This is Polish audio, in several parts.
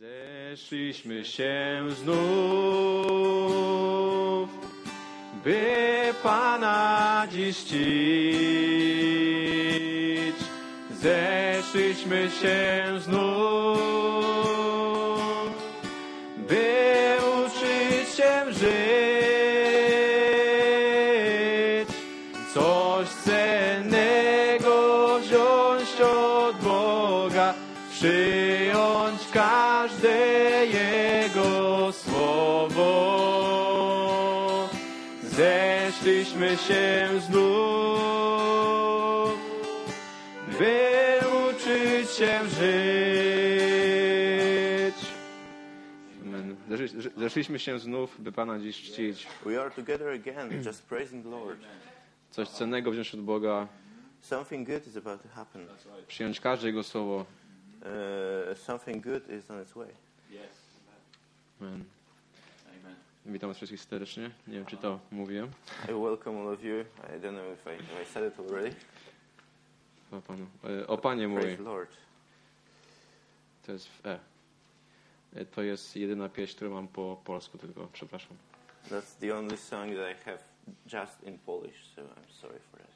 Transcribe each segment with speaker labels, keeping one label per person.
Speaker 1: Zeszliśmy się znów, by Pana dziś czcić. Zeszliśmy się znów, by uczyć się żyć. Coś cennego wziąć od Boga, przyjąć każde Jego słowo. Zeszliśmy się znów, by uczyć się żyć. Amen. Zeszliśmy się znów, by Pana dziś czcić.
Speaker 2: We are together again, just praising the Lord.
Speaker 1: Coś cennego wziąć od Boga,
Speaker 2: Something good is about to happen.
Speaker 1: przyjąć każde Jego słowo.
Speaker 2: Something good is on its way.
Speaker 1: Amen. Witam was wszystkich serdecznie. Nie wiem, czy to mówiłem.
Speaker 2: I welcome all of you. I don't know if I said it already.
Speaker 1: O Panu. O Panie mój.
Speaker 2: Praise the Lord.
Speaker 1: To jest w E. To jest jedyna pieśń, którą mam po polsku, tylko przepraszam.
Speaker 2: That's the only song that I have just in Polish, so I'm sorry for that.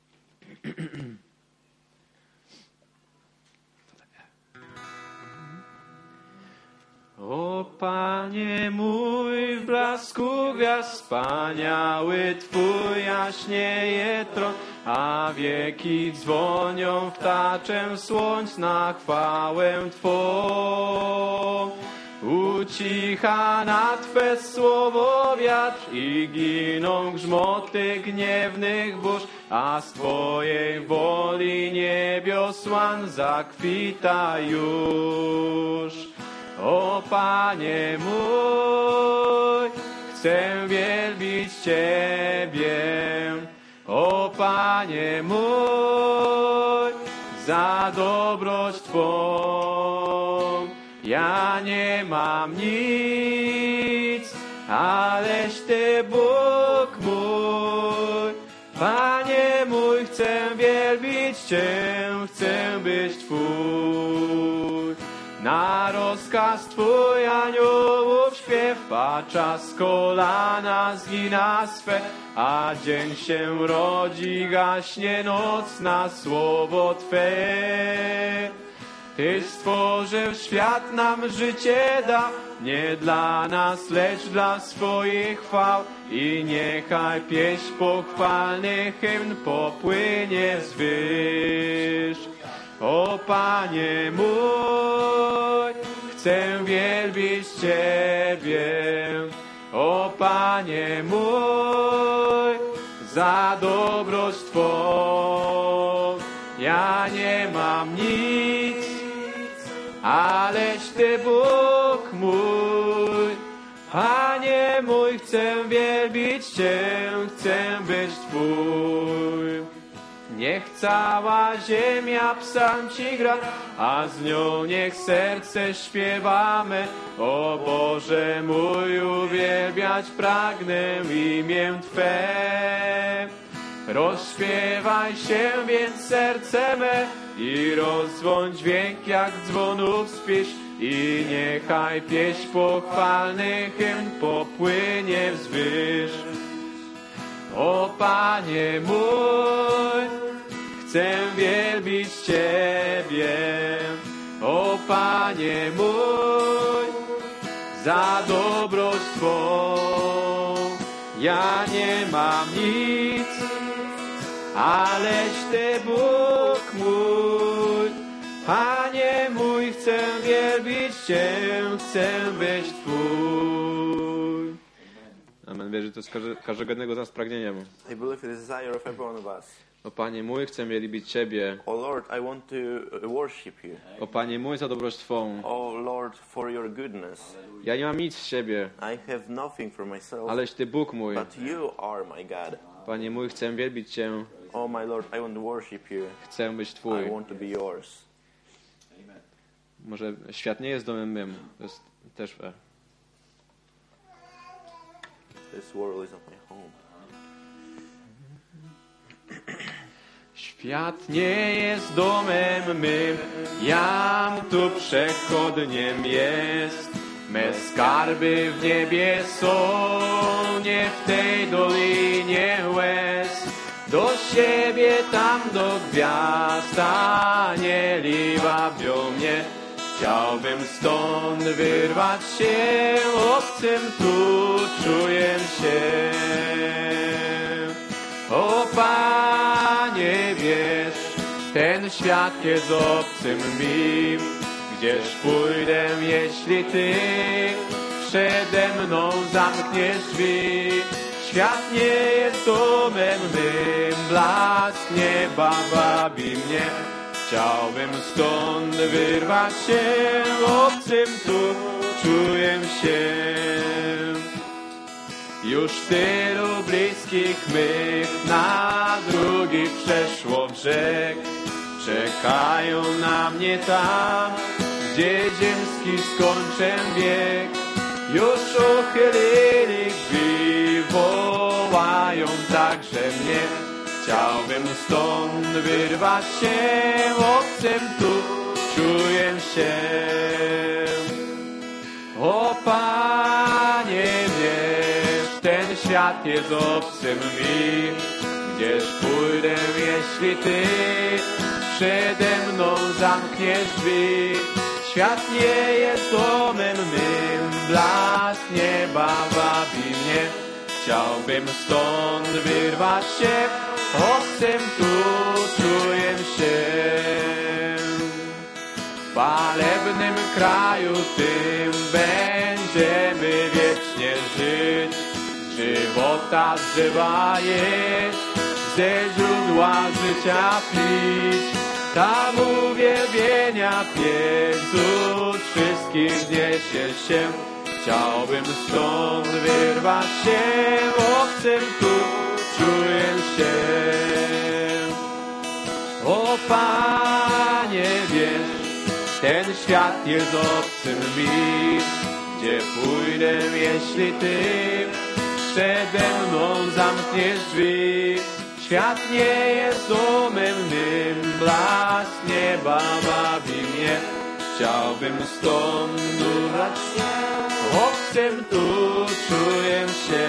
Speaker 1: O Panie mój, w blasku gwiazd wspaniały Twój jaśnieje tron, a wieki dzwonią w taczę słońc na chwałę Twą. Ucicha na Twe słowo wiatr i giną grzmoty gniewnych burz, a z Twojej woli niebiosłan zakwita już. O Panie mój, chcę wielbić Ciebie. O Panie mój, za dobroć Twą. Ja nie mam nic, aleś Ty Bóg mój. Panie mój, chcę wielbić Cię, chcę być Twój. Na rozkaz Twój aniołów śpiew, patrza z kolana zgina swe, a dzień się rodzi, gaśnie noc na słowo Twe. Tyś stworzył świat, nam życie da, nie dla nas, lecz dla swoich chwał. I niechaj pieśń pochwalny hymn popłynie z wyż. O Panie mój, chcę wielbić Ciebie. O Panie mój, za dobroć Twą. Ja nie mam nic, aleś Ty Bóg mój. Panie mój, chcę wielbić Cię, chcę być Twój. Niech cała ziemia psalm Ci gra, a z nią niech serce śpiewamy. O Boże mój, uwielbiać pragnę imię Twe. Rozśpiewaj się więc serce me i rozdzwoń dźwięk jak dzwonów spisz. I niechaj pieśń pochwalny hymn popłynie wzwyż. O Panie mój, chcę wielbić Ciebie. O Panie mój, za dobroć Twą. Ja nie mam nic, aleś Ty Bóg mój. Panie mój, chcę wielbić Cię, chcę być Twój. Amen. Wierzę, że to jest każdego jednego z nas pragnieniem.
Speaker 2: I believe it is the desire of every one of us.
Speaker 1: O Panie mój, chcę wielbić Ciebie.
Speaker 2: Oh Lord, I want to worship You.
Speaker 1: O Panie mój, za dobroć Twą.
Speaker 2: Oh Lord, for Your goodness.
Speaker 1: Ja nie mam nic z siebie,
Speaker 2: I have nothing for myself,
Speaker 1: aleś Ty Bóg mój.
Speaker 2: but You are my God.
Speaker 1: Panie mój, chcę wielbić Cię,
Speaker 2: Oh my Lord, I want to worship You.
Speaker 1: chcę być
Speaker 2: I
Speaker 1: Twój.
Speaker 2: want to be Yours.
Speaker 1: Może świat nie jest domem mym, to jest też
Speaker 2: This world is not my home.
Speaker 1: Świat nie jest domem mym, jam tu przechodniem jest. Me skarby w niebie są, nie w tej dolinie łez. Do siebie tam do gwiazd anieli wabią mnie. Chciałbym stąd wyrwać się, obcym tu czuję się. O Panie, wiesz, ten świat jest obcym mi. Gdzież pójdę, jeśli Ty przede mną zamkniesz drzwi? Świat nie jest domem mym, blask nieba wabi mnie. Chciałbym stąd wyrwać się, obcym tu czuję się. Już tylu bliskich mych na drugi przeszło brzeg. Czekają na mnie tam, gdzie ziemski skończę bieg. Już uchylili drzwi, wołają także mnie. Chciałbym stąd wyrwać się, obcym tu czuję się. O Panie, wiesz, ten świat jest obcym mi. Gdzież pójdę, jeśli Ty przede mną zamkniesz drzwi? Świat nie jest domem mym, blask nieba wabi mnie. Chciałbym stąd wyrwać się, obcym tu czuję się. W chwalebnym kraju tym będziemy wiecznie żyć. Z żywota drzewa jeść, ze źródła życia pić. Tam uwielbienia pieśń wszystkich wzniesie się. Chciałbym stąd wyrwać się, obcym tu czuję się. O Panie, wiesz, ten świat jest obcym mi. Gdzie pójdę, jeśli Ty przede mną zamkniesz drzwi? Świat nie jest domem mym, blask nieba wabi mnie. Chciałbym stąd wyrwać się, obcym tu czuję się.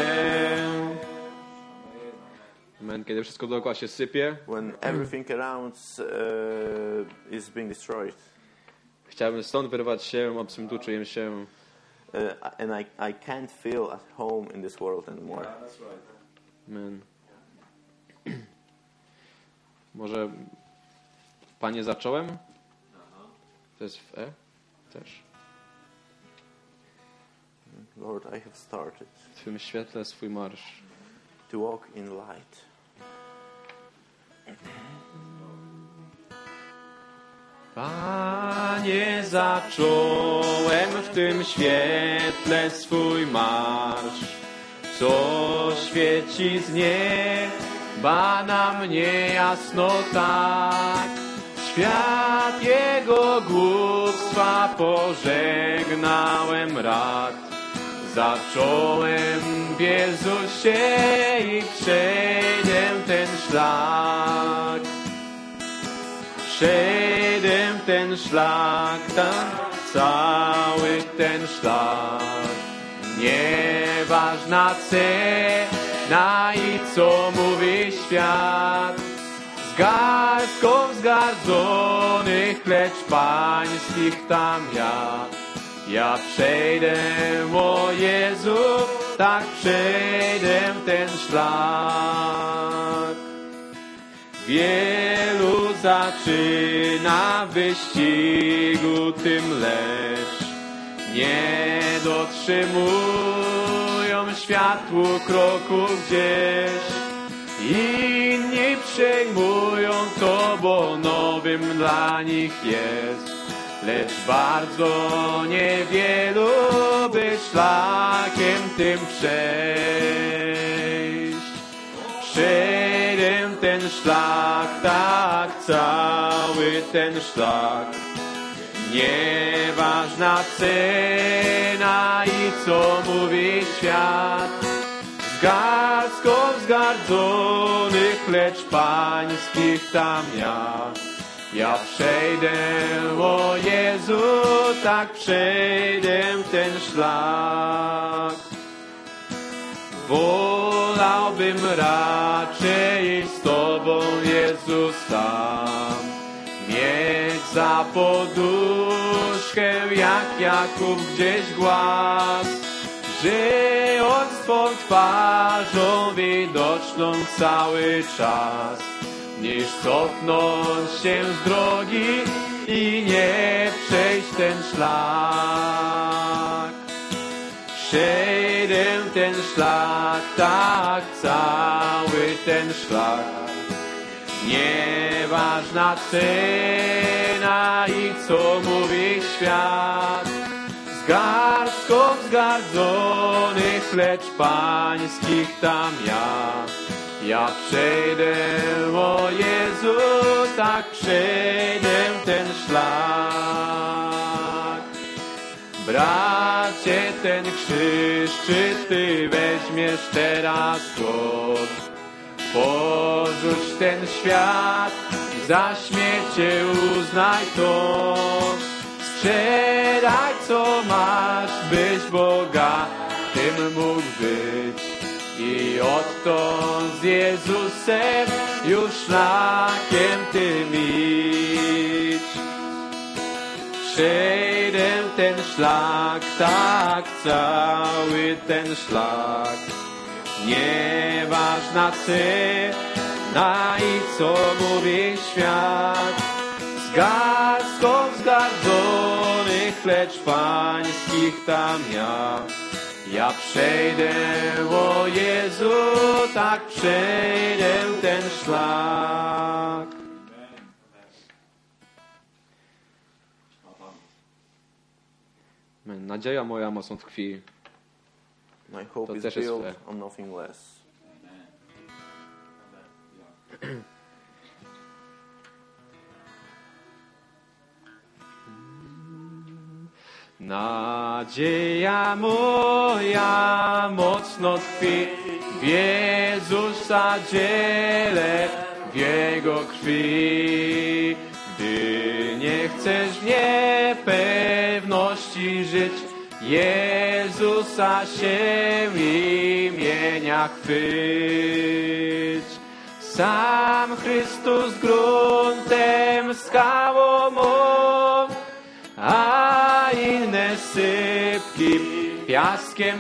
Speaker 1: Amen. Kiedy wszystko dookoła się sypie,
Speaker 2: when everything around is being destroyed.
Speaker 1: Chciałbym stąd wyrwać się, obcym tu czuję się.
Speaker 2: And I can't feel at home in this world anymore.
Speaker 1: Amen. Może Panie zacząłem? To jest w E też.
Speaker 2: Lord, I have started
Speaker 1: W Twym świetle swój marsz.
Speaker 2: to walk in light.
Speaker 1: Panie, zacząłem w tym świetle swój marsz, co świeci z nieba na mnie jasno tak. Świat jego głupstwa pożegnałem rad. Zacząłem w Jezusie i przejdę ten szlak. Przejdę ten szlak, tam cały ten szlak. Nieważna cena i co mówi świat. Z garstką wzgardzonych, lecz pańskich tam ja przejdę, o Jezu, tak przejdę ten szlak. Wielu zaczyna w wyścigu tym, lecz nie dotrzymują światłu kroku gdzieś. Inni przejmują to, bo nowym dla nich jest. Lecz bardzo niewielu by szlakiem tym przejść. Przejdę ten szlak, tak cały ten szlak. Nieważna cena i co mówi świat. Z z garstką wzgardzonych, lecz pańskich tam ja przejdę, o Jezu, tak przejdę ten szlak. Wolałbym raczej z Tobą, Jezus, sam mieć za poduszkę, jak Jakub gdzieś głaz, żyjąc Twą twarzą widoczną cały czas, niż cofnąć się z drogi i nie przejść ten szlak. Przejdę ten szlak, tak, cały ten szlak. Nieważna cena i co mówi świat, z garstką wzgardzonych, lecz pańskich tam ja przejdę, o Jezu, tak przejdę ten szlak. Bracie, ten krzyż, czy Ty weźmiesz teraz go? Porzuć ten świat, za śmiecie uznaj to. Sprzedaj co masz, byś bogatym mógł być. I odtąd z Jezusem już szlakiem tym idź. Przejdę ten szlak, tak, cały ten szlak. Nieważna cena i co mówi świat, z garstką wzgardzonych, lecz pańskich tam ja przejdę, o Jezu, tak przejdę ten szlak. Nadzieja moja mocno tkwi.
Speaker 2: My hope
Speaker 1: To
Speaker 2: is
Speaker 1: też jest
Speaker 2: built
Speaker 1: fair.
Speaker 2: on nothing less.
Speaker 1: Nadzieja moja mocno tkwi w Jezusa dziele, w Jego krwi. Gdy nie chcesz w niepewności żyć, Jezusa się imienia chwyć. Sam Chrystus gruntem, skałą mą, a inne sypki piaskiem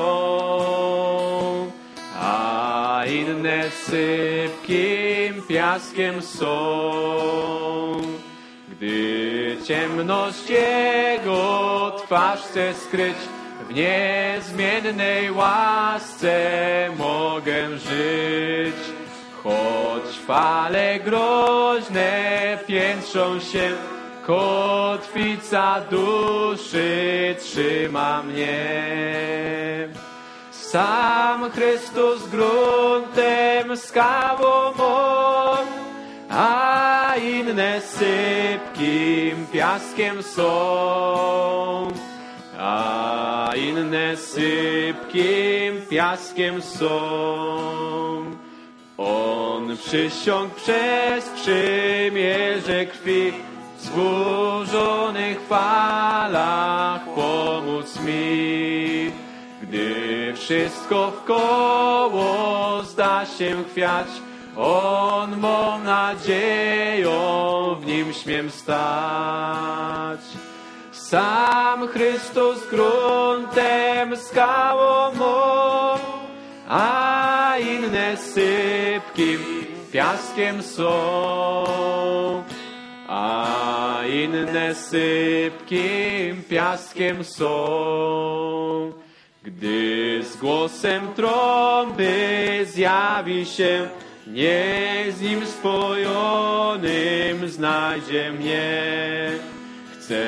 Speaker 1: są. A inne sypki piaskiem są. Gdy ciemność Jego twarz chce skryć, w niezmiennej łasce mogę żyć. Choć fale groźne piętrzą się, kotwica duszy trzyma mnie. Sam Chrystus gruntem, skałą mą, a inne sypki piaskiem są. A inne sypki piaskiem są. On przysiągł przez przymierze krwi, w zburzonych falach pomóc mi. Gdy wszystko wkoło zda się chwiać, On mą nadzieją, w Nim śmiem stać. Sam Chrystus gruntem, skałą mą, a inne sypki piaskiem są. A inne sypki piaskiem są. Gdy z głosem trąby zjawi się, nie z Nim spojonym znajdzie mnie. Chcę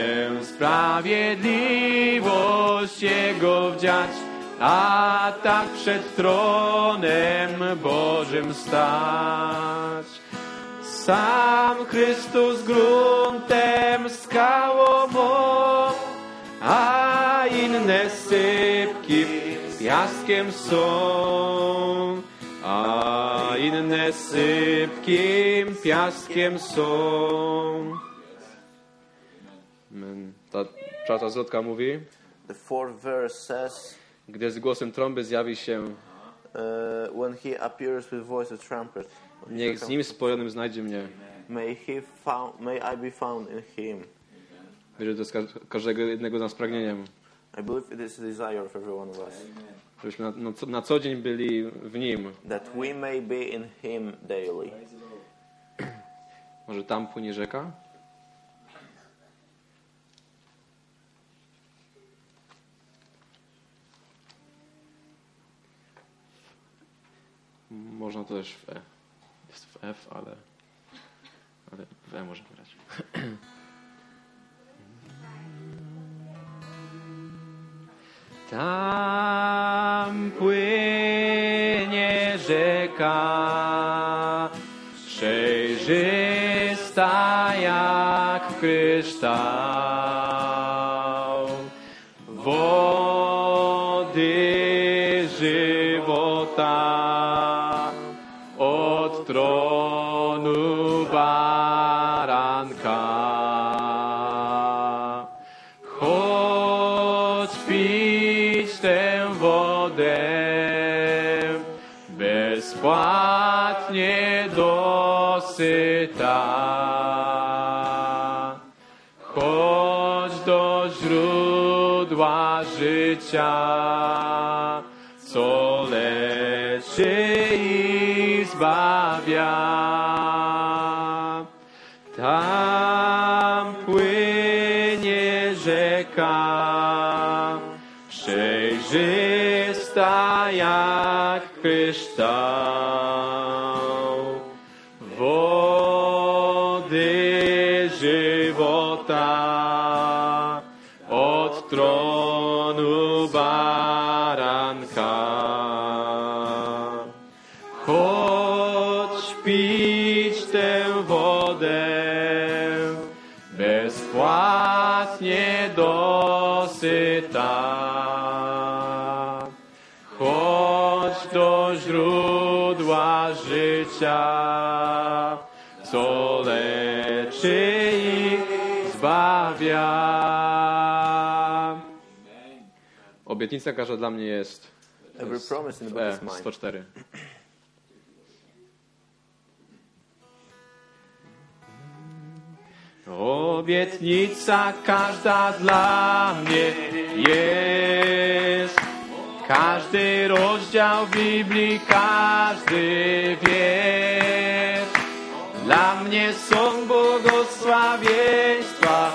Speaker 1: sprawiedliwość Jego wdziać, a tak przed tronem Bożym stać. Sam Chrystus gruntem, skałą mą, a inne sypki piaskiem są, a inne sypkim piaskiem są. Amen. Ta czwarta zwrotka mówi,
Speaker 2: The fourth verse says,
Speaker 1: gdy z głosem trąby zjawi się,
Speaker 2: when he appears with voice of trumpet,
Speaker 1: niech z nim spojonym znajdzie mnie.
Speaker 2: may I be found in him.
Speaker 1: Wierzę, że to jest każdego jednego z nas pragnieniem.
Speaker 2: I believe it is a desire of every one of us.
Speaker 1: Żebyśmy na co dzień byli w Nim.
Speaker 2: That we may be in him daily.
Speaker 1: Może tam płynie rzeka? Można to też w E. Jest w F, ale w E możemy grać. Tam płynie rzeka, przejrzysta jak kryształ. Wody żywota od tronu baranka. Chodź pić tę wodę, bezpłatnie dosyta. Chodź do źródła życia, co leczy i zbawia. Tam płynie rzeka, przejrzysta jak kryształ. Wody żywota od tronu baranka. Chodź pić tę wodę, bezpłatnie dosyta. Chodź do źródła życia, co leczy i zbawia. Obietnica każda dla mnie jest
Speaker 2: Every promise in the book is mine.
Speaker 1: 104. Obietnica każda dla mnie jest. Każdy rozdział Biblii, każdy wiersz. Dla mnie są błogosławieństwa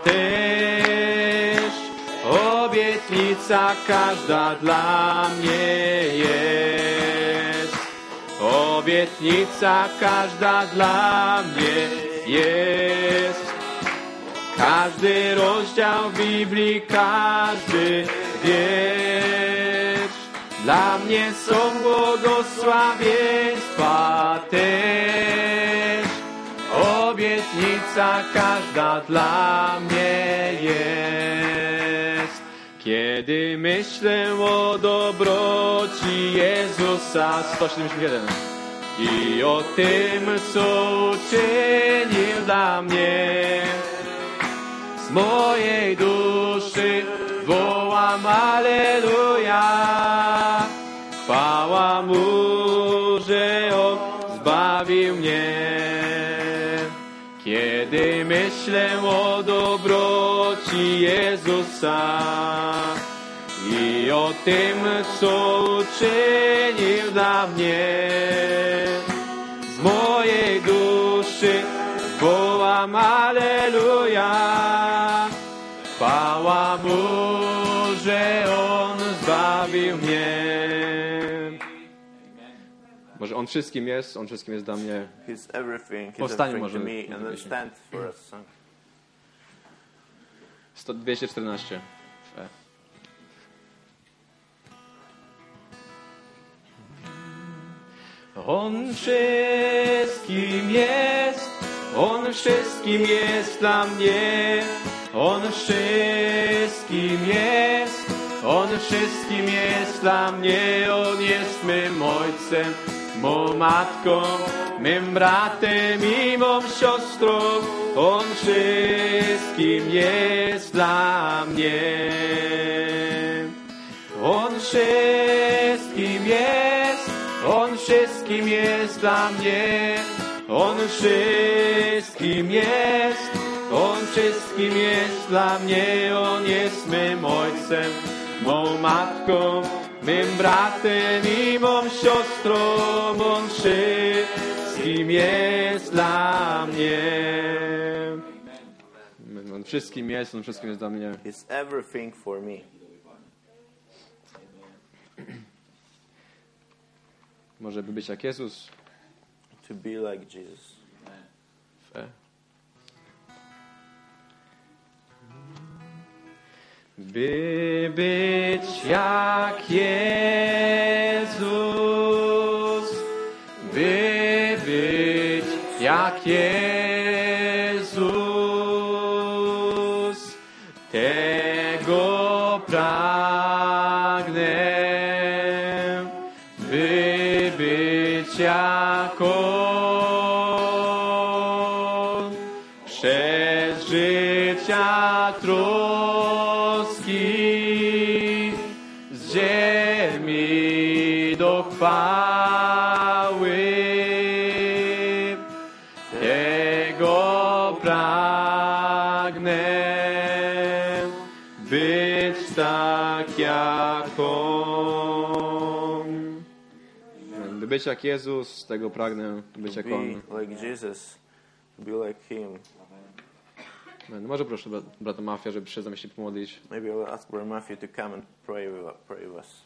Speaker 1: też. Obietnica każda dla mnie jest. Obietnica każda dla mnie jest. Każdy rozdział Biblii, każdy wiersz. Dla mnie są błogosławieństwa też. Obietnica każda dla mnie jest. Kiedy myślę o dobroci Jezusa, 171, i o tym, co uczynił dla mnie, z mojej duszy wołam Alleluja. Chwała Mu, że On zbawił mnie. Kiedy myślę o dobroci Jezusa i o tym, co uczynił dla mnie, z mojej duszy wołam Alleluja. Chwała Mu, że On zbawił mnie. Może On wszystkim jest dla mnie.
Speaker 2: He's everything. He's
Speaker 1: Powstanie
Speaker 2: everything to
Speaker 1: możemy
Speaker 2: me, and then stand for us.
Speaker 1: 214. W E. On wszystkim jest, On wszystkim jest dla mnie, On wszystkim jest, On wszystkim jest dla mnie, On jest mym ojcem, mą matką, mym bratem i mą siostrą. On wszystkim jest dla mnie. On wszystkim jest, On wszystkim jest dla mnie. On wszystkim jest, On wszystkim jest dla mnie. On jest mym ojcem, mą matką, mym bratem i mą siostrą. On wszystkim jest dla mnie. On wszystkim jest, On wszystkim jest dla mnie.
Speaker 2: He's everything for me.
Speaker 1: Może by być jak Jezus.
Speaker 2: To be like Jesus.
Speaker 1: By być jak Jezus, by być jak Jezus, tego pragnę, by być jak On, przez życia z ziemi do chwały. Tego pragnę, być tak jak On. By być jak Jezus, tego pragnę, być jak On.
Speaker 2: Be like Jesus, be like Him.
Speaker 1: Może proszę brata Mafia, żeby przyszedł się pomodlić.
Speaker 2: Maybe I will ask Brother Matthew to come and pray with us.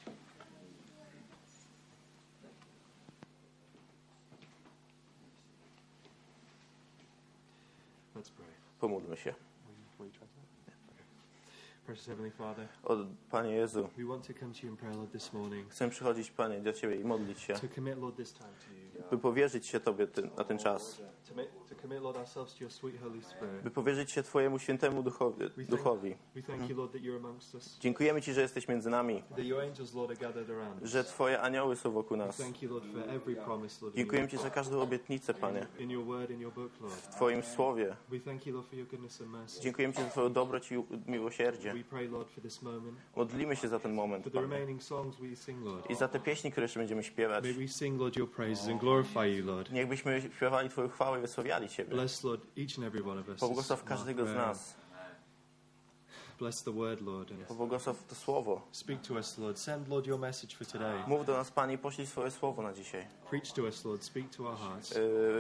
Speaker 3: Let's pray.
Speaker 2: Pomódlmy się.
Speaker 3: Will you translate? Yeah. Okay. Precious Heavenly Father,
Speaker 2: Panie Jezu,
Speaker 3: we want to come to you in prayer, Lord, this morning.
Speaker 2: chcę przychodzić, Panie, do Ciebie i modlić się,
Speaker 3: To commit, Lord, this time to you.
Speaker 2: by powierzyć się Tobie na ten czas.
Speaker 3: To commit, Lord, ourselves to your sweet Holy Spirit.
Speaker 2: By powierzyć się Twojemu świętemu duchowi.
Speaker 3: We thank you, Lord, that you're amongst us.
Speaker 2: Dziękujemy Ci, że jesteś między nami,
Speaker 3: That your angels, Lord, are gathered around us.
Speaker 2: że Twoje anioły są wokół
Speaker 3: We
Speaker 2: nas.
Speaker 3: thank you, Lord, for every promise, Lord,
Speaker 2: Dziękujemy Ci za każdą obietnicę, Panie,
Speaker 3: in your word, in your book, Lord.
Speaker 2: w Twoim słowie.
Speaker 3: We thank you, Lord, for your goodness and mercy.
Speaker 2: Dziękujemy Ci za Twoją dobroć i miłosierdzie.
Speaker 3: We pray, Lord, for this moment.
Speaker 2: Modlimy się za ten moment,
Speaker 3: For the
Speaker 2: Panie.
Speaker 3: remaining songs we sing, Lord.
Speaker 2: I za te pieśni, które jeszcze będziemy śpiewać.
Speaker 3: May we sing, Lord, your praises and glorify you, Lord.
Speaker 2: Niech byśmy śpiewali Twoją chwałę i wysławiali Ciebie.
Speaker 3: Bless, Lord, each and every one of us.
Speaker 2: Pobłogosław każdego z nas.
Speaker 3: Bless the word, Lord, and
Speaker 2: Pobłogosław to słowo.
Speaker 3: speak to us, Lord. Send, Lord, your message for today.
Speaker 2: Mów do nas, Panie, i poślij swoje słowo na dzisiaj.
Speaker 3: Preach to us, Lord. Speak to our hearts.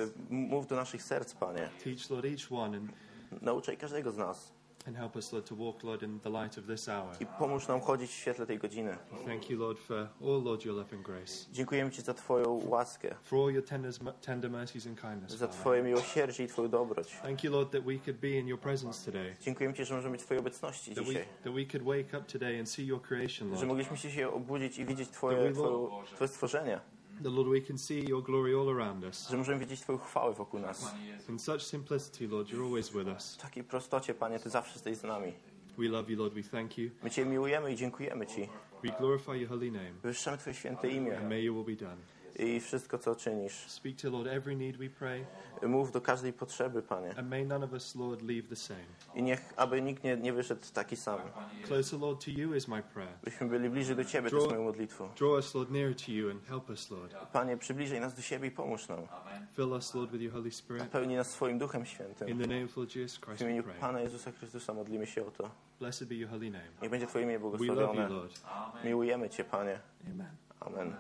Speaker 2: Mów do naszych serc, Panie.
Speaker 3: Teach, Lord, each one
Speaker 2: Nauczaj każdego z nas.
Speaker 3: and help us, Lord, to walk, Lord, in the light of this hour.
Speaker 2: I pomóż nam chodzić w świetle tej godziny.
Speaker 3: Thank you, Lord, for all, Lord, your love and grace.
Speaker 2: Dziękujemy Ci za Twoją łaskę,
Speaker 3: For all your tender mercies and kindness,
Speaker 2: za
Speaker 3: Father.
Speaker 2: Twoje miłosierdzie i Twoją dobroć.
Speaker 3: Thank you, Lord, that we could be in your presence today.
Speaker 2: Dziękujemy Ci, że możemy być w Twojej obecności dzisiaj.
Speaker 3: That we could wake up today and see your creation,
Speaker 2: Że
Speaker 3: Lord.
Speaker 2: mogliśmy się obudzić i widzieć Twoje stworzenie.
Speaker 3: That, Lord, we can see your glory all around us.
Speaker 2: Że możemy widzieć Twoją chwałę wokół nas.
Speaker 3: In such simplicity, Lord, you're always with us.
Speaker 2: W takiej prostocie, Panie, Ty zawsze jesteś z nami.
Speaker 3: We love you, Lord. We thank you.
Speaker 2: My Cię miłujemy i dziękujemy Ci.
Speaker 3: We glorify your holy name.
Speaker 2: Wywyższamy Twoje święte imię
Speaker 3: And may your will be done.
Speaker 2: i wszystko, co czynisz.
Speaker 3: Speak to, Lord, every need we pray.
Speaker 2: Mów do każdej potrzeby, Panie.
Speaker 3: And may none of us, Lord, leave the same.
Speaker 2: I niech, aby nikt nie wyszedł taki sam.
Speaker 3: Closer, Lord, to you is my prayer.
Speaker 2: Byśmy byli bliżej do Ciebie, to jest moją modlitwą.
Speaker 3: Draw us, Lord, nearer to you and help us, Lord.
Speaker 2: Panie, przybliżaj nas do siebie i pomóż nam.
Speaker 3: Fill us, Lord, with your Holy Spirit.
Speaker 2: Pełnij nas swoim Duchem Świętym.
Speaker 3: In the name of Lord Jesus
Speaker 2: W
Speaker 3: Christ we
Speaker 2: imieniu
Speaker 3: pray.
Speaker 2: Pana Jezusa Chrystusa modlimy się o to.
Speaker 3: Blessed be your holy name.
Speaker 2: Niech będzie Twoje imię
Speaker 3: We love
Speaker 2: błogosławione.
Speaker 3: you, Lord.
Speaker 2: Miłujemy Cię, Panie.
Speaker 3: Amen.
Speaker 2: Amen.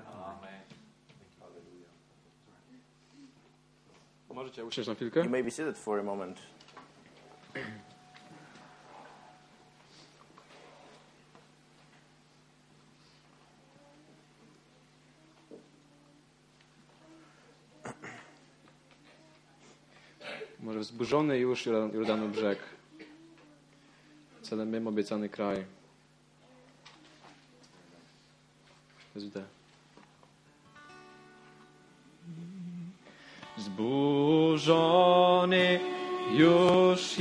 Speaker 1: Możecie usiąść na chwilkę?
Speaker 2: You may be seated for a moment.
Speaker 1: Może wzburzony już Jordanu brzeg. Celem mym obiecany kraj. SD. Zburzony Już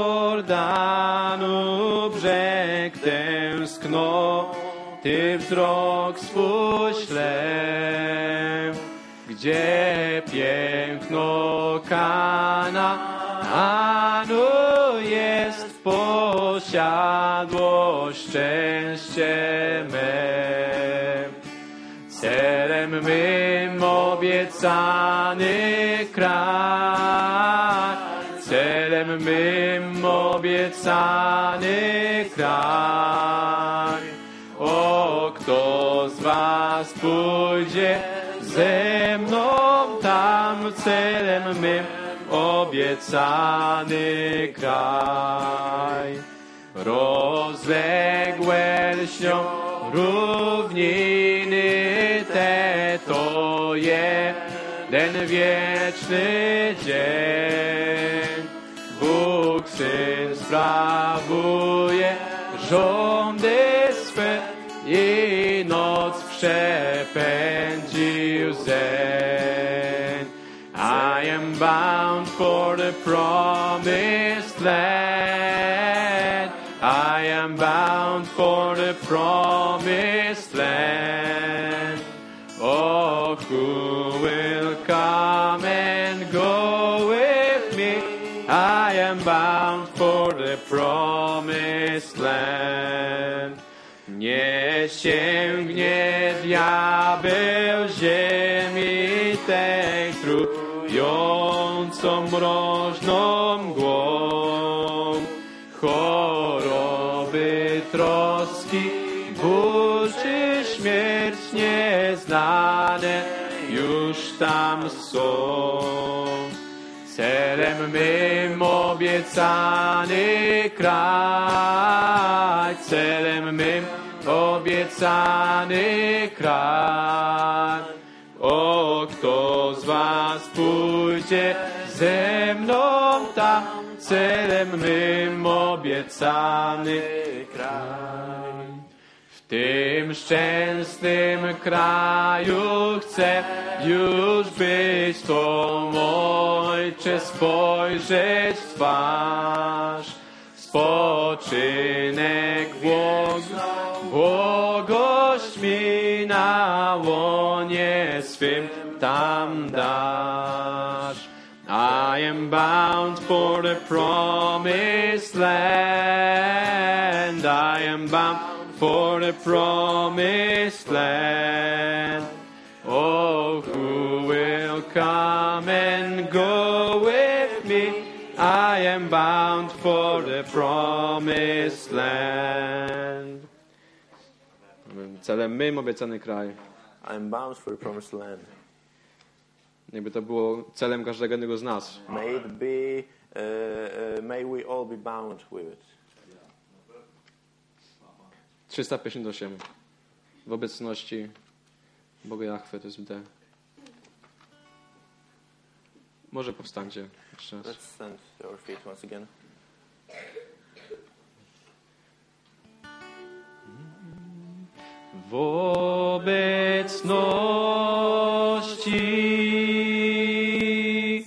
Speaker 1: Jordanu brzeg tęsknoty wzrok swój ślę, gdzie piękno Kanaanu jest w posiadłość szczęście me. Celem mym obiecany kraj, celem mym obiecany kraj. O, kto z was pójdzie ze mną tam, celem mym obiecany kraj. Rozległe lśnią równiny te, to jeden wieczny dzień. Bóg Syn sprawuje rządy swe i noc przepędził zeń. I am bound for the promised land. I am bound for the promised land. Oh, who will come and go with me? I am bound for the promised land. Nie sięgnie diabeł ziemi tej trującą mroźną mgłą. Choroby, troski, ból czy śmierć nieznane już tam są. Celem mym obiecany kraj, celem mym obiecany kraj. O, kto z was pójdzie ze mną tam, celem mym obiecany kraj. W tym szczęsnym kraju chcę już być Twą, Ojcze, spojrzeć w twarz. Spoczynek błogość mi na łonie swym tam dasz. I am bound for the promised land. I am bound for the promised land. Oh, who will come and go with me? I am bound for the promised land. Celem mym obiecany kraj.
Speaker 2: I am bound for the promised land.
Speaker 1: Jakby to było celem każdego jednego z nas.
Speaker 2: May it be, may we all be bound with it.
Speaker 1: 358. W obecności Boga Jahwe, to jest D. Może powstańcie jeszcze raz.
Speaker 2: Let's stand to our feet once again.
Speaker 1: W obecności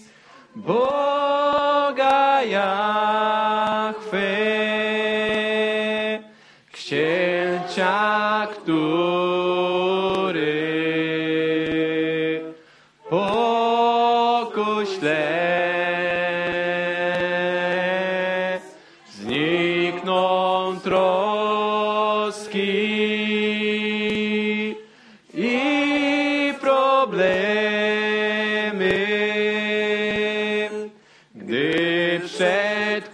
Speaker 1: Boga Jahwe, Księcia, który pokój śle, znikną troski i problemy, gdy przed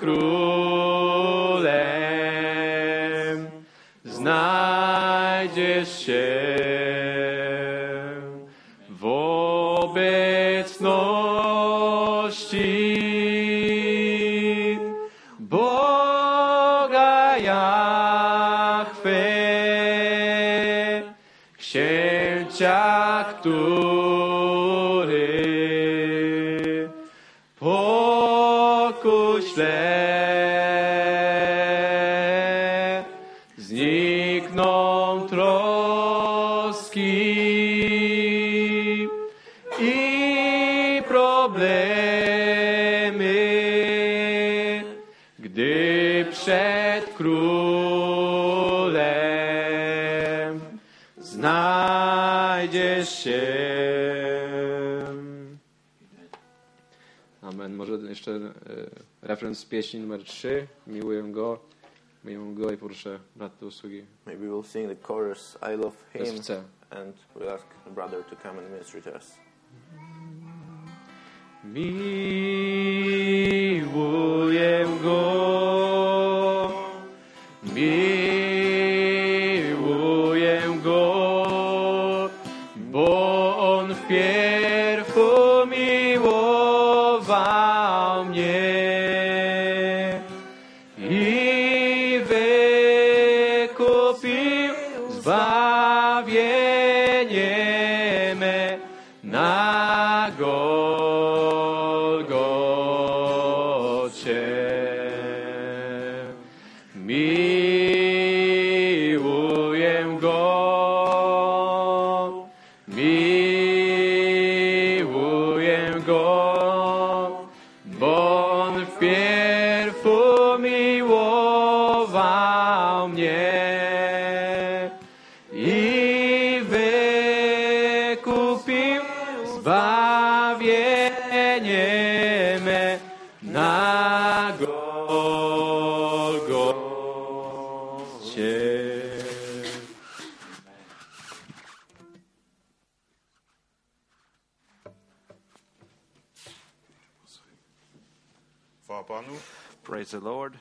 Speaker 1: królem znajdziesz się. W obecności Boga Jahwe, Księcia, który pokój śle, znikną troski i problemy, przed królem znajdziesz się. Amen. Może jeszcze refren z pieśni numer 3. Miłuję go i proszę brat do usługi.
Speaker 2: Maybe we'll sing the chorus, I love
Speaker 1: To jest
Speaker 2: him,
Speaker 1: w C.
Speaker 2: and we'll ask the brother to come and minister to us.
Speaker 1: Miłuję go, bo on wpierw umiłował mnie i wykupił zbawienie me na Golgocie. Miłuję go, bo on wpierw umiłował mnie i wykupił zbawienie me na Golgocie.
Speaker 4: Chwała Panu.
Speaker 5: Praise the Lord.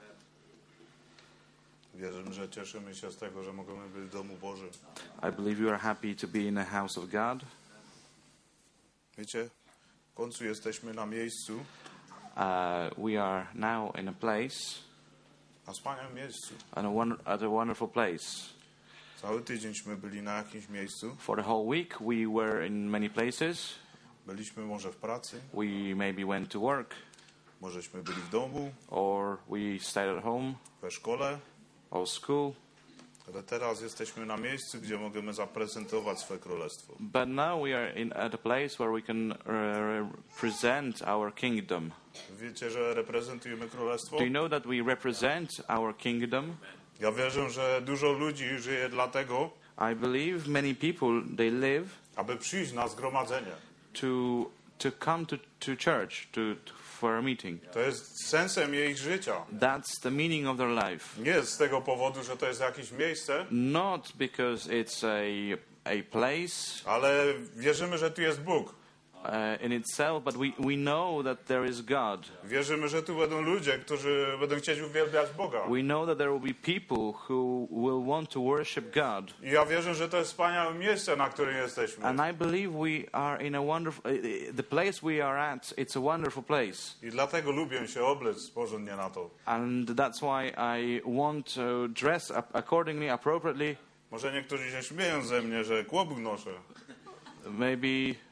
Speaker 4: Wierzę, że cieszymy się z tego, że możemy być w domu Bożym.
Speaker 5: I believe you are happy to be in the house of God.
Speaker 4: Wiecie, w końcu jesteśmy na miejscu,
Speaker 5: We are now in a place,
Speaker 4: na wspaniałym miejscu.
Speaker 5: at a wonderful place.
Speaker 4: Cały tydzienśmy byli na jakimś miejscu.
Speaker 5: For the whole week, we were in many places.
Speaker 4: Byliśmy może w pracy,
Speaker 5: We maybe went to work,
Speaker 4: możeśmy byli w domu,
Speaker 5: or we stayed at home,
Speaker 4: we szkole,
Speaker 5: or school.
Speaker 4: ale teraz jesteśmy na miejscu, gdzie możemy zaprezentować swoje królestwo.
Speaker 5: But now we are at a place where we can present our kingdom.
Speaker 4: Wiecie, że reprezentujemy królestwo?
Speaker 5: Do you know that we represent our kingdom?
Speaker 4: Ja wierzę, że dużo ludzi żyje dlatego,
Speaker 5: I believe many people, they live
Speaker 4: aby przyjść na zgromadzenie.
Speaker 5: to come to church, for a meeting.
Speaker 4: To jest sensem ich życia.
Speaker 5: That's the meaning of their life.
Speaker 4: Nie z tego powodu, że to jest jakieś miejsce,
Speaker 5: Not because it's a place
Speaker 4: ale wierzymy, że tu jest Bóg.
Speaker 5: in itself, but we know that there is God.
Speaker 4: Wierzymy, że tu będą ludzie, którzy będą chcieć uwielbiać Boga.
Speaker 5: We know that there will be people who will want to worship God.
Speaker 4: I ja wierzę, że to jest wspaniałe miejsce, na którym jesteśmy.
Speaker 5: And I believe we are in a wonderful, the place we are at, it's a wonderful place.
Speaker 4: I dlatego lubię się oblec porządnie na to.
Speaker 5: And that's why I want to dress up accordingly, appropriately.
Speaker 4: Może niektórzy się śmieją ze mnie, że kłobuk noszę.
Speaker 5: Maybe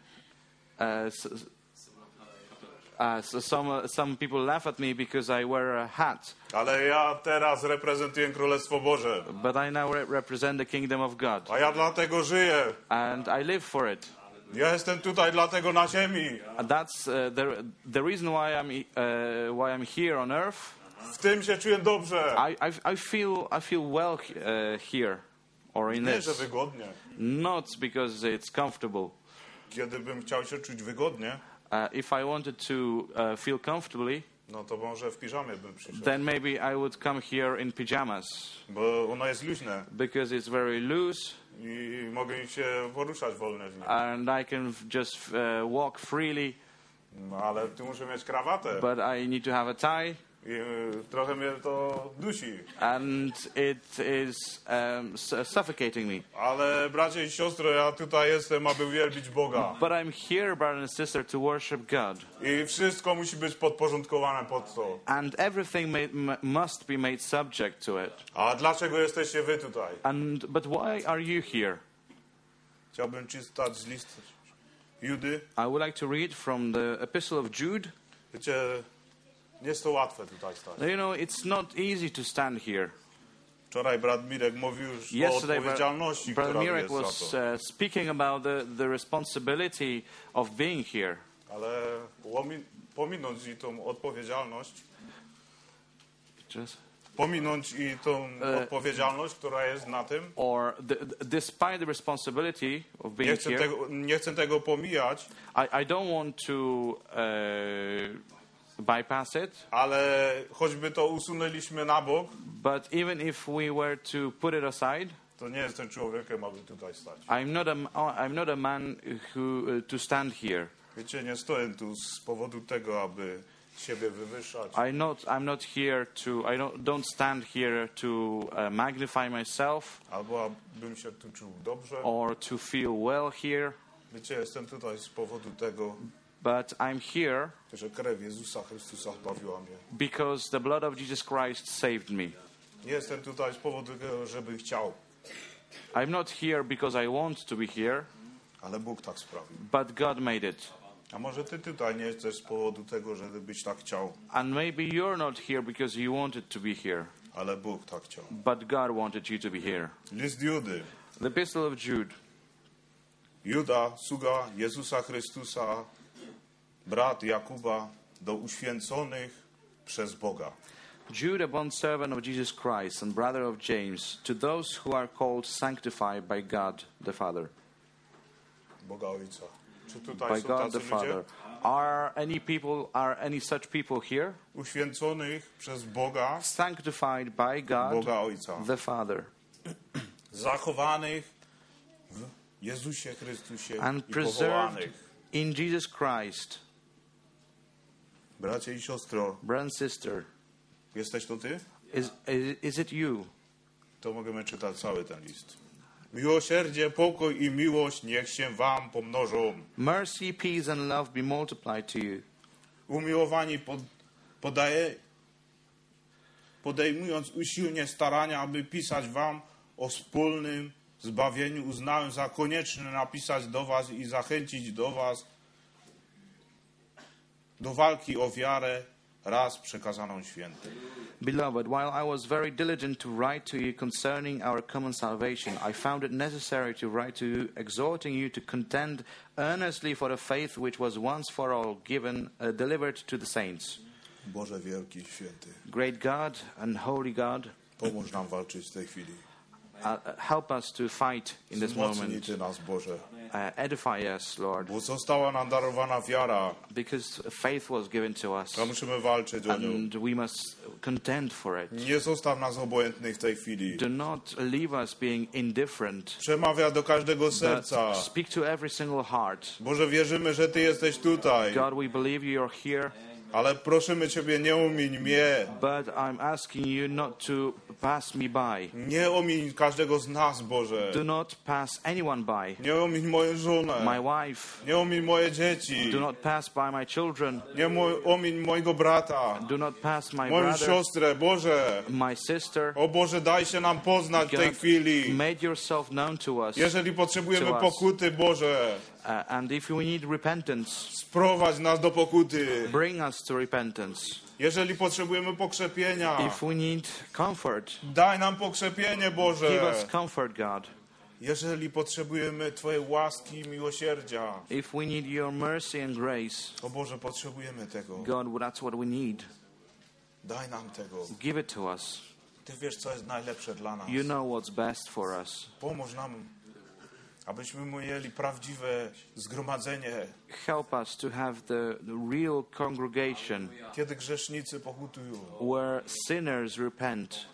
Speaker 5: some people laugh at me because I wear a hat.
Speaker 4: Ale ja teraz reprezentuję Królestwo Boże.
Speaker 5: But I now represent the kingdom of God.
Speaker 4: A ja dlatego żyję.
Speaker 5: And I live for it.
Speaker 4: Ja jestem tutaj dlatego na ziemi.
Speaker 5: And that's the reason why I'm here on earth.
Speaker 4: W tym się czuję dobrze.
Speaker 5: I feel well here or in
Speaker 4: Nie, że
Speaker 5: this.
Speaker 4: wygodnie.
Speaker 5: Not because it's comfortable.
Speaker 4: Kiedy bym chciał się czuć wygodnie,
Speaker 5: If I wanted to feel comfortably,
Speaker 4: no to może w piżamie bym przyszedł.
Speaker 5: then maybe I would come here in pajamas
Speaker 4: Bo ono jest luźne
Speaker 5: because it's very loose
Speaker 4: i mogę się poruszać wolno w nim.
Speaker 5: and I can just walk freely.
Speaker 4: No, ale tu muszę mieć krawatę.
Speaker 5: But I need to have a tie,
Speaker 4: I trochę mnie to dusi.
Speaker 5: and it is suffocating me.
Speaker 4: Ale bracie i siostry, ja tutaj jestem, aby uwielbić Boga.
Speaker 5: But I'm here, brother and sister, to worship God.
Speaker 4: I wszystko musi być podporządkowane pod to.
Speaker 5: And everything must be made subject to it.
Speaker 4: A dlaczego jesteście wy tutaj?
Speaker 5: But why are you here?
Speaker 4: Chciałbym czytać z listu Judy.
Speaker 5: I would like to read from the Epistle of Jude.
Speaker 4: Wiecie, nie jest to łatwe tutaj stać.
Speaker 5: You know, it's not easy to stand here.
Speaker 4: Wczoraj brat Mirek mówił już o
Speaker 5: Yesterday,
Speaker 4: odpowiedzialności,
Speaker 5: Brother
Speaker 4: która
Speaker 5: Mirek
Speaker 4: jest
Speaker 5: was
Speaker 4: za to.
Speaker 5: speaking about the responsibility of being here.
Speaker 4: Ale pominąć i tą odpowiedzialność,
Speaker 5: Just
Speaker 4: pominąć i tą odpowiedzialność, która jest na tym.
Speaker 5: or despite the responsibility of being here,
Speaker 4: Nie chcę tego pomijać,
Speaker 5: I don't want to bypass it.
Speaker 4: ale choćby to usunęliśmy na bok,
Speaker 5: But even if we were to put it aside,
Speaker 4: to nie jestem człowiekiem, aby tutaj stać.
Speaker 5: I'm not a man who to stand here.
Speaker 4: Wiecie, nie stoję tu z powodu tego, aby siebie wywyższać,
Speaker 5: I'm not here to. I don't stand here to magnify myself
Speaker 4: albo abym się tu czuł dobrze.
Speaker 5: or to feel well here.
Speaker 4: Wiecie, jestem tutaj z powodu tego,
Speaker 5: But I'm here
Speaker 4: że krew Jezusa Chrystusa zbawiła mnie.
Speaker 5: because the blood of Jesus Christ saved me.
Speaker 4: Nie jestem tutaj z powodu tego, żeby chciał,
Speaker 5: I'm not here because I want to be here,
Speaker 4: ale Bóg tak sprawił.
Speaker 5: but God made it.
Speaker 4: A może ty tutaj nie jesteś z powodu tego, żebyś tak chciał,
Speaker 5: And maybe you're not here because you wanted to be here,
Speaker 4: ale Bóg tak chciał.
Speaker 5: but God wanted you to be here.
Speaker 4: List Judy.
Speaker 5: The Epistle of Jude.
Speaker 4: Juda, sługa Jezusa Chrystusa, brat Jakuba, do uświęconych przez Boga.
Speaker 5: Jude, a bondservant of Jesus Christ and brother of James, to those who are called sanctified by God the Father.
Speaker 4: Boga Ojca. Czy tutaj
Speaker 5: By
Speaker 4: są
Speaker 5: God
Speaker 4: tacy
Speaker 5: the Father.
Speaker 4: ludzie?
Speaker 5: Are any such people here?
Speaker 4: Uświęconych przez Boga,
Speaker 5: Sanctified by God
Speaker 4: Boga Ojca.
Speaker 5: the Father.
Speaker 4: Zachowanych w Jezusie Chrystusie
Speaker 5: And
Speaker 4: i
Speaker 5: preserved
Speaker 4: powołanych.
Speaker 5: in Jesus Christ.
Speaker 4: Bracie i siostro,
Speaker 5: Brother and sister,
Speaker 4: jesteś to ty?
Speaker 5: is it you?
Speaker 4: To możemy czytać cały ten list. Miłosierdzie, pokój i miłość niech się wam pomnożą.
Speaker 5: Mercy, peace and love be multiplied to you.
Speaker 4: Umiłowani podejmując usilnie starania, aby pisać wam o wspólnym zbawieniu, uznałem za konieczne napisać do was i zachęcić do was do walki o wiarę raz przekazaną świętym.
Speaker 5: Beloved, while I was very diligent to write to you concerning our common salvation, I found it necessary to write to you, exhorting you to contend earnestly for the faith which was once for all delivered to the saints.
Speaker 4: Boże wielki, święty,
Speaker 5: Great God and holy God,
Speaker 4: pomóż nam walczyć w tej chwili.
Speaker 5: help us to fight in this
Speaker 4: Wzmocnij
Speaker 5: moment.
Speaker 4: Ty nas, Boże,
Speaker 5: Edify us, Lord,
Speaker 4: bo została nam darowana wiara,
Speaker 5: because faith was given to us,
Speaker 4: a musimy walczyć o nią.
Speaker 5: and we must contend for it.
Speaker 4: Nie zostaw nas obojętnych w tej chwili.
Speaker 5: Do not leave us being indifferent,
Speaker 4: Przemawia do każdego
Speaker 5: but
Speaker 4: serca.
Speaker 5: speak to every single heart.
Speaker 4: Boże, wierzymy, że Ty jesteś tutaj,
Speaker 5: God, we believe you're here,
Speaker 4: ale prosimy Ciebie, nie omiń mnie.
Speaker 5: but I'm asking you not to pass me by.
Speaker 4: Nie omiń każdego z nas, Boże.
Speaker 5: Do not pass anyone by.
Speaker 4: Nie omiń moją
Speaker 5: My
Speaker 4: żonę.
Speaker 5: wife,
Speaker 4: Nie omiń moje dzieci.
Speaker 5: do not pass by my children.
Speaker 4: Nie omiń mojego brata.
Speaker 5: Do not pass my
Speaker 4: Moją
Speaker 5: brother,
Speaker 4: siostrę. Boże.
Speaker 5: my sister.
Speaker 4: O Boże, daj się nam poznać w tej
Speaker 5: God,
Speaker 4: chwili.
Speaker 5: made yourself known to us.
Speaker 4: Jeżeli potrzebujemy
Speaker 5: to us.
Speaker 4: pokuty, Boże,
Speaker 5: And if we need repentance,
Speaker 4: sprowadź nas do pokuty.
Speaker 5: bring us to repentance.
Speaker 4: Jeżeli potrzebujemy pokrzepienia,
Speaker 5: If we need comfort,
Speaker 4: daj nam pokrzepienie,
Speaker 5: give
Speaker 4: Boże.
Speaker 5: us comfort, God.
Speaker 4: Jeżeli potrzebujemy Twojej łaski i miłosierdzia,
Speaker 5: If we need your mercy and grace,
Speaker 4: o Boże, potrzebujemy tego.
Speaker 5: God, that's what we need.
Speaker 4: Daj nam tego.
Speaker 5: Give it to us.
Speaker 4: Ty wiesz, co jest najlepsze dla nas.
Speaker 5: You know what's best for us.
Speaker 4: Pomóż nam, abyśmy mieli prawdziwe zgromadzenie,
Speaker 5: Help us to have the real congregation
Speaker 4: kiedy grzesznicy pokutują,
Speaker 5: where sinners repent,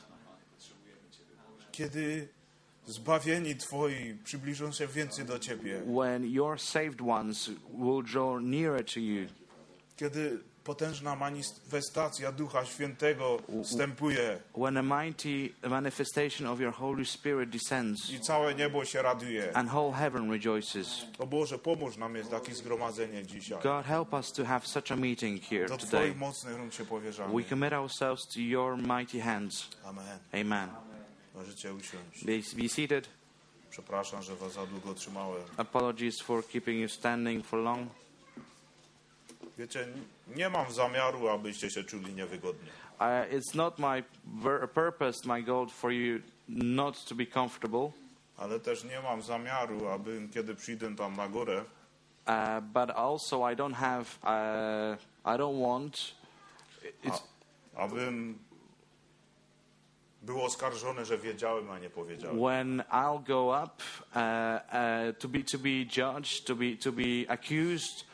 Speaker 4: kiedy zbawieni Twoi przybliżą się więcej do Ciebie,
Speaker 5: when your saved ones will draw nearer to you,
Speaker 4: kiedy potężna manifestacja Ducha Świętego wstępuje
Speaker 5: when a mighty manifestation of your Holy Spirit descends
Speaker 4: i całe niebo się raduje.
Speaker 5: and whole heaven rejoices.
Speaker 4: O Boże, pomóż nam jest takie zgromadzenie dzisiaj.
Speaker 5: God, help us to have such a meeting here
Speaker 4: Do
Speaker 5: today.
Speaker 4: Twoich mocnych rąk się powierzamy.
Speaker 5: We commit ourselves to your mighty hands.
Speaker 4: Amen.
Speaker 5: Amen.
Speaker 4: Możecie usiąść.
Speaker 5: Be seated.
Speaker 4: Przepraszam, że Was za długo trzymałem.
Speaker 5: Apologies for keeping you standing for long.
Speaker 4: Wiecie, nie mam zamiaru, abyście się czuli niewygodnie.
Speaker 5: It's not my purpose, my goal for you not to be comfortable,
Speaker 4: Ale też nie mam zamiaru, abym kiedy przyjdę tam na górę,
Speaker 5: but also I don't have, I don't want. It's
Speaker 4: abym był oskarżony, że wiedziałem, a nie powiedziałem.
Speaker 5: when I'll go up to be judged, to be accused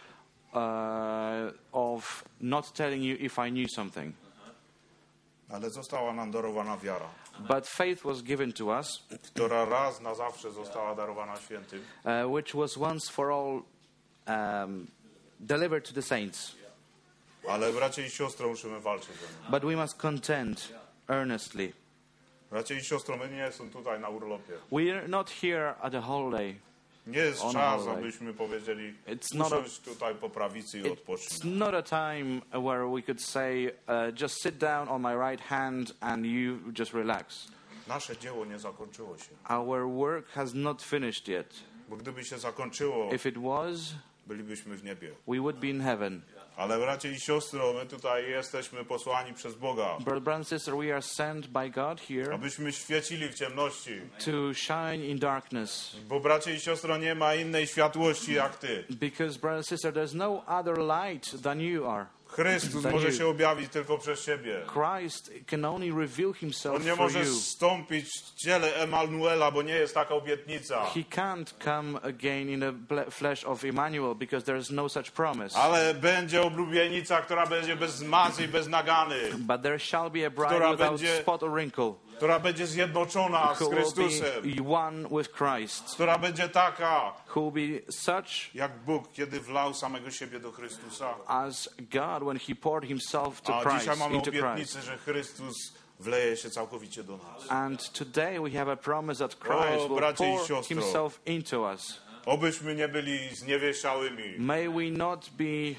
Speaker 5: of not telling you if I knew something.
Speaker 4: Ale została nam darowana wiara,
Speaker 5: But faith was given to us,
Speaker 4: która raz na zawsze została darowana świętym.
Speaker 5: which was once for all delivered to the saints.
Speaker 4: Ale bracie i siostro, musimy walczyć o nią.
Speaker 5: But we must contend earnestly.
Speaker 4: Bracie i siostro, my nie są tutaj na urlopie.
Speaker 5: We're not here at a holiday.
Speaker 4: Nie jest
Speaker 5: On
Speaker 4: czas,
Speaker 5: holiday.
Speaker 4: abyśmy powiedzieli,
Speaker 5: It's not a-
Speaker 4: usiądź tutaj po prawicy i
Speaker 5: It's
Speaker 4: odpocznij.
Speaker 5: not a time where we could say, just sit down on my right hand and you just relax.
Speaker 4: Nasze dzieło nie zakończyło się.
Speaker 5: Our work has not finished yet.
Speaker 4: Bo gdyby się zakończyło,
Speaker 5: If it was,
Speaker 4: bylibyśmy w niebie.
Speaker 5: we would be in heaven.
Speaker 4: Ale bracie i siostro, my tutaj jesteśmy posłani przez Boga,
Speaker 5: Brother and sister, we are sent by God here
Speaker 4: abyśmy świecili w ciemności.
Speaker 5: to shine in darkness.
Speaker 4: Bo bracie i siostro, nie ma innej światłości jak ty.
Speaker 5: Because, brother and sister, there's no other light than you are.
Speaker 4: Chrystus
Speaker 5: Than
Speaker 4: może
Speaker 5: you.
Speaker 4: się objawić tylko przez siebie.
Speaker 5: Christ can only reveal himself
Speaker 4: On nie
Speaker 5: for
Speaker 4: może
Speaker 5: you.
Speaker 4: zstąpić w ciele Emanuela, bo nie jest taka obietnica.
Speaker 5: He can't come again in the flesh of Emmanuel because there is no such promise.
Speaker 4: Ale będzie oblubienica, która będzie bez zmazy i bez nagany.
Speaker 5: But there shall be a bride
Speaker 4: Która
Speaker 5: without
Speaker 4: będzie-
Speaker 5: spot or wrinkle,
Speaker 4: Która będzie zjednoczona z
Speaker 5: who will
Speaker 4: Chrystusem.
Speaker 5: be one with Christ,
Speaker 4: Która będzie taka,
Speaker 5: who will be such
Speaker 4: jak Bóg, kiedy wlał samego siebie do Chrystusa.
Speaker 5: as God when He poured Himself to
Speaker 4: A
Speaker 5: Christ,
Speaker 4: dzisiaj mamy
Speaker 5: into Christ.
Speaker 4: obietnicę, że Chrystus wleje się całkowicie do nas.
Speaker 5: And today we have a promise that Christ
Speaker 4: O,
Speaker 5: will
Speaker 4: bracie i
Speaker 5: pour
Speaker 4: siostro.
Speaker 5: Himself into us.
Speaker 4: Obyśmy nie byli zniewieściałymi.
Speaker 5: May we not be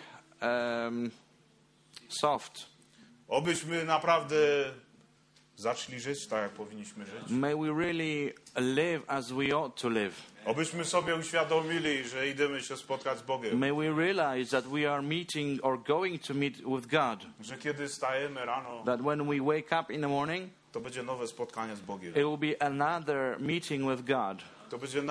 Speaker 5: soft.
Speaker 4: Obyśmy naprawdę zaczęli żyć tak, jak powinniśmy żyć.
Speaker 5: May we really live as we ought to live.
Speaker 4: Obyśmy sobie uświadomili, że idziemy się spotkać z Bogiem.
Speaker 5: May we realize that we are meeting or going to meet with God.
Speaker 4: Że kiedy stajemy rano,
Speaker 5: That when we wake up in the morning,
Speaker 4: to będzie nowe spotkanie z Bogiem.
Speaker 5: it will be another meeting with God.
Speaker 4: To będzie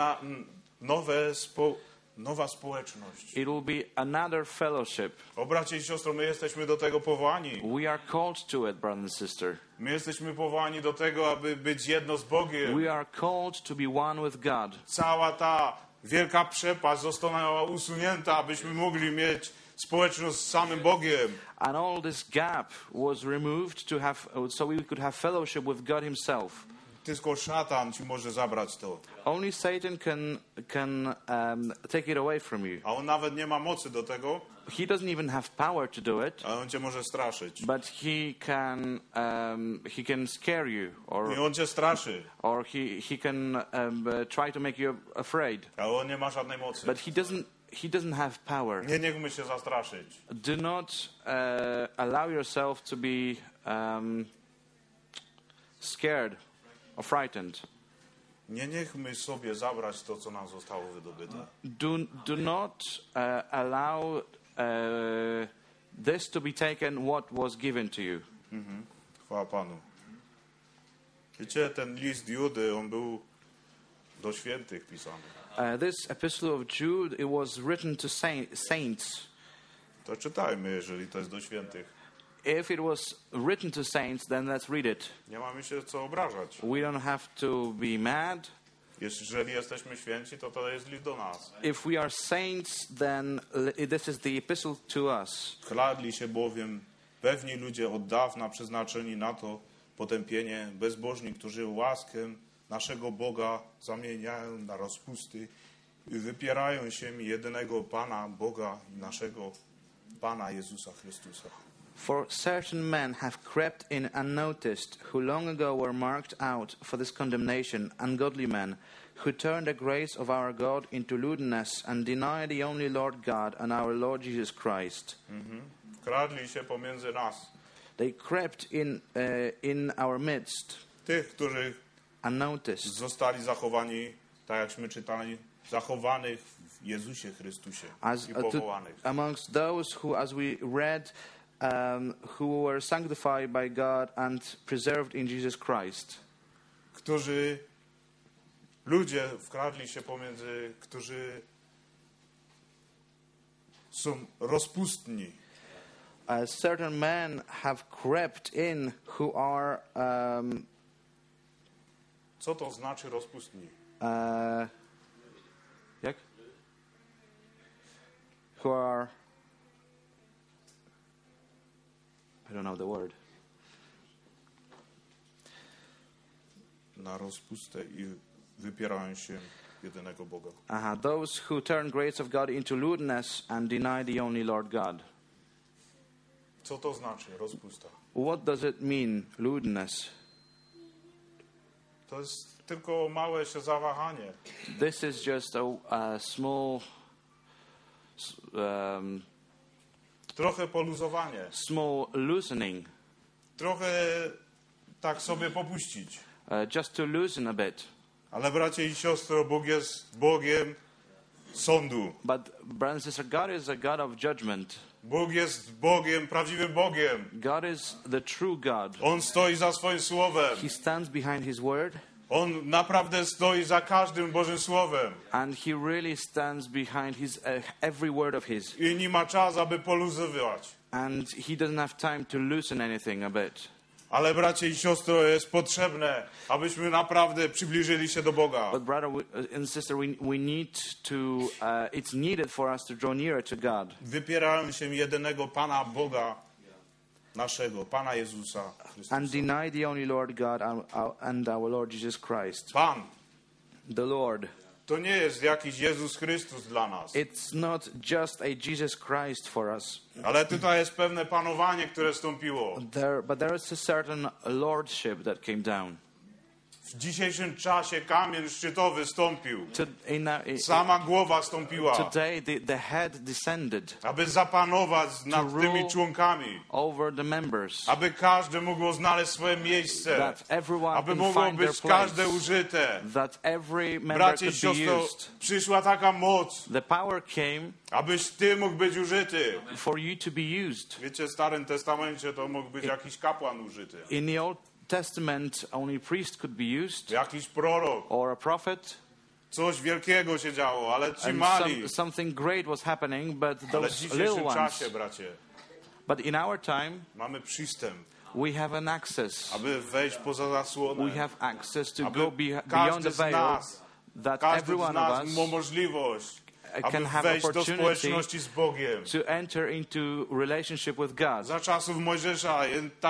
Speaker 4: nowa społeczność.
Speaker 5: It will be another fellowship.
Speaker 4: O bracie i siostro, my jesteśmy do tego powołani.
Speaker 5: We are called to it, brother and sister.
Speaker 4: My jesteśmy powołani do tego, aby być jedno z Bogiem.
Speaker 5: We are called to be one with God.
Speaker 4: Cała ta wielka przepaść została usunięta, abyśmy mogli mieć społeczność z samym Bogiem.
Speaker 5: And all this gap was removed to have, so we could have fellowship with God Himself.
Speaker 4: Tylko szatan ci może zabrać to.
Speaker 5: Only Satan can take it away from you.
Speaker 4: A on nawet nie ma mocy do tego,
Speaker 5: He doesn't even have power to do it,
Speaker 4: ale on cię może straszyć.
Speaker 5: but he can scare you,
Speaker 4: I on cię straszy,
Speaker 5: or he can try to make you afraid.
Speaker 4: ale on nie ma żadnej mocy.
Speaker 5: But he doesn't have power.
Speaker 4: Nie niechmy się zastraszyć.
Speaker 5: Do not allow yourself to be scared or frightened.
Speaker 4: Nie niechmy sobie zabrać to, co nam zostało wydobyte.
Speaker 5: Do not allow this to be taken what was given to you.
Speaker 4: Chwała Panu. Wiecie, ten list Judy, on był do świętych pisany.
Speaker 5: This epistle of Jude, it was written to saints.
Speaker 4: To czytajmy, jeżeli to jest do świętych.
Speaker 5: If it was written to saints, then let's read it.
Speaker 4: Nie mamy się co obrażać.
Speaker 5: We don't have to be mad.
Speaker 4: Jeżeli jesteśmy święci, to jest list do nas.
Speaker 5: If we are saints, then this is the epistle to us.
Speaker 4: Chladli się bowiem pewni ludzie od dawna przeznaczeni na to potępienie, bezbożni, którzy łaskę naszego Boga zamieniają na rozpusty i wypierają się jedynego Pana, Boga i naszego Pana Jezusa Chrystusa.
Speaker 5: For certain men have crept in unnoticed, who long ago were marked out for this condemnation, ungodly men, who turned the grace of our God into lewdness and deny the only Lord God and our Lord Jesus Christ.
Speaker 4: Kradli się pomiędzy nas,
Speaker 5: They crept in our midst,
Speaker 4: tych, którzy
Speaker 5: unnoticed,
Speaker 4: zostali zachowani, tak jakśmy czytali, zachowanych w Jezusie Chrystusie
Speaker 5: as
Speaker 4: i powołanych.
Speaker 5: amongst those who, as we read, who were sanctified by God and preserved in Jesus Christ.
Speaker 4: Ludzie wkradli się pomiędzy, którzy są rozpustni.
Speaker 5: Certain men have crept in who are
Speaker 4: Co to znaczy rozpustni?
Speaker 5: Jak? Who are... I don't know the word.
Speaker 4: Na rozpustę i wypierają się jedynego Boga.
Speaker 5: Those who turn grace of God into lewdness and deny the only Lord God.
Speaker 4: Co to znaczy rozpusta?
Speaker 5: What does it mean, lewdness?
Speaker 4: To jest tylko małe się zawahanie.
Speaker 5: This is just a small,
Speaker 4: Trochę poluzowanie.
Speaker 5: small loosening,
Speaker 4: Trochę tak sobie popuścić.
Speaker 5: just to loosen a bit.
Speaker 4: Ale bracie i siostro, Bóg jest Bogiem sądu.
Speaker 5: But brothers and sisters, God is a God of judgment.
Speaker 4: Bóg jest Bogiem, prawdziwym Bogiem.
Speaker 5: God is the true God.
Speaker 4: On stoi za swoim słowem.
Speaker 5: He stands behind His word,
Speaker 4: On naprawdę stoi za każdym Bożym słowem.
Speaker 5: and He really stands behind His every word of His.
Speaker 4: I nie ma czasu, aby poluzować.
Speaker 5: And He doesn't have time to loosen anything a bit.
Speaker 4: Ale bracie i siostro, jest potrzebne, abyśmy naprawdę przybliżyli się do Boga.
Speaker 5: But brother and sister, we need to, it's needed for us to draw nearer to God.
Speaker 4: Wypierałem się jedynego Pana Boga naszego, Pana Jezusa Chrystusa.
Speaker 5: And deny the only Lord God and our Lord Jesus Christ.
Speaker 4: Pan,
Speaker 5: The Lord.
Speaker 4: to nie jest jakiś Jezus Chrystus dla nas.
Speaker 5: It's not just a Jesus Christ for us.
Speaker 4: Ale tutaj jest pewne panowanie, które stąpiło.
Speaker 5: But there is a certain lordship that came down.
Speaker 4: W dzisiejszym czasie kamień szczytowy stąpił.
Speaker 5: Sama
Speaker 4: głowa stąpiła.
Speaker 5: Today the head descended.
Speaker 4: Aby zapanować nad tymi członkami.
Speaker 5: Over the members.
Speaker 4: Aby każdy mógł znaleźć swoje miejsce.
Speaker 5: That everyone
Speaker 4: aby
Speaker 5: can
Speaker 4: mogło
Speaker 5: find their
Speaker 4: być
Speaker 5: place.
Speaker 4: każde użyte.
Speaker 5: That every member
Speaker 4: Bracie i
Speaker 5: could be
Speaker 4: siostro,
Speaker 5: used.
Speaker 4: przyszła taka moc.
Speaker 5: The power came
Speaker 4: abyś ty mógł być użyty.
Speaker 5: for you to be used.
Speaker 4: Wiecie, w Starym Testamencie to mógł być jakiś kapłan użyty.
Speaker 5: In the Old Testament, only priest could be used,
Speaker 4: Jakiś prorok.
Speaker 5: or a prophet.
Speaker 4: Coś wielkiego się działo, ale ci
Speaker 5: And
Speaker 4: mali.
Speaker 5: something great was happening, but
Speaker 4: Ale w
Speaker 5: those little
Speaker 4: dzisiejszym
Speaker 5: ones.
Speaker 4: czasie, bracie,
Speaker 5: But in our time,
Speaker 4: mamy przystęp,
Speaker 5: we have an access.
Speaker 4: aby wejść poza zasłonę.
Speaker 5: We have access to
Speaker 4: Aby
Speaker 5: go beyond
Speaker 4: każdy
Speaker 5: the
Speaker 4: z
Speaker 5: veil.
Speaker 4: nas,
Speaker 5: That
Speaker 4: każdy
Speaker 5: every
Speaker 4: z
Speaker 5: one
Speaker 4: nas
Speaker 5: of us
Speaker 4: ma możliwość, aby
Speaker 5: can have
Speaker 4: wejść do
Speaker 5: opportunity
Speaker 4: społeczności z Bogiem.
Speaker 5: to enter into relationship with God.
Speaker 4: Za czasów Mojżesza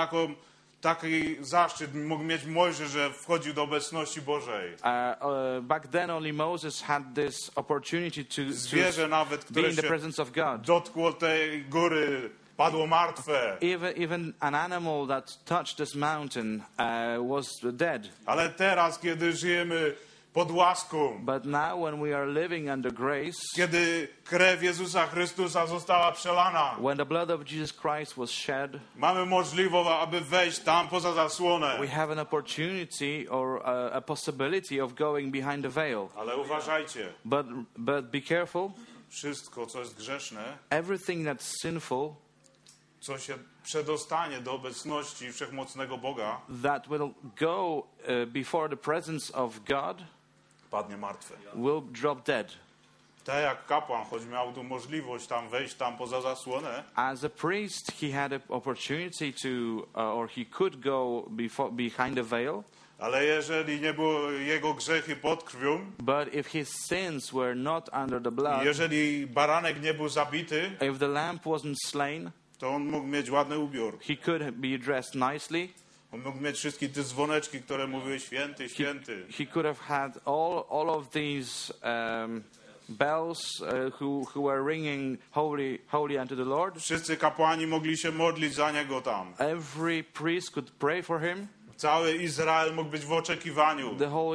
Speaker 4: taki zaszczyt mógł mieć Mojżesz, że wchodził do obecności Bożej.
Speaker 5: Back then, only Moses had this opportunity
Speaker 4: Zwierzę nawet,
Speaker 5: be
Speaker 4: które
Speaker 5: in the
Speaker 4: się
Speaker 5: presence of God.
Speaker 4: dotkło tej góry, padło martwe.
Speaker 5: Even an animal that touched this mountain was dead.
Speaker 4: Ale teraz, kiedy żyjemy pod łaską,
Speaker 5: But now, when we are living under grace,
Speaker 4: kiedy krew Jezusa Chrystusa została przelana,
Speaker 5: when the blood of Jesus Christ was shed,
Speaker 4: mamy możliwość, aby wejść tam poza zasłonę.
Speaker 5: we have an opportunity or a possibility of going behind the veil.
Speaker 4: Ale uważajcie,
Speaker 5: But be careful.
Speaker 4: wszystko, co jest grzeszne,
Speaker 5: Everything that's sinful,
Speaker 4: co się przedostanie do obecności wszechmocnego Boga,
Speaker 5: that will go before the presence of God,
Speaker 4: padnie martwe.
Speaker 5: will drop dead.
Speaker 4: Tak jak kapłan, choć miał tu możliwość tam wejść tam poza zasłonę,
Speaker 5: As a priest, he had an opportunity to, or he could go behind the veil.
Speaker 4: ale jeżeli nie były jego grzechy pod krwią,
Speaker 5: But if his sins were not under the blood,
Speaker 4: jeżeli baranek nie był zabity,
Speaker 5: if the lamb wasn't slain,
Speaker 4: to on mógł mieć ładny ubiór.
Speaker 5: he could be dressed nicely.
Speaker 4: On mógł mieć wszystkie te dzwoneczki, które mówiły święty, święty.
Speaker 5: He could have had all of these bells who were ringing holy, holy unto the Lord.
Speaker 4: Wszyscy kapłani mogli się modlić za niego tam.
Speaker 5: Every priest could pray for him.
Speaker 4: Cały Izrael mógł być w oczekiwaniu.
Speaker 5: The whole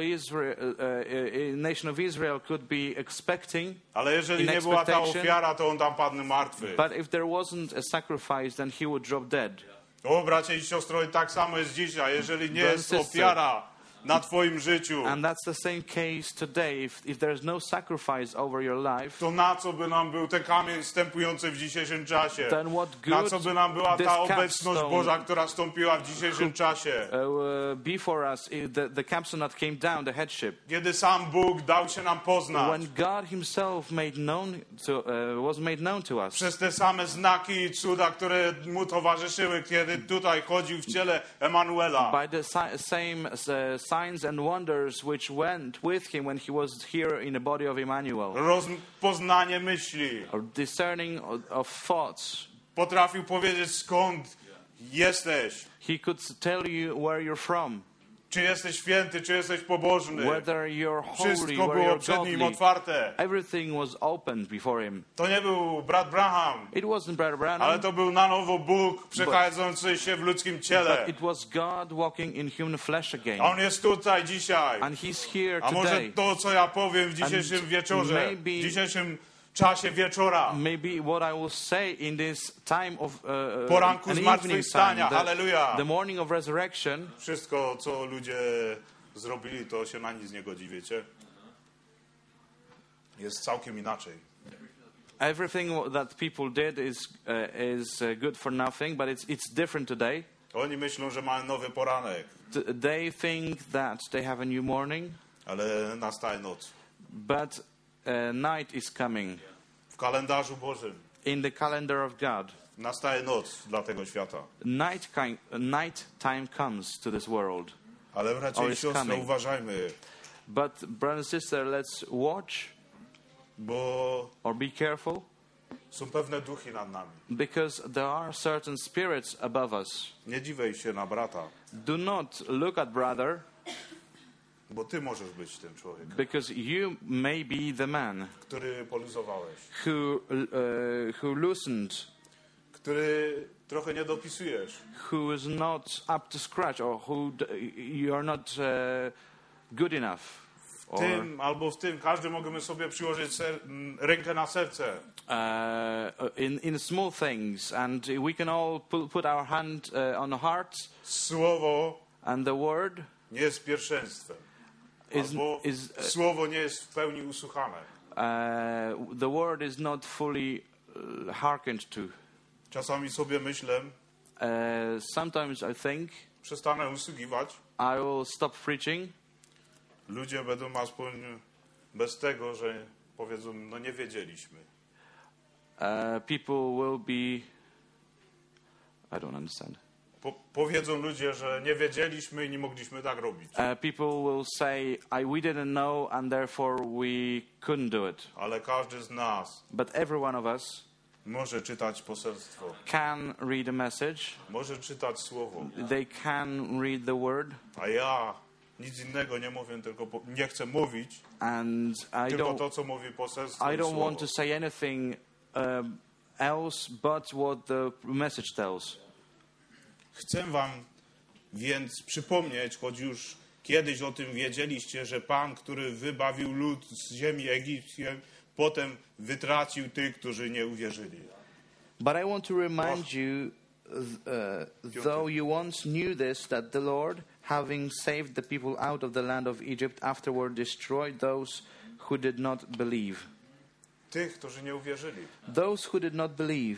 Speaker 5: nation of Israel could be expecting.
Speaker 4: Ale jeżeli
Speaker 5: in
Speaker 4: nie była ta
Speaker 5: expectation.
Speaker 4: ofiara, to on tam padł martwy.
Speaker 5: But if there wasn't a sacrifice, then he would drop dead.
Speaker 4: O, bracie i siostro, i tak samo jest dzisiaj. Jeżeli nie
Speaker 5: Brother,
Speaker 4: jest
Speaker 5: sister.
Speaker 4: ofiara na twoim życiu,
Speaker 5: And that's the same case today. If there's no sacrifice over your life,
Speaker 4: to na co by nam był ten kamień wstępujący w dzisiejszym czasie?
Speaker 5: then what
Speaker 4: Na
Speaker 5: good
Speaker 4: co by nam była
Speaker 5: this
Speaker 4: ta obecność
Speaker 5: capstone
Speaker 4: Boża, która stąpiła w dzisiejszym czasie?
Speaker 5: be for us, the capstone that came down, the headship.
Speaker 4: Kiedy sam Bóg dał się nam poznać.
Speaker 5: When God Himself was made known to us
Speaker 4: Przez te same znaki i cuda, które mu towarzyszyły, kiedy tutaj chodził w ciele Emanuela.
Speaker 5: by the same signs and wonders which went with him when he was here in the body of Emmanuel.
Speaker 4: Rozpoznanie myśli.
Speaker 5: Or discerning of thoughts.
Speaker 4: Potrafił powiedzieć, skąd jesteś.
Speaker 5: He could tell you where you're from.
Speaker 4: Czy jesteś święty, czy jesteś pobożny.
Speaker 5: Whether you're holy,
Speaker 4: Wszystko
Speaker 5: where
Speaker 4: było
Speaker 5: you're
Speaker 4: przed nim
Speaker 5: godly.
Speaker 4: otwarte.
Speaker 5: Everything was opened before him.
Speaker 4: To nie był brat Branham,
Speaker 5: It wasn't Brother Branham,
Speaker 4: ale to był na nowo Bóg przechadzający się w ludzkim ciele.
Speaker 5: but it was God walking in human flesh again.
Speaker 4: A On jest tutaj dzisiaj.
Speaker 5: And he's here
Speaker 4: A może
Speaker 5: today.
Speaker 4: to, co ja powiem w dzisiejszym wieczorze,
Speaker 5: maybe-
Speaker 4: w dzisiejszym czasie wieczora,
Speaker 5: Maybe what I will say in this time of
Speaker 4: Poranku
Speaker 5: an evening
Speaker 4: zmartwychwstania.
Speaker 5: time,
Speaker 4: Hallelujah.
Speaker 5: the morning of resurrection,
Speaker 4: wszystko, co ludzie zrobili, to się na nic nie godzi, wiecie? Jest całkiem inaczej.
Speaker 5: everything that people did is good for nothing, but it's different today.
Speaker 4: Oni myślą, że mają nowy poranek,
Speaker 5: They think that they have a new morning,
Speaker 4: ale nastaje noc.
Speaker 5: but night is coming.
Speaker 4: W kalendarzu Bożym
Speaker 5: In the calendar of God,
Speaker 4: nastaje noc dla tego świata.
Speaker 5: night time comes to this world.
Speaker 4: Ale bracia
Speaker 5: Or
Speaker 4: i
Speaker 5: is
Speaker 4: siostry,
Speaker 5: coming.
Speaker 4: uważajmy,
Speaker 5: But brother and sister, let's watch
Speaker 4: bo
Speaker 5: or be careful,
Speaker 4: są pewne duchy nad nami.
Speaker 5: because there are certain spirits above us.
Speaker 4: Nie dziwej się na brata,
Speaker 5: Do not look at brother,
Speaker 4: bo ty możesz być tym człowiekiem,
Speaker 5: because you may be the man
Speaker 4: który poluzowałeś,
Speaker 5: who loosened,
Speaker 4: który trochę nie dopisujesz.
Speaker 5: who is not up to scratch, or you are not good enough.
Speaker 4: W tym albo w tym, każdy możemy sobie przyłożyć rękę na serce.
Speaker 5: In small things, and we can all put our hand on the heart,
Speaker 4: Słowo
Speaker 5: and the word
Speaker 4: nie jest pierwszeństwem. Albo słowo nie jest w pełni usłuchane.
Speaker 5: the word is not fully hearkened to.
Speaker 4: Czasami sobie myślę,
Speaker 5: Sometimes I think
Speaker 4: przestanę usługiwać,
Speaker 5: I will stop preaching.
Speaker 4: ludzie będą aspoň bez tego, że powiedzą, no nie wiedzieliśmy.
Speaker 5: People will be. I don't understand.
Speaker 4: Powiedzą ludzie, że nie wiedzieliśmy i nie mogliśmy tak robić.
Speaker 5: People will say, we didn't know, and therefore we couldn't do it.
Speaker 4: Ale każdy z nas
Speaker 5: But every one of us
Speaker 4: może czytać poselstwo,
Speaker 5: can read a message.
Speaker 4: może czytać słowo.
Speaker 5: They can read the word,
Speaker 4: A ja nic innego nie mówię, tylko nie chcę mówić,
Speaker 5: and
Speaker 4: tylko to, co mówi poselstwo
Speaker 5: I
Speaker 4: i
Speaker 5: don't
Speaker 4: słowo.
Speaker 5: want to say anything else but what the message tells.
Speaker 4: Chcę wam więc przypomnieć, choć już kiedyś o tym wiedzieliście, że Pan, który wybawił lud z ziemi egipskiej, potem wytracił tych, którzy nie uwierzyli.
Speaker 5: But I want to remind you, though you once knew this, that the Lord, having saved the people out of the land of Egypt, afterward destroyed those who did not believe.
Speaker 4: Tych, którzy nie uwierzyli.
Speaker 5: Those who did not believe.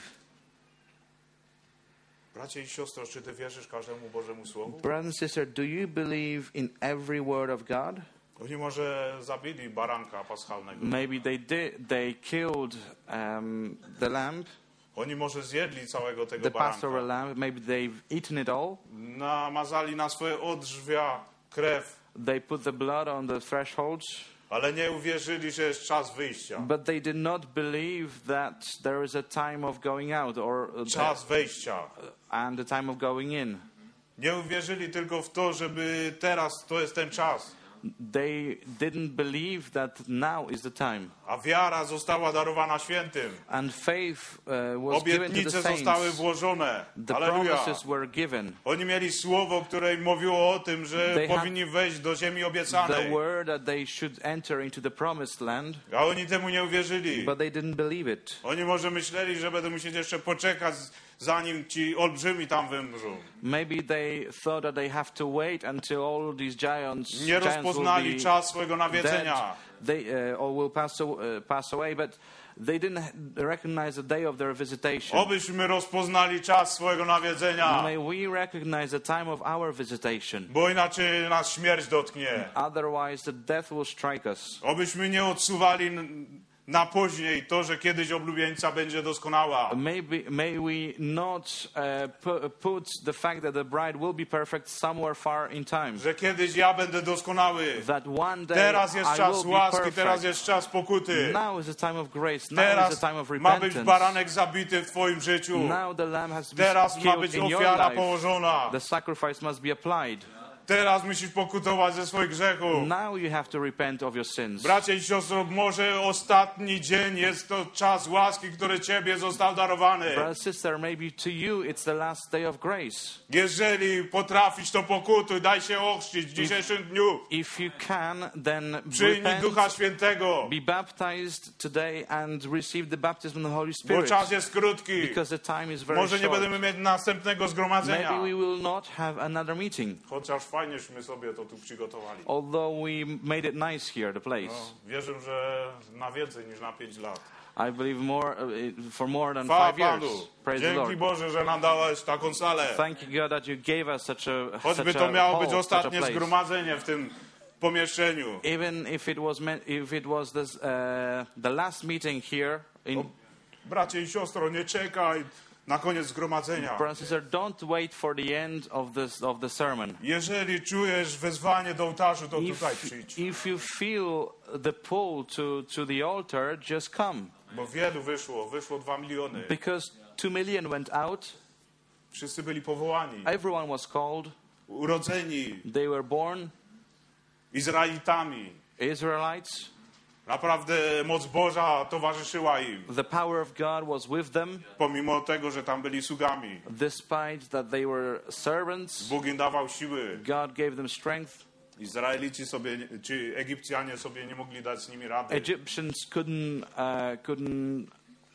Speaker 4: Bracie i siostro, czy ty wierzysz każdemu Bożemu Słowu?
Speaker 5: Brother and sister, do you believe in every word of God?
Speaker 4: Oni może zabili baranka paschalnego.
Speaker 5: Maybe they did. They killed the lamb,
Speaker 4: Oni może zjedli całego tego
Speaker 5: the Passover
Speaker 4: baranka.
Speaker 5: lamb. Maybe they've eaten it all.
Speaker 4: Namazali na swoje odrzwia krew,
Speaker 5: They put the blood on the thresholds,
Speaker 4: ale nie uwierzyli, że jest czas wyjścia.
Speaker 5: but they did not believe that there is a time of going out or
Speaker 4: Czas wejścia.
Speaker 5: and the time of going in.
Speaker 4: Nie uwierzyli tylko w to, żeby teraz to jest ten czas.
Speaker 5: They didn't believe that now is the time.
Speaker 4: A wiara została darowana świętym.
Speaker 5: And faith was given to
Speaker 4: Obietnice
Speaker 5: the
Speaker 4: zostały
Speaker 5: saints.
Speaker 4: włożone.
Speaker 5: The
Speaker 4: Halleluja.
Speaker 5: promises were given.
Speaker 4: Oni mieli słowo, które im mówiło o tym, że
Speaker 5: They had
Speaker 4: powinni wejść do ziemi
Speaker 5: The
Speaker 4: obiecanej.
Speaker 5: word that they should enter into the promised land,
Speaker 4: A oni temu nie uwierzyli.
Speaker 5: but they didn't believe it.
Speaker 4: Oni może myśleli, że będą musieli jeszcze poczekać, zanim ci olbrzymi tam wymrzą.
Speaker 5: Maybe they thought that they have to wait until all these giants
Speaker 4: Nie
Speaker 5: will
Speaker 4: rozpoznali
Speaker 5: be
Speaker 4: czas swojego nawiedzenia.
Speaker 5: dead. They all will pass away, but they didn't recognize the day of their visitation.
Speaker 4: Obyśmy rozpoznali czas swojego nawiedzenia,
Speaker 5: May we recognize the time of our visitation.
Speaker 4: bo inaczej nas śmierć dotknie.
Speaker 5: Otherwise, the death will strike us.
Speaker 4: Obyśmy nie odsuwali na później to, że kiedyś oblubieńca będzie doskonała.
Speaker 5: May we not put the fact that the bride will be perfect somewhere far in time.
Speaker 4: Że kiedyś ja będę doskonały.
Speaker 5: That one day
Speaker 4: Teraz jest
Speaker 5: I
Speaker 4: czas
Speaker 5: will be
Speaker 4: łaski,
Speaker 5: perfect.
Speaker 4: teraz jest czas pokuty.
Speaker 5: Now is the time of grace. Now is
Speaker 4: Teraz
Speaker 5: the time of
Speaker 4: ma być
Speaker 5: repentance.
Speaker 4: baranek zabity w twoim życiu.
Speaker 5: Now the lamb has to be
Speaker 4: Teraz ma
Speaker 5: killed
Speaker 4: być
Speaker 5: in your
Speaker 4: ofiara
Speaker 5: life.
Speaker 4: położona.
Speaker 5: The sacrifice must be applied.
Speaker 4: Teraz musisz pokutować ze swoich grzechów.
Speaker 5: Now you have to repent of your sins.
Speaker 4: Bracia i siostro, może ostatni dzień jest to czas łaski, który Ciebie został darowany.
Speaker 5: Brother, sister, maybe to you it's the last day of grace.
Speaker 4: Jeżeli potrafisz, to pokutuj, daj się ochrzcić w dzisiejszym dniu.
Speaker 5: If you can, then
Speaker 4: Przyjmij
Speaker 5: repent,
Speaker 4: Ducha Świętego,
Speaker 5: be baptized today and receive the baptism of the Holy
Speaker 4: bo
Speaker 5: Spirit.
Speaker 4: czas jest krótki.
Speaker 5: Because the time is very
Speaker 4: Może nie
Speaker 5: short.
Speaker 4: będziemy mieć następnego zgromadzenia.
Speaker 5: Maybe we will not have another meeting.
Speaker 4: Chociaż fajnieśmy sobie to tu przygotowali.
Speaker 5: Although we made it nice here, the place.
Speaker 4: No, wierzę, że na więcej niż na 5 lat.
Speaker 5: I believe for more than
Speaker 4: Chwała
Speaker 5: 5 years.
Speaker 4: Panu.
Speaker 5: Praise the
Speaker 4: Dzięki
Speaker 5: Lord.
Speaker 4: Boże, że nam dałeś taką salę.
Speaker 5: Thank you, God, that you gave us such
Speaker 4: Choćby
Speaker 5: a
Speaker 4: to miało być
Speaker 5: hall, such a
Speaker 4: ostatnie
Speaker 5: place.
Speaker 4: zgromadzenie w tym pomieszczeniu.
Speaker 5: Even if it was this, the last meeting here in
Speaker 4: Bracie i siostro, nie czekaj na koniec zgromadzenia.
Speaker 5: brother and sister, don't wait for the end of the sermon.
Speaker 4: Jeżeli czujesz wezwanie do ołtarzu, to tutaj przyjdź.
Speaker 5: If you feel the pull to the altar, just come.
Speaker 4: Bo wielu wyszło 2 miliony.
Speaker 5: Because 2 million went out.
Speaker 4: Wszyscy byli powołani,
Speaker 5: Everyone was called.
Speaker 4: urodzeni
Speaker 5: They were born
Speaker 4: Izraelitami.
Speaker 5: Israelites.
Speaker 4: Naprawdę moc Boża towarzyszyła im.
Speaker 5: The power of God was with them,
Speaker 4: Pomimo tego, że tam byli sługami.
Speaker 5: despite that they were servants.
Speaker 4: Bóg im dawał siły.
Speaker 5: God gave them strength.
Speaker 4: Izraelici sobie, czy Egipcjanie sobie nie mogli dać z nimi rady.
Speaker 5: Egyptians couldn't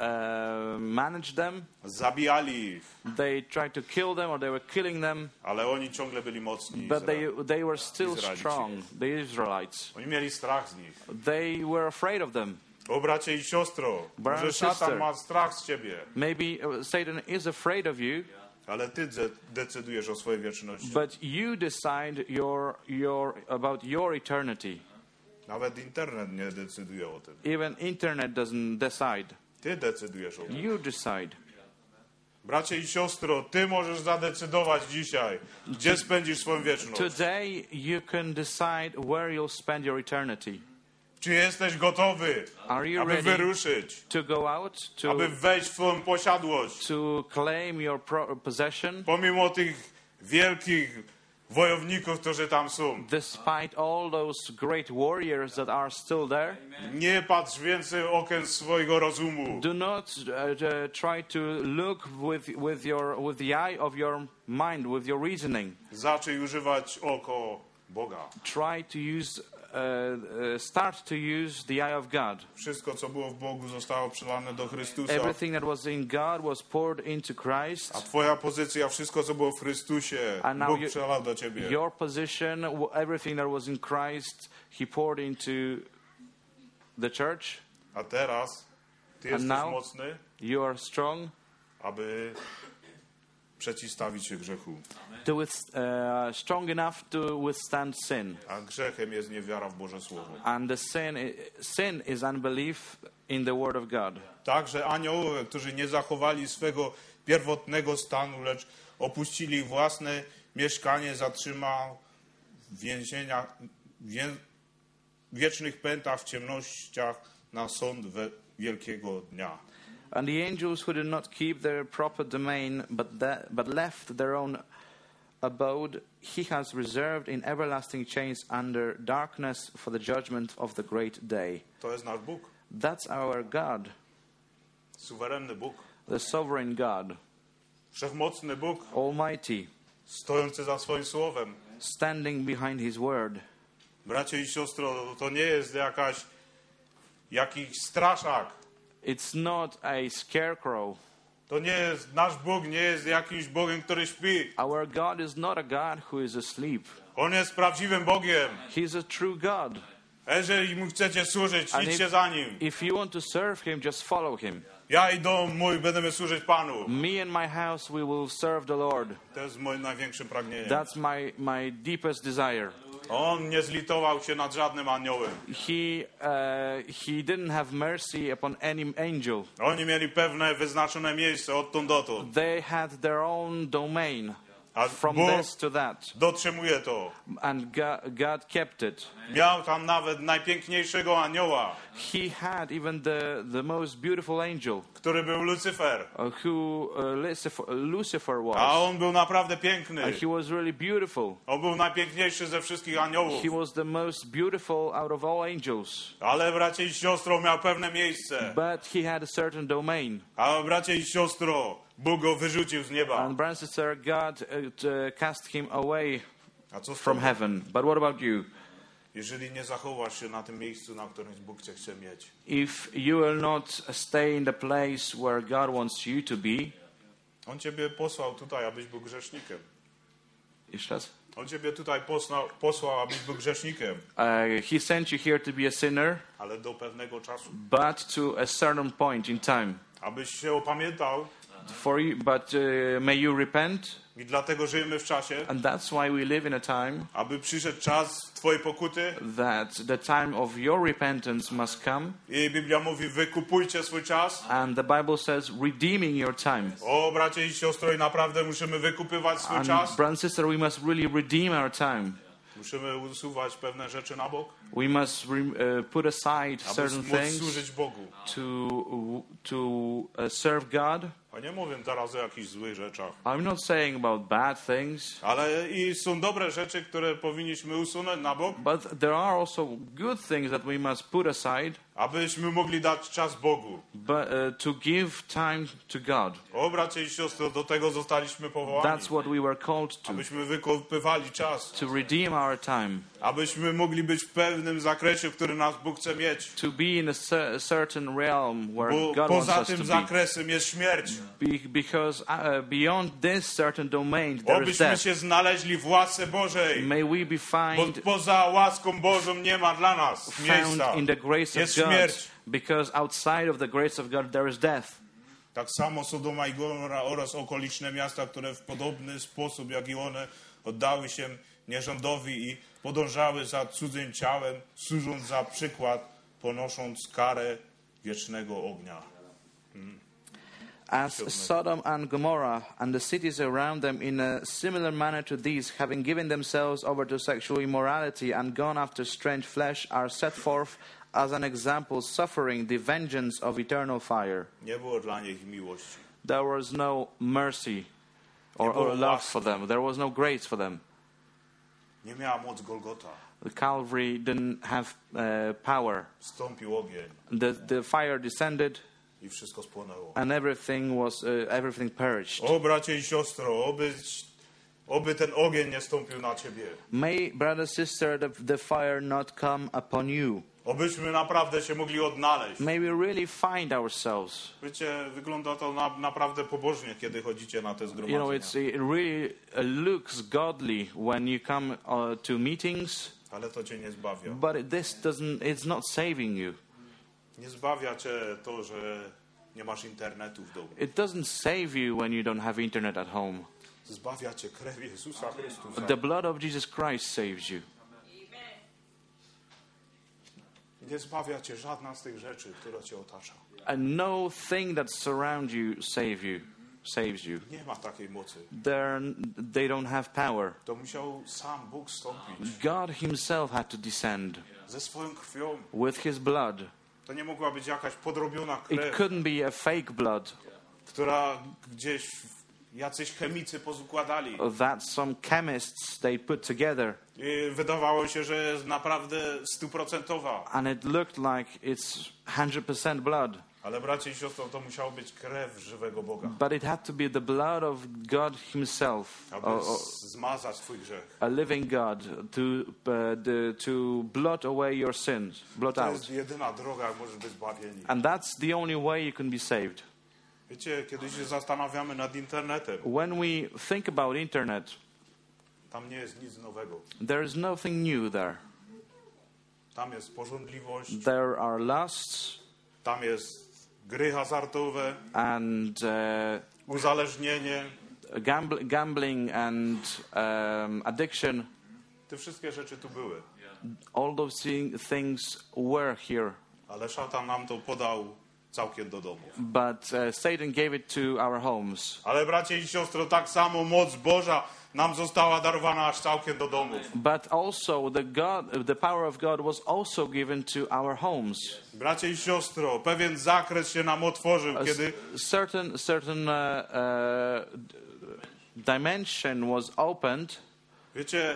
Speaker 5: manage them.
Speaker 4: Zabijali ich,
Speaker 5: They tried to kill them, or they were killing them,
Speaker 4: ale oni ciągle byli mocni.
Speaker 5: but they were still
Speaker 4: Izraelici.
Speaker 5: strong. The Israelites.
Speaker 4: Oni mieli strach z nich.
Speaker 5: They were afraid of them.
Speaker 4: O bracie i siostro,
Speaker 5: Brother
Speaker 4: może
Speaker 5: and sister.
Speaker 4: szatan ma strach z ciebie,
Speaker 5: Maybe Satan is afraid of you,
Speaker 4: ale ty decydujesz o swojej wieczności.
Speaker 5: but you decide about your eternity.
Speaker 4: Nawet internet nie decyduje o tym.
Speaker 5: Even internet doesn't decide.
Speaker 4: Ty decydujesz o tym.
Speaker 5: You decide.
Speaker 4: Bracie i siostro, ty możesz zadecydować dzisiaj, gdzie spędzisz swoją wieczność.
Speaker 5: Today you can decide where you'll spend your eternity.
Speaker 4: Czy jesteś gotowy,
Speaker 5: Are you
Speaker 4: aby
Speaker 5: ready
Speaker 4: wyruszyć,
Speaker 5: to go out,
Speaker 4: aby wejść w swoją posiadłość,
Speaker 5: to claim your possession,
Speaker 4: pomimo tych wielkich wojowników, którzy tam są?
Speaker 5: despite all those great warriors that are still there?
Speaker 4: Nie patrz więcej okien swojego rozumu.
Speaker 5: Do not try to look with the eye of your mind, with your reasoning.
Speaker 4: Zacznij używać oko Boga.
Speaker 5: Try to start to use the eye of God.
Speaker 4: Wszystko, co było w Bogu, zostało przelane do Chrystusa.
Speaker 5: Everything that was in God was poured into Christ.
Speaker 4: A twoja pozycja, wszystko, co było w Chrystusie,
Speaker 5: And now
Speaker 4: Bóg przelał do ciebie.
Speaker 5: your position, everything that was in Christ, He poured into the church.
Speaker 4: A teraz ty jesteś
Speaker 5: now-
Speaker 4: mocny,
Speaker 5: You are strong
Speaker 4: aby przeciwstawić się grzechu.
Speaker 5: to strong enough to withstand sin.
Speaker 4: A grzechem jest niewiara w Boże Słowo.
Speaker 5: And the sin is unbelief in the Word of God.
Speaker 4: Także aniołowie, którzy nie zachowali swego pierwotnego stanu, lecz opuścili własne mieszkanie, zatrzymał w więzieniach, wiecznych pętach, w ciemnościach na sąd wielkiego dnia.
Speaker 5: And the angels who did not keep their proper domain, but left their own abode, He has reserved in everlasting chains under darkness for the judgment of the great day.
Speaker 4: To jest nasz Bóg,
Speaker 5: That's our God,
Speaker 4: suwerenny Bóg,
Speaker 5: the sovereign God,
Speaker 4: wszechmocny Bóg,
Speaker 5: Almighty,
Speaker 4: stojący za swoim słowem.
Speaker 5: standing behind His word.
Speaker 4: Bracie i siostro, to nie jest jakiś straszak.
Speaker 5: It's not a scarecrow.
Speaker 4: To nie jest, nasz Bóg nie jest jakimś Bogiem, który śpi.
Speaker 5: Our God is not a God who is asleep.
Speaker 4: On jest prawdziwym Bogiem.
Speaker 5: He's a true God.
Speaker 4: Jeżeli mu chcecie służyć,
Speaker 5: And
Speaker 4: idźcie za Nim.
Speaker 5: if you want to serve Him, just follow Him.
Speaker 4: Ja i dom mój będziemy służyć Panu.
Speaker 5: Me and my house, we will serve the Lord.
Speaker 4: To jest moim największym pragnieniem.
Speaker 5: That's my deepest desire.
Speaker 4: On nie zlitował się nad żadnym aniołem.
Speaker 5: He didn't have mercy upon any angel.
Speaker 4: Oni mieli pewne wyznaczone miejsce odtąd dotąd.
Speaker 5: They had their own domain
Speaker 4: A
Speaker 5: from
Speaker 4: Bóg
Speaker 5: this to that.
Speaker 4: dotrzymuje to.
Speaker 5: And God kept it.
Speaker 4: Miał tam nawet najpiękniejszego anioła,
Speaker 5: He had even the most beautiful angel,
Speaker 4: który był Lucyfer.
Speaker 5: who Lucifer
Speaker 4: A
Speaker 5: was.
Speaker 4: on był naprawdę piękny.
Speaker 5: He was really beautiful.
Speaker 4: On był najpiękniejszy ze wszystkich aniołów.
Speaker 5: He was the most beautiful out of all angels.
Speaker 4: Ale bracie i siostro, miał pewne miejsce.
Speaker 5: But he had a certain domain.
Speaker 4: A bracie i siostro, Bóg go wyrzucił z nieba.
Speaker 5: And brother and sister, God cast him away
Speaker 4: A co z
Speaker 5: from
Speaker 4: tobą?
Speaker 5: heaven. But what about you?
Speaker 4: Jeżeli nie zachowasz się na tym miejscu, na którym Bóg cię chce mieć,
Speaker 5: If you will not stay in the place where God wants you to be,
Speaker 4: On ciebie posłał tutaj, abyś był grzesznikiem.
Speaker 5: jeszcze raz?
Speaker 4: On ciebie tutaj posłał, abyś był grzesznikiem,
Speaker 5: He sent you here to be a sinner,
Speaker 4: ale do pewnego czasu.
Speaker 5: but to a certain point in time.
Speaker 4: Abyś się opamiętał
Speaker 5: May you repent,
Speaker 4: i dlatego żyjemy w czasie,
Speaker 5: and that's why we live in a time
Speaker 4: aby przyszedł czas twojej pokuty
Speaker 5: that the time of your repentance must come,
Speaker 4: i Biblia mówi, wykupujcie swój czas.
Speaker 5: and the Bible says redeeming your time.
Speaker 4: O, bracie i siostro, i naprawdę musimy wykupywać swój
Speaker 5: And
Speaker 4: czas.
Speaker 5: brother and sister, we must really redeem our time.
Speaker 4: Musimy usuwać pewne rzeczy na bok,
Speaker 5: We must put aside
Speaker 4: aby
Speaker 5: certain
Speaker 4: móc
Speaker 5: things
Speaker 4: służyć Bogu.
Speaker 5: to serve God.
Speaker 4: A nie mówię teraz o jakichś złych rzeczach,
Speaker 5: I'm not saying about bad things,
Speaker 4: ale i są dobre rzeczy, które powinniśmy usunąć na bok,
Speaker 5: but there are also good things that we must put aside,
Speaker 4: abyśmy mogli dać czas Bogu.
Speaker 5: but to give time to God.
Speaker 4: O, bracie i siostro, do tego zostaliśmy powołani,
Speaker 5: That's what we were called to
Speaker 4: abyśmy wykupywali czas,
Speaker 5: redeem our time,
Speaker 4: abyśmy mogli być w pewnym zakresie, w którym nas Bóg chce mieć.
Speaker 5: to be in a certain realm where
Speaker 4: Bo
Speaker 5: God wants
Speaker 4: poza
Speaker 5: us to
Speaker 4: tym
Speaker 5: be.
Speaker 4: zakresem jest śmierć.
Speaker 5: Because beyond this certain domain there is
Speaker 4: Obyśmy
Speaker 5: death.
Speaker 4: się znaleźli w łasce Bożej,
Speaker 5: May we be
Speaker 4: bo
Speaker 5: found
Speaker 4: poza łaską Bożą nie ma dla nas miejsca.
Speaker 5: in the grace
Speaker 4: Jest
Speaker 5: of God,
Speaker 4: śmierć.
Speaker 5: because outside of the grace of God there is death.
Speaker 4: Tak samo Sodoma i Gomora oraz okoliczne miasta, które w podobny sposób jak i one oddały się nierządowi i podążały za cudzym ciałem, służąc za przykład, ponosząc karę wiecznego ognia.
Speaker 5: As Sodom and Gomorrah and the cities around them in a similar manner to these, having given themselves over to sexual immorality and gone after strange flesh, are set forth as an example, suffering the vengeance of eternal fire.
Speaker 4: Nie było dla nich miłości.
Speaker 5: There was no mercy or love for them. There was no grace for them.
Speaker 4: Nie miała moc Golgota.
Speaker 5: The Calvary didn't have power.
Speaker 4: Wstąpił ogień
Speaker 5: The fire descended
Speaker 4: i wszystko spłonęło.
Speaker 5: and everything perished.
Speaker 4: O, bracie i siostro, oby ten ogień nie stąpił na ciebie.
Speaker 5: May, brother, sister, the fire not come upon you.
Speaker 4: Obyśmy naprawdę się mogli odnaleźć.
Speaker 5: May we really find ourselves.
Speaker 4: Wiecie, wygląda to naprawdę pobożnie, kiedy chodzicie na te
Speaker 5: You know,
Speaker 4: zgromadzenia.
Speaker 5: it really looks godly when you come to meetings,
Speaker 4: Ale to cię nie zbawia.
Speaker 5: but it's not saving you.
Speaker 4: Nie zbawia cię to, że nie masz internetu w domu.
Speaker 5: It doesn't save you when you don't have internet at home.
Speaker 4: Zbawia cię krew Jezusa Chrystusa.
Speaker 5: The blood of Jesus Christ saves you.
Speaker 4: Nie zbawia cię żadna z tych rzeczy, która cię otacza.
Speaker 5: And no thing that surrounds you saves you.
Speaker 4: Nie ma takiej mocy.
Speaker 5: They don't have power.
Speaker 4: To musiał sam Bóg stąpić
Speaker 5: God himself had to descend
Speaker 4: ze swoją krwią.
Speaker 5: with his blood.
Speaker 4: To nie mogła być jakaś podrobiona
Speaker 5: It
Speaker 4: krew,
Speaker 5: couldn't be a fake blood
Speaker 4: która gdzieś jacyś chemicy pozukładali.
Speaker 5: that some chemists they put together,
Speaker 4: I wydawało się, że jest naprawdę 100%.
Speaker 5: and it looked like it's 100% blood.
Speaker 4: Ale bracie i siostro, to musiało być krew żywego Boga,
Speaker 5: But it had to be the blood of God himself,
Speaker 4: aby zmazać twój grzech.
Speaker 5: a living God, to blot away your sins, blot
Speaker 4: To
Speaker 5: out.
Speaker 4: jest jedyna droga, jak możesz być zbawieni.
Speaker 5: And that's the only way you can be saved.
Speaker 4: Wiecie, kiedy się zastanawiamy nad internetem,
Speaker 5: When we think about internet,
Speaker 4: tam nie jest nic nowego.
Speaker 5: there is nothing new there.
Speaker 4: Tam jest pożądliwość,
Speaker 5: There are lusts
Speaker 4: tam jest gry hazardowe,
Speaker 5: and
Speaker 4: uzależnienie.
Speaker 5: gambling and addiction.
Speaker 4: te wszystkie rzeczy tu były.
Speaker 5: All those things were here.
Speaker 4: Ale szatan nam to podał całkiem do domów.
Speaker 5: But Satan gave it to our homes.
Speaker 4: Ale bracie i siostro, tak samo moc Boża nam została darowana aż całkiem do domów.
Speaker 5: But also the power of God was also given to our homes.
Speaker 4: Bracie i siostro, pewien zakres się nam otworzył, kiedy
Speaker 5: Certain dimension was opened.
Speaker 4: wiecie,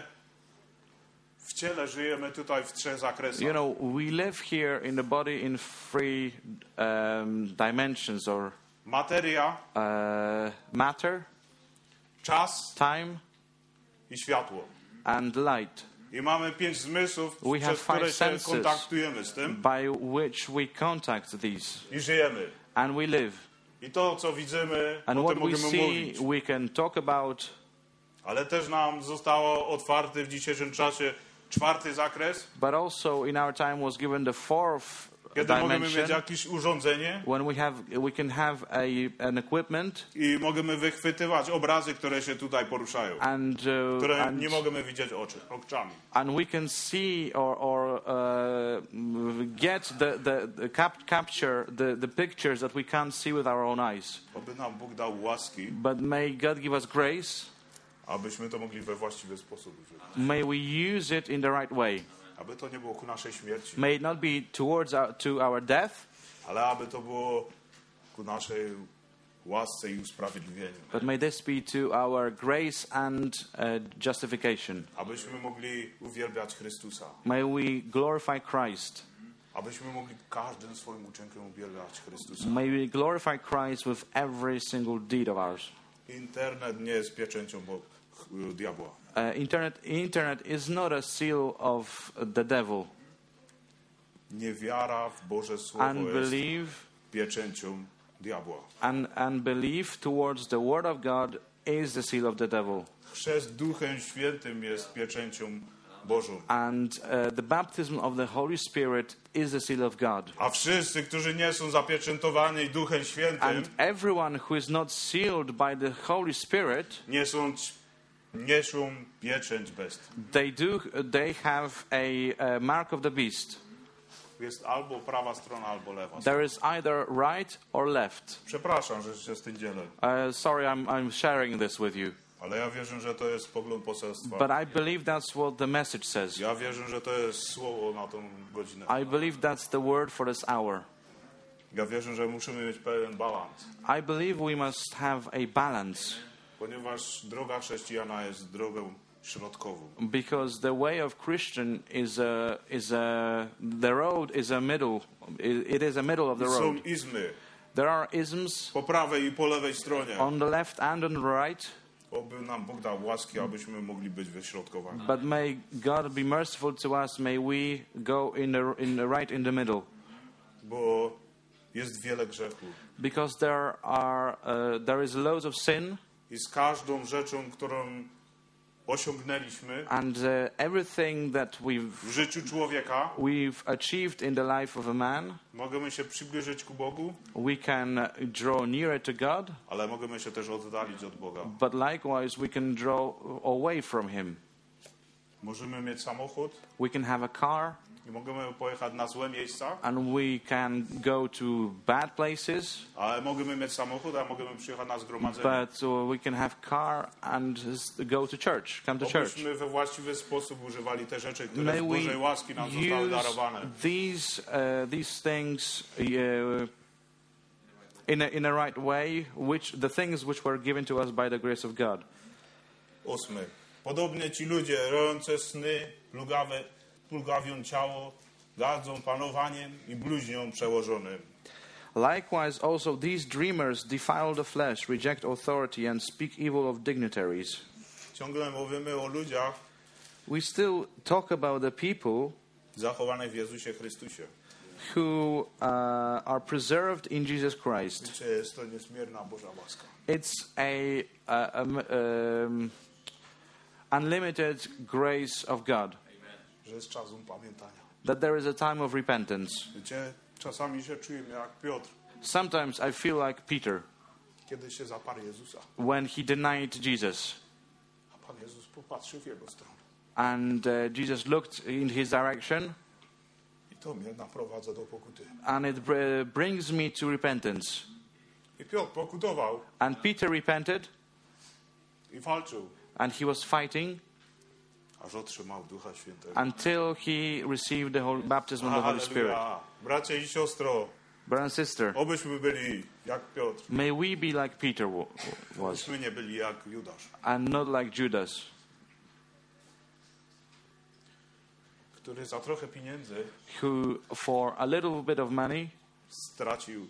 Speaker 4: w ciele żyjemy tutaj w 3 zakresach.
Speaker 5: You know, we live here in the body in 3 dimensions, or
Speaker 4: Materia,
Speaker 5: matter,
Speaker 4: czas
Speaker 5: time,
Speaker 4: i światło.
Speaker 5: and light,
Speaker 4: I mamy 5 zmysłów,
Speaker 5: We have
Speaker 4: przez które
Speaker 5: 5
Speaker 4: się
Speaker 5: senses.
Speaker 4: kontaktujemy z tym
Speaker 5: by which we contact these,
Speaker 4: i żyjemy.
Speaker 5: and we live.
Speaker 4: I to, co widzimy,
Speaker 5: And
Speaker 4: o
Speaker 5: what
Speaker 4: tym
Speaker 5: we
Speaker 4: możemy
Speaker 5: see,
Speaker 4: mówić.
Speaker 5: we can talk about.
Speaker 4: Ale też nam zostało otwarty w dzisiejszym czasie 4 zakres,
Speaker 5: But also in our time was given the 4th
Speaker 4: kiedy możemy mieć
Speaker 5: dimension,
Speaker 4: jakieś urządzenie
Speaker 5: when we can have an equipment,
Speaker 4: i możemy wychwytywać obrazy, które się tutaj poruszają,
Speaker 5: and
Speaker 4: które nie możemy widzieć oczami.
Speaker 5: and we can see or get capture the pictures that we can't see with our own eyes.
Speaker 4: Oby nam Bóg dał łaski,
Speaker 5: But may God give us grace.
Speaker 4: abyśmy to mogli we właściwy sposób używać.
Speaker 5: May we use it in the right way.
Speaker 4: Aby to nie było ku naszej śmierci,
Speaker 5: May it not be towards to our death,
Speaker 4: ale aby to było ku naszej łasce i usprawiedliwieniu.
Speaker 5: but may this be to our grace and justification.
Speaker 4: Abyśmy mogli uwielbiać Chrystusa.
Speaker 5: May we glorify Christ.
Speaker 4: Abyśmy mogli każdym swoim uczynkiem uwielbiać Chrystusa.
Speaker 5: May we glorify Christ with every single deed of ours.
Speaker 4: Internet nie jest pieczęcią diabła.
Speaker 5: Internet is not a seal of the devil.
Speaker 4: Niewiara w Boże Słowo jest
Speaker 5: Unbelief
Speaker 4: pieczęcią diabła.
Speaker 5: and unbelief towards the word of God is the seal of the devil.
Speaker 4: Chrzest Duchem Świętym jest pieczęcią Bożą.
Speaker 5: And the baptism of the Holy Spirit is the seal of God.
Speaker 4: A wszyscy, którzy nie są zapieczętowani Duchem Świętym,
Speaker 5: And everyone who is not sealed by the Holy Spirit,
Speaker 4: niosą pieczęć bestii.
Speaker 5: they have a mark of the beast.
Speaker 4: Jest albo prawa strona, albo lewa.
Speaker 5: There is either right or left.
Speaker 4: Przepraszam, że się z tym dzielę,
Speaker 5: Sorry, I'm sharing this with you.
Speaker 4: ale ja wierzę, że to jest pogląd poselstwa.
Speaker 5: But I believe that's what the message says.
Speaker 4: Ja wierzę, że to jest słowo na tą godzinę.
Speaker 5: I believe that's the word for this hour.
Speaker 4: Ja wierzę, że musimy mieć pewien balans,
Speaker 5: I believe we must have a balance,
Speaker 4: ponieważ droga chrześcijana jest drogą środkową.
Speaker 5: because the way of Christian the road is a middle. It is a middle of the
Speaker 4: Są
Speaker 5: road.
Speaker 4: izmy
Speaker 5: There are isms
Speaker 4: po prawej i po lewej stronie.
Speaker 5: on the left and on the right.
Speaker 4: Oby nam Bóg dał łaski, abyśmy mogli być wyśrodkowani.
Speaker 5: But may God be merciful to us. May we go in the right in the middle,
Speaker 4: Bo jest wiele grzechu.
Speaker 5: because there is loads of sin,
Speaker 4: I z każdą rzeczą, którą osiągnęliśmy
Speaker 5: and everything that
Speaker 4: w życiu człowieka,
Speaker 5: we've achieved in the life of a man,
Speaker 4: możemy się przybliżyć ku Bogu,
Speaker 5: we can draw nearer to God,
Speaker 4: ale możemy się też oddalić od Boga.
Speaker 5: but likewise we can draw away from Him.
Speaker 4: Możemy mieć samochód
Speaker 5: We can have a car,
Speaker 4: i możemy pojechać na złe miejsca,
Speaker 5: and we can go to bad places,
Speaker 4: ale możemy mieć samochód, a możemy przyjechać na zgromadzenie.
Speaker 5: but we can have car and go to church, come to church.
Speaker 4: Obyśmy we właściwy sposób używali te rzeczy, które
Speaker 5: May
Speaker 4: z
Speaker 5: we
Speaker 4: Bożej łaski nam zostały
Speaker 5: use
Speaker 4: darowane.
Speaker 5: these things in a right way, the things which were given to us by the grace of God.
Speaker 4: 8. Podobnie ci ludzie, rojące sny, plugawią ciało, gardzą panowaniem i bluźnią przełożonym.
Speaker 5: Likewise, also these dreamers defile the flesh, reject authority, and speak evil of dignitaries.
Speaker 4: Ciągle mówimy o ludziach
Speaker 5: We still talk about the people
Speaker 4: zachowanych w Jezusie Chrystusie.
Speaker 5: who are preserved in Jesus Christ.
Speaker 4: Wiecie, jest to niezmierna Boża łaska.
Speaker 5: It's a unlimited grace of God,
Speaker 4: Że jest czas upamiętania.
Speaker 5: that there is a time of repentance.
Speaker 4: Wiecie, czasami się czujemy jak Piotr,
Speaker 5: Sometimes I feel like Peter
Speaker 4: kiedy się zaparł Jezusa.
Speaker 5: when he denied Jesus.
Speaker 4: A Pan Jezus popatrzył w jego stronę.
Speaker 5: And Jesus looked in his direction,
Speaker 4: i to mnie naprowadza do pokuty.
Speaker 5: and it brings me to repentance.
Speaker 4: I Piotr pokutował
Speaker 5: And Peter repented,
Speaker 4: i walczył,
Speaker 5: and he was fighting
Speaker 4: aż otrzymał Ducha Świętego.
Speaker 5: until he received the whole baptism of the Holy Spirit.
Speaker 4: Halleluja. Bracie i siostro,
Speaker 5: Brother and sister,
Speaker 4: obyśmy byli jak Piotr,
Speaker 5: may we be like Peter was,
Speaker 4: obyśmy nie byli jak Judasz,
Speaker 5: and not like Judas,
Speaker 4: który za trochę pieniędzy
Speaker 5: who for a little bit of money
Speaker 4: stracił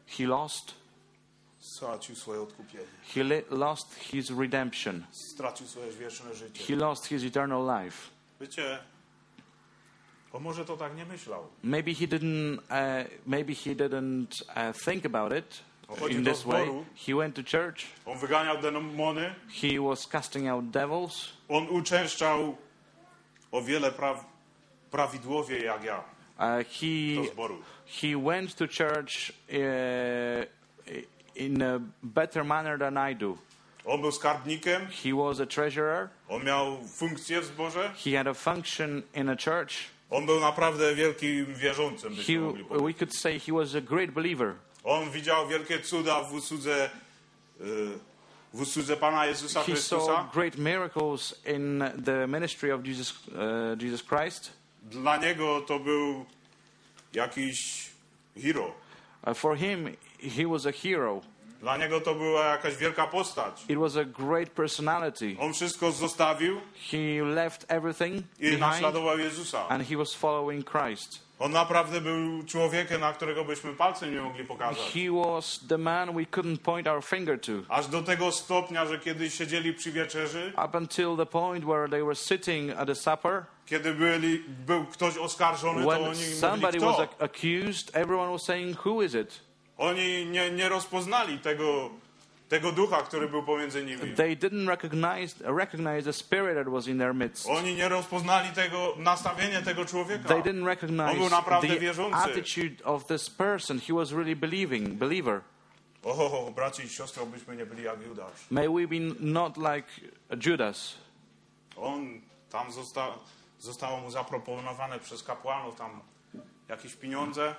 Speaker 4: swoje odkupienie,
Speaker 5: he lost his redemption,
Speaker 4: stracił swoje wieczne życie.
Speaker 5: he lost his eternal life.
Speaker 4: Wiecie, on może to tak nie myślał.
Speaker 5: Maybe he didn't think about it
Speaker 4: Chodził
Speaker 5: in
Speaker 4: do
Speaker 5: this way.
Speaker 4: zboru.
Speaker 5: He went to church.
Speaker 4: On wyganiał demony,
Speaker 5: He was casting out devils.
Speaker 4: on uczęszczał o wiele prawidłowiej jak ja do zboru.
Speaker 5: He went to church in a better manner than I do.
Speaker 4: On był skarbnikiem,
Speaker 5: He was a treasurer.
Speaker 4: on miał funkcję w zborze,
Speaker 5: He had a function in a church.
Speaker 4: on był naprawdę wielkim wierzącym, byśmy mogli
Speaker 5: We
Speaker 4: powiedzieć.
Speaker 5: could say he was a great believer.
Speaker 4: On widział wielkie cuda w usłudze Pana Jezusa
Speaker 5: He saw
Speaker 4: Chrystusa.
Speaker 5: great miracles in the ministry of Jesus Christ.
Speaker 4: Dla niego to był jakiś hero.
Speaker 5: For him, he was a hero.
Speaker 4: Dla niego to była jakaś wielka postać.
Speaker 5: It was a great personality.
Speaker 4: On wszystko zostawił
Speaker 5: He left everything
Speaker 4: i
Speaker 5: behind,
Speaker 4: naśladował Jezusa.
Speaker 5: and he was following Christ.
Speaker 4: On naprawdę był człowiekiem, na którego byśmy palcem nie mogli pokazać.
Speaker 5: He was the man we couldn't point our finger to.
Speaker 4: Aż do tego stopnia, że kiedy siedzieli przy wieczerzy,
Speaker 5: Up until the point where they were sitting at the supper,
Speaker 4: kiedy był ktoś oskarżony, to
Speaker 5: when
Speaker 4: oni mówili,
Speaker 5: somebody was
Speaker 4: kto?
Speaker 5: accused, everyone was saying, "Who is it?"
Speaker 4: Oni nie rozpoznali tego ducha, który był pomiędzy nimi.
Speaker 5: They didn't recognize the spirit that was in their midst.
Speaker 4: Oni nie rozpoznali nastawienia tego człowieka.
Speaker 5: They didn't recognize
Speaker 4: On był naprawdę
Speaker 5: the
Speaker 4: wierzący.
Speaker 5: attitude of this person. He was really believer.
Speaker 4: O, bracie i siostry, byśmy nie byli jak Judasz.
Speaker 5: May we be not like Judas.
Speaker 4: On tam zostało mu zaproponowane przez kapłanów tam jakieś pieniądze.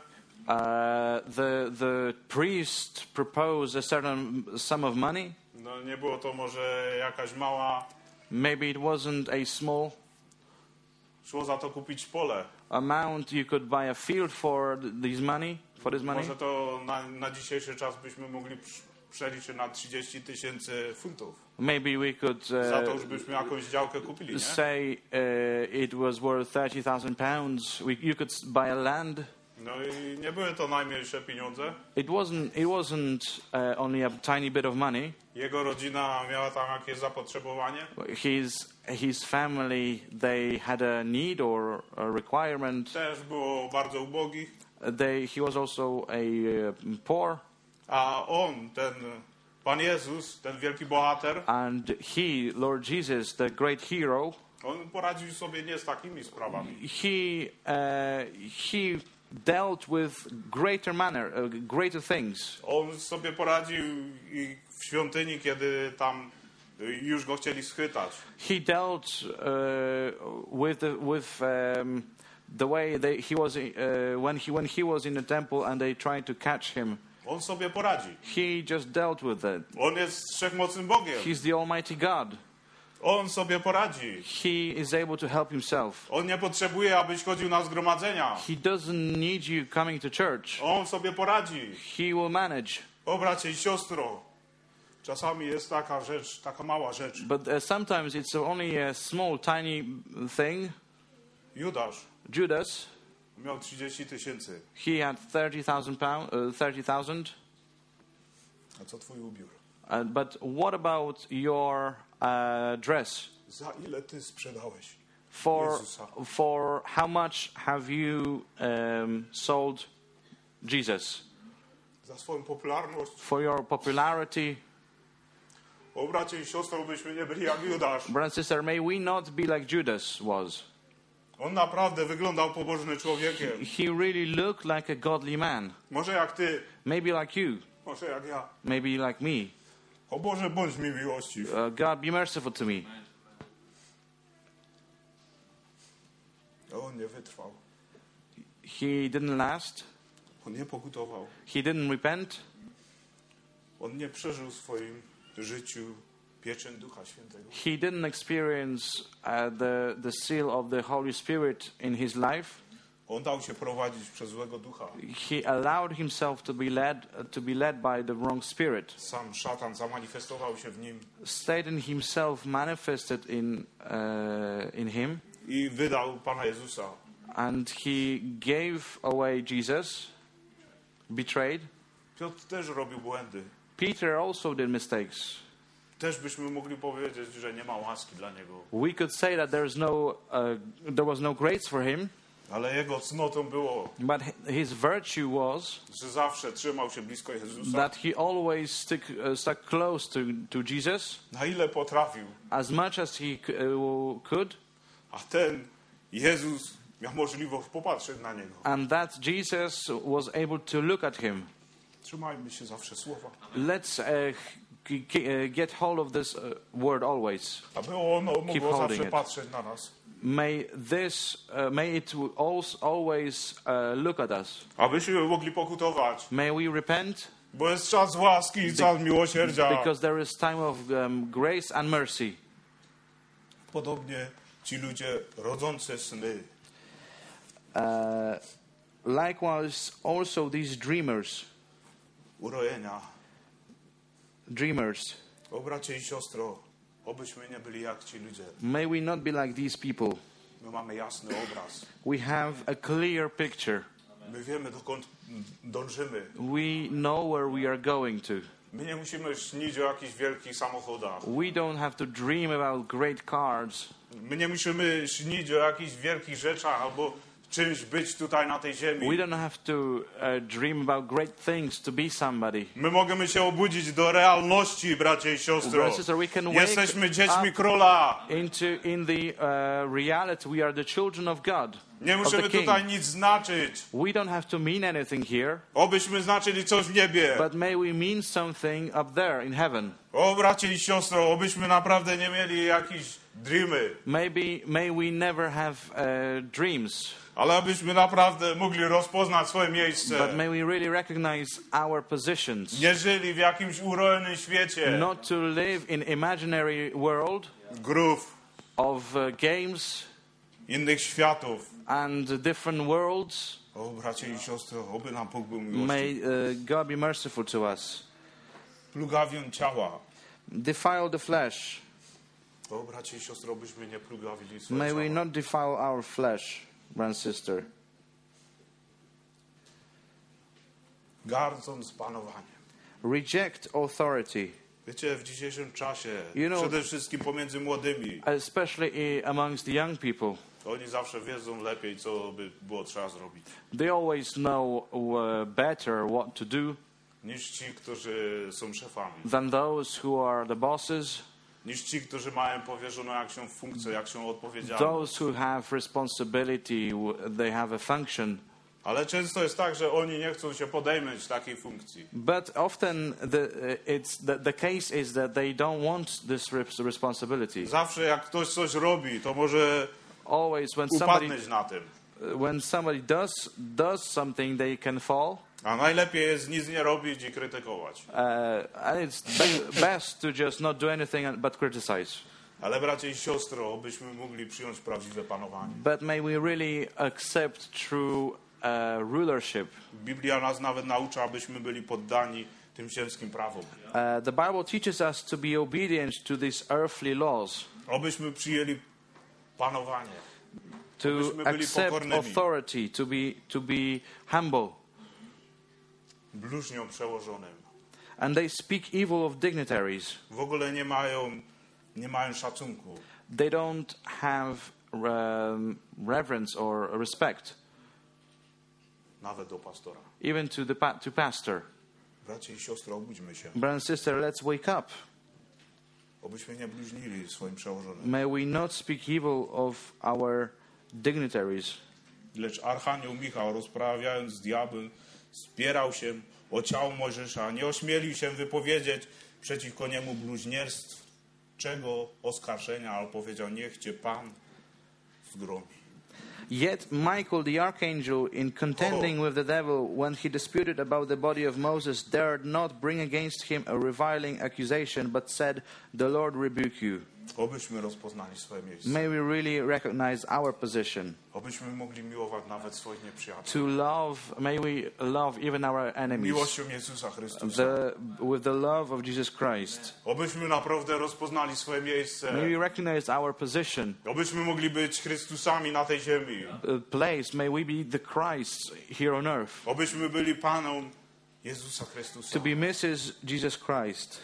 Speaker 5: The priest proposed a certain sum of money.
Speaker 4: No nie było to może jakaś mała.
Speaker 5: Maybe it wasn't a small
Speaker 4: Szło za to kupić pole.
Speaker 5: amount. You could buy a field for this money.
Speaker 4: Może to na dzisiejszy czas byśmy mogli przeliczyć na 30 000 funtów.
Speaker 5: Maybe we could
Speaker 4: Za to już byśmy jakąś działkę kupili, nie?
Speaker 5: say it was worth £30,000. You could buy a land.
Speaker 4: No i nie były to najmniejsze pieniądze.
Speaker 5: It wasn't only a tiny bit of money.
Speaker 4: Jego rodzina miała tam jakieś zapotrzebowanie.
Speaker 5: His family, they had a need or a requirement.
Speaker 4: Też było bardzo ubogich.
Speaker 5: He was also a poor.
Speaker 4: A on, ten Pan Jezus, ten wielki bohater,
Speaker 5: And he, Lord Jesus, the great hero,
Speaker 4: on poradził sobie nie z takimi sprawami.
Speaker 5: he dealt with greater things.
Speaker 4: On sobie poradził i w świątyni, kiedy tam już go chcieli schwytać.
Speaker 5: He dealt with the way he was when he was in the temple and they tried to catch him.
Speaker 4: On sobie poradzi.
Speaker 5: He just dealt with it.
Speaker 4: On jest wszechmocnym Bogiem.
Speaker 5: He's the Almighty God.
Speaker 4: On sobie poradzi.
Speaker 5: He is able to help himself.
Speaker 4: On nie potrzebuje, abyś chodził na zgromadzenia.
Speaker 5: He doesn't need you coming to church.
Speaker 4: On sobie poradzi.
Speaker 5: He will manage.
Speaker 4: O bracie i siostro, czasami jest taka rzecz, taka mała rzecz.
Speaker 5: But sometimes it's only a small, tiny thing. Judas,
Speaker 4: miał 30 000.
Speaker 5: he had 30,000.
Speaker 4: A co twój ubiór?
Speaker 5: But what about your dress?
Speaker 4: Za ile ty sprzedałeś?
Speaker 5: For how much have you sold Jesus?
Speaker 4: Za swoją popularność.
Speaker 5: For your popularity.
Speaker 4: O bracie i siostro, byśmy nie byli jak Judasz.
Speaker 5: Brother and sister, may we not be like Judas was.
Speaker 4: On naprawdę wyglądał pobożnym człowiekiem.
Speaker 5: He really looked like a godly man.
Speaker 4: Może jak ty.
Speaker 5: Maybe like you.
Speaker 4: Może jak ja.
Speaker 5: Maybe like me.
Speaker 4: O Boże, bądź mi miłościw.
Speaker 5: God, be merciful to me.
Speaker 4: On nie wytrwał.
Speaker 5: He didn't last.
Speaker 4: On nie pokutował.
Speaker 5: He didn't repent.
Speaker 4: On nie przeżył w swoim życiu pieczeń Ducha Świętego.
Speaker 5: He didn't experience the seal of the Holy Spirit in his life.
Speaker 4: On dał się prowadzić przez złego ducha.
Speaker 5: He allowed himself to be led by the wrong spirit.
Speaker 4: Sam szatan zamanifestował się w nim
Speaker 5: Satan himself manifested in him,
Speaker 4: i wydał Pana Jezusa.
Speaker 5: and he gave away Jesus, betrayed.
Speaker 4: Piotr też robił błędy.
Speaker 5: Peter also did mistakes.
Speaker 4: Też byśmy mogli powiedzieć, że nie ma łaski dla niego.
Speaker 5: We could say that there was no grace for him,
Speaker 4: Ale jego cnotą było,
Speaker 5: but his virtue was
Speaker 4: że zawsze trzymał się blisko Jezusa.
Speaker 5: that he always stuck close to Jesus
Speaker 4: Na ile potrafił.
Speaker 5: as much as he could,
Speaker 4: A ten Jezus miał możliwość popatrzeć na niego.
Speaker 5: and that Jesus was able to look at him.
Speaker 4: Trzymajmy się zawsze słowa.
Speaker 5: Let's get hold of this word always.
Speaker 4: Aby ono
Speaker 5: Keep
Speaker 4: mogło
Speaker 5: holding
Speaker 4: zawsze
Speaker 5: it.
Speaker 4: patrzeć na nas.
Speaker 5: May it always look at us.
Speaker 4: Abyśmy mogli pokutować.
Speaker 5: May we repent,
Speaker 4: Bo jest czas łaski i czas miłosierdzia.
Speaker 5: because there is time of grace and mercy.
Speaker 4: Podobnie ci ludzie rodzące sny.
Speaker 5: Likewise, also these dreamers.
Speaker 4: O bracie i siostro, obyśmy nie byli jak ci ludzie.
Speaker 5: May we not be like these people.
Speaker 4: My mamy jasny obraz.
Speaker 5: We have a clear picture.
Speaker 4: My wiemy, dokąd dążymy.
Speaker 5: We know where we are going to.
Speaker 4: My nie musimy śnić o jakichś wielkich samochodach.
Speaker 5: We don't have to dream about great cars.
Speaker 4: My nie musimy śnić o jakichś wielkich rzeczach albo czymś być tutaj na tej ziemi.
Speaker 5: We don't have to dream about great things to be somebody.
Speaker 4: My możemy się obudzić do realności, bracie i siostro.
Speaker 5: Brothers and sisters, we can wake
Speaker 4: Jesteśmy dziećmi
Speaker 5: up
Speaker 4: króla.
Speaker 5: in the reality. We are the children of God,
Speaker 4: Nie
Speaker 5: of
Speaker 4: musimy
Speaker 5: the King.
Speaker 4: tutaj nic znaczyć.
Speaker 5: We don't have to mean anything here,
Speaker 4: Obyśmy znaczyli coś w niebie.
Speaker 5: but may we mean something up there in heaven.
Speaker 4: O bracie i siostro, obyśmy naprawdę nie mieli jakichś dreamy.
Speaker 5: May we never have dreams,
Speaker 4: Ale abyśmy naprawdę mogli rozpoznać swoje miejsce.
Speaker 5: but may we really recognize our positions.
Speaker 4: Nie żyli w jakimś urojonym świecie.
Speaker 5: Not to live in imaginary world
Speaker 4: Grów,
Speaker 5: of games
Speaker 4: innych światów.
Speaker 5: and different worlds.
Speaker 4: O bracie i siostro, oby nam Bóg był miłości.
Speaker 5: May God be merciful to us.
Speaker 4: Plugawią ciała.
Speaker 5: Defile the flesh.
Speaker 4: O bracie i siostro, obyśmy nie plugawili swoje
Speaker 5: May we
Speaker 4: ciała.
Speaker 5: not defile our flesh, brother and sister.
Speaker 4: Gardząc panowaniem.
Speaker 5: Reject authority,
Speaker 4: Wiecie, w dzisiejszym czasie,
Speaker 5: You know-
Speaker 4: przede wszystkim pomiędzy młodymi,
Speaker 5: especially amongst the young people.
Speaker 4: oni zawsze wiedzą lepiej, co by było trzeba zrobić,
Speaker 5: They always know better what to do
Speaker 4: niż ci, którzy są szefami,
Speaker 5: than those who are the bosses,
Speaker 4: niż ci, którzy mają powierzoną jakąś funkcję, jakąś odpowiedzialność.
Speaker 5: those who have responsibility, they have a function.
Speaker 4: Ale często jest tak, że oni nie chcą się podejmować takiej funkcji.
Speaker 5: But often the case is that they don't want this responsibility.
Speaker 4: Zawsze jak ktoś coś robi, to może
Speaker 5: Always
Speaker 4: upadneć na tym.
Speaker 5: when somebody does something, they can fall.
Speaker 4: A najlepiej jest nic nie robić i krytykować.
Speaker 5: And it's best to just not do anything but criticize.
Speaker 4: Ale bracie i siostro, byśmy mogli przyjąć prawdziwe panowanie.
Speaker 5: But may we really accept true rulership.
Speaker 4: Biblia nas nawet naucza, abyśmy byli poddani tym ziemskim prawom.
Speaker 5: The Bible teaches us to be obedient to these earthly laws,
Speaker 4: Obyśmy przyjęli panowanie.
Speaker 5: to
Speaker 4: Abyśmy byli
Speaker 5: accept
Speaker 4: pokornymi.
Speaker 5: authority, to be humble.
Speaker 4: Bluźniom przełożonym.
Speaker 5: And they speak evil of dignitaries.
Speaker 4: W ogóle nie mają szacunku.
Speaker 5: They don't have reverence or respect,
Speaker 4: Nawet do pastora.
Speaker 5: even to pastor.
Speaker 4: Bracie i siostry, obudźmy się.
Speaker 5: Brother and sister, let's wake up.
Speaker 4: Obyśmy nie bluźnili swoim przełożonym.
Speaker 5: May we not speak evil of our dignitaries.
Speaker 4: Lecz Archanioł Michał, rozprawiając z diabłem, spierał się o ciało Mojżesza, nie ośmielił się wypowiedzieć przeciwko niemu bluźnierstwego oskarżenia, ale powiedział: niech cię Pan zgromi.
Speaker 5: Yet Michael the archangel, in contending with the devil when he disputed about the body of Moses, dared not bring against him a reviling accusation, but said, "The Lord rebuke you."
Speaker 4: Obyśmy rozpoznali swoje miejsce.
Speaker 5: May we really recognize our position.
Speaker 4: Obyśmy mogli miłować nawet swoich nieprzyjaciół.
Speaker 5: To love, may we love even our enemies
Speaker 4: Miłością Jezusa Chrystusa.
Speaker 5: with the love of Jesus Christ.
Speaker 4: Obyśmy naprawdę rozpoznali swoje miejsce.
Speaker 5: May we recognize our position.
Speaker 4: Obyśmy mogli być Chrystusami na tej ziemi.
Speaker 5: Place, may we be the Christ here on earth.
Speaker 4: Obyśmy byli Paną Jezusa Chrystusa.
Speaker 5: To be Mrs. Jesus Christ.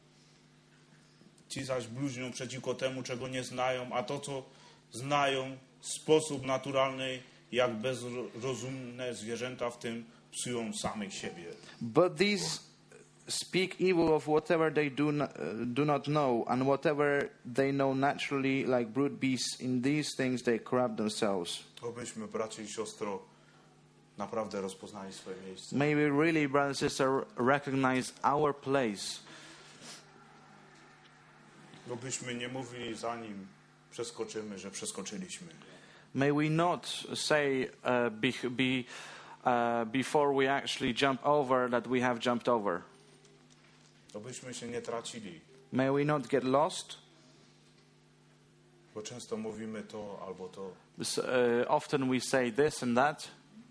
Speaker 4: Ci zaś bluźnią przeciwko temu, czego nie znają, a to, co znają w sposób naturalny, jak bezrozumne zwierzęta, w tym psują samych siebie.
Speaker 5: But these speak evil of whatever they do not know, and whatever they know naturally, like brute beasts. In these things they corrupt themselves.
Speaker 4: Obyśmy, bracie i siostro, naprawdę rozpoznali swoje miejsce.
Speaker 5: May we really, brother and sister, recognize our place.
Speaker 4: Obyśmy nie mówili, zanim przeskoczymy, że przeskoczyliśmy.
Speaker 5: May we not say before we actually jump over that we have jumped over.
Speaker 4: Obyśmy się nie tracili,
Speaker 5: May we not get lost.
Speaker 4: bo często mówimy to albo to.
Speaker 5: Often we say this and that.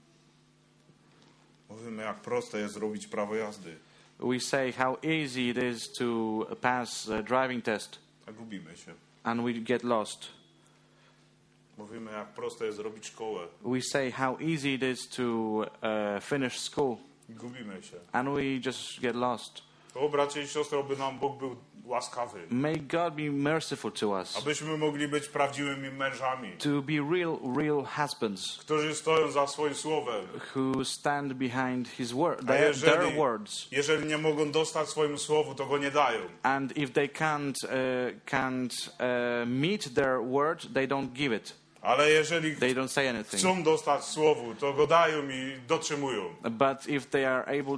Speaker 4: Mówimy, jak proste jest zrobić prawo jazdy,
Speaker 5: We say how easy it is to pass a driving test,
Speaker 4: a gubimy się.
Speaker 5: and we get lost.
Speaker 4: Mówimy, jak proste jest zrobić szkołę,
Speaker 5: We say how easy it is to finish school,
Speaker 4: i gubimy się.
Speaker 5: and we just get lost.
Speaker 4: O, bracie i siostry, oby nam Bóg był łaskawy,
Speaker 5: May God be merciful to us,
Speaker 4: abyśmy mogli być prawdziwymi mężami,
Speaker 5: to be real husbands
Speaker 4: którzy stoją za swoim słowem.
Speaker 5: who stand behind His word,
Speaker 4: A
Speaker 5: their words.
Speaker 4: jeżeli nie mogą dostać swojemu słowu, to go nie dają.
Speaker 5: And if they can't meet their word, they don't give it.
Speaker 4: Ale jeżeli
Speaker 5: They don't say anything.
Speaker 4: chcą dostać słowu, to go dają i dotrzymują.
Speaker 5: But if they are able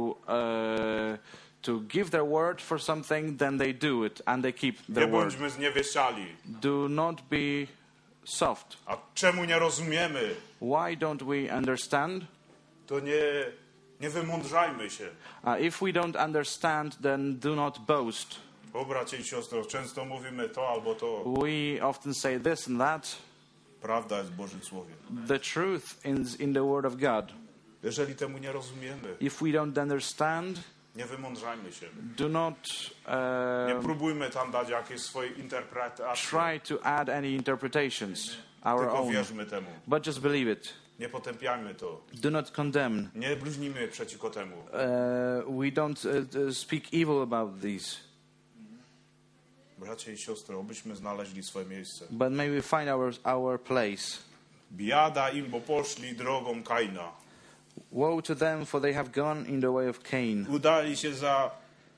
Speaker 5: to give their word for something, then they do it and they keep
Speaker 4: Nie
Speaker 5: their word.
Speaker 4: bądźmy zniewieściali.
Speaker 5: Do not be soft.
Speaker 4: A czemu nie rozumiemy,
Speaker 5: Why don't we understand?
Speaker 4: to nie wymądrzajmy się.
Speaker 5: If we don't understand, then do not boast.
Speaker 4: O, bracie i siostro, często mówimy to albo to.
Speaker 5: We often say this and that.
Speaker 4: Prawda jest w Bożym Słowie.
Speaker 5: The truth is in the word of God.
Speaker 4: Jeżeli temu nie rozumiemy,
Speaker 5: If we don't understand,
Speaker 4: nie wymądrzajmy się.
Speaker 5: do not
Speaker 4: Nie próbujmy tam dać jakieś swoje interpretacje,
Speaker 5: try to add any interpretations, our
Speaker 4: tylko
Speaker 5: own,
Speaker 4: wierzmy temu.
Speaker 5: but just believe it.
Speaker 4: Nie potępiajmy to.
Speaker 5: Do not condemn.
Speaker 4: Nie bluźnimy przeciwko temu.
Speaker 5: We don't speak evil about these,
Speaker 4: Bracie i siostry, obyśmy znaleźli swoje miejsce.
Speaker 5: but may we find our place.
Speaker 4: Biada im, bo poszli drogą Kaina.
Speaker 5: Woe to them, for they have gone in the way of Cain,
Speaker 4: Udali się za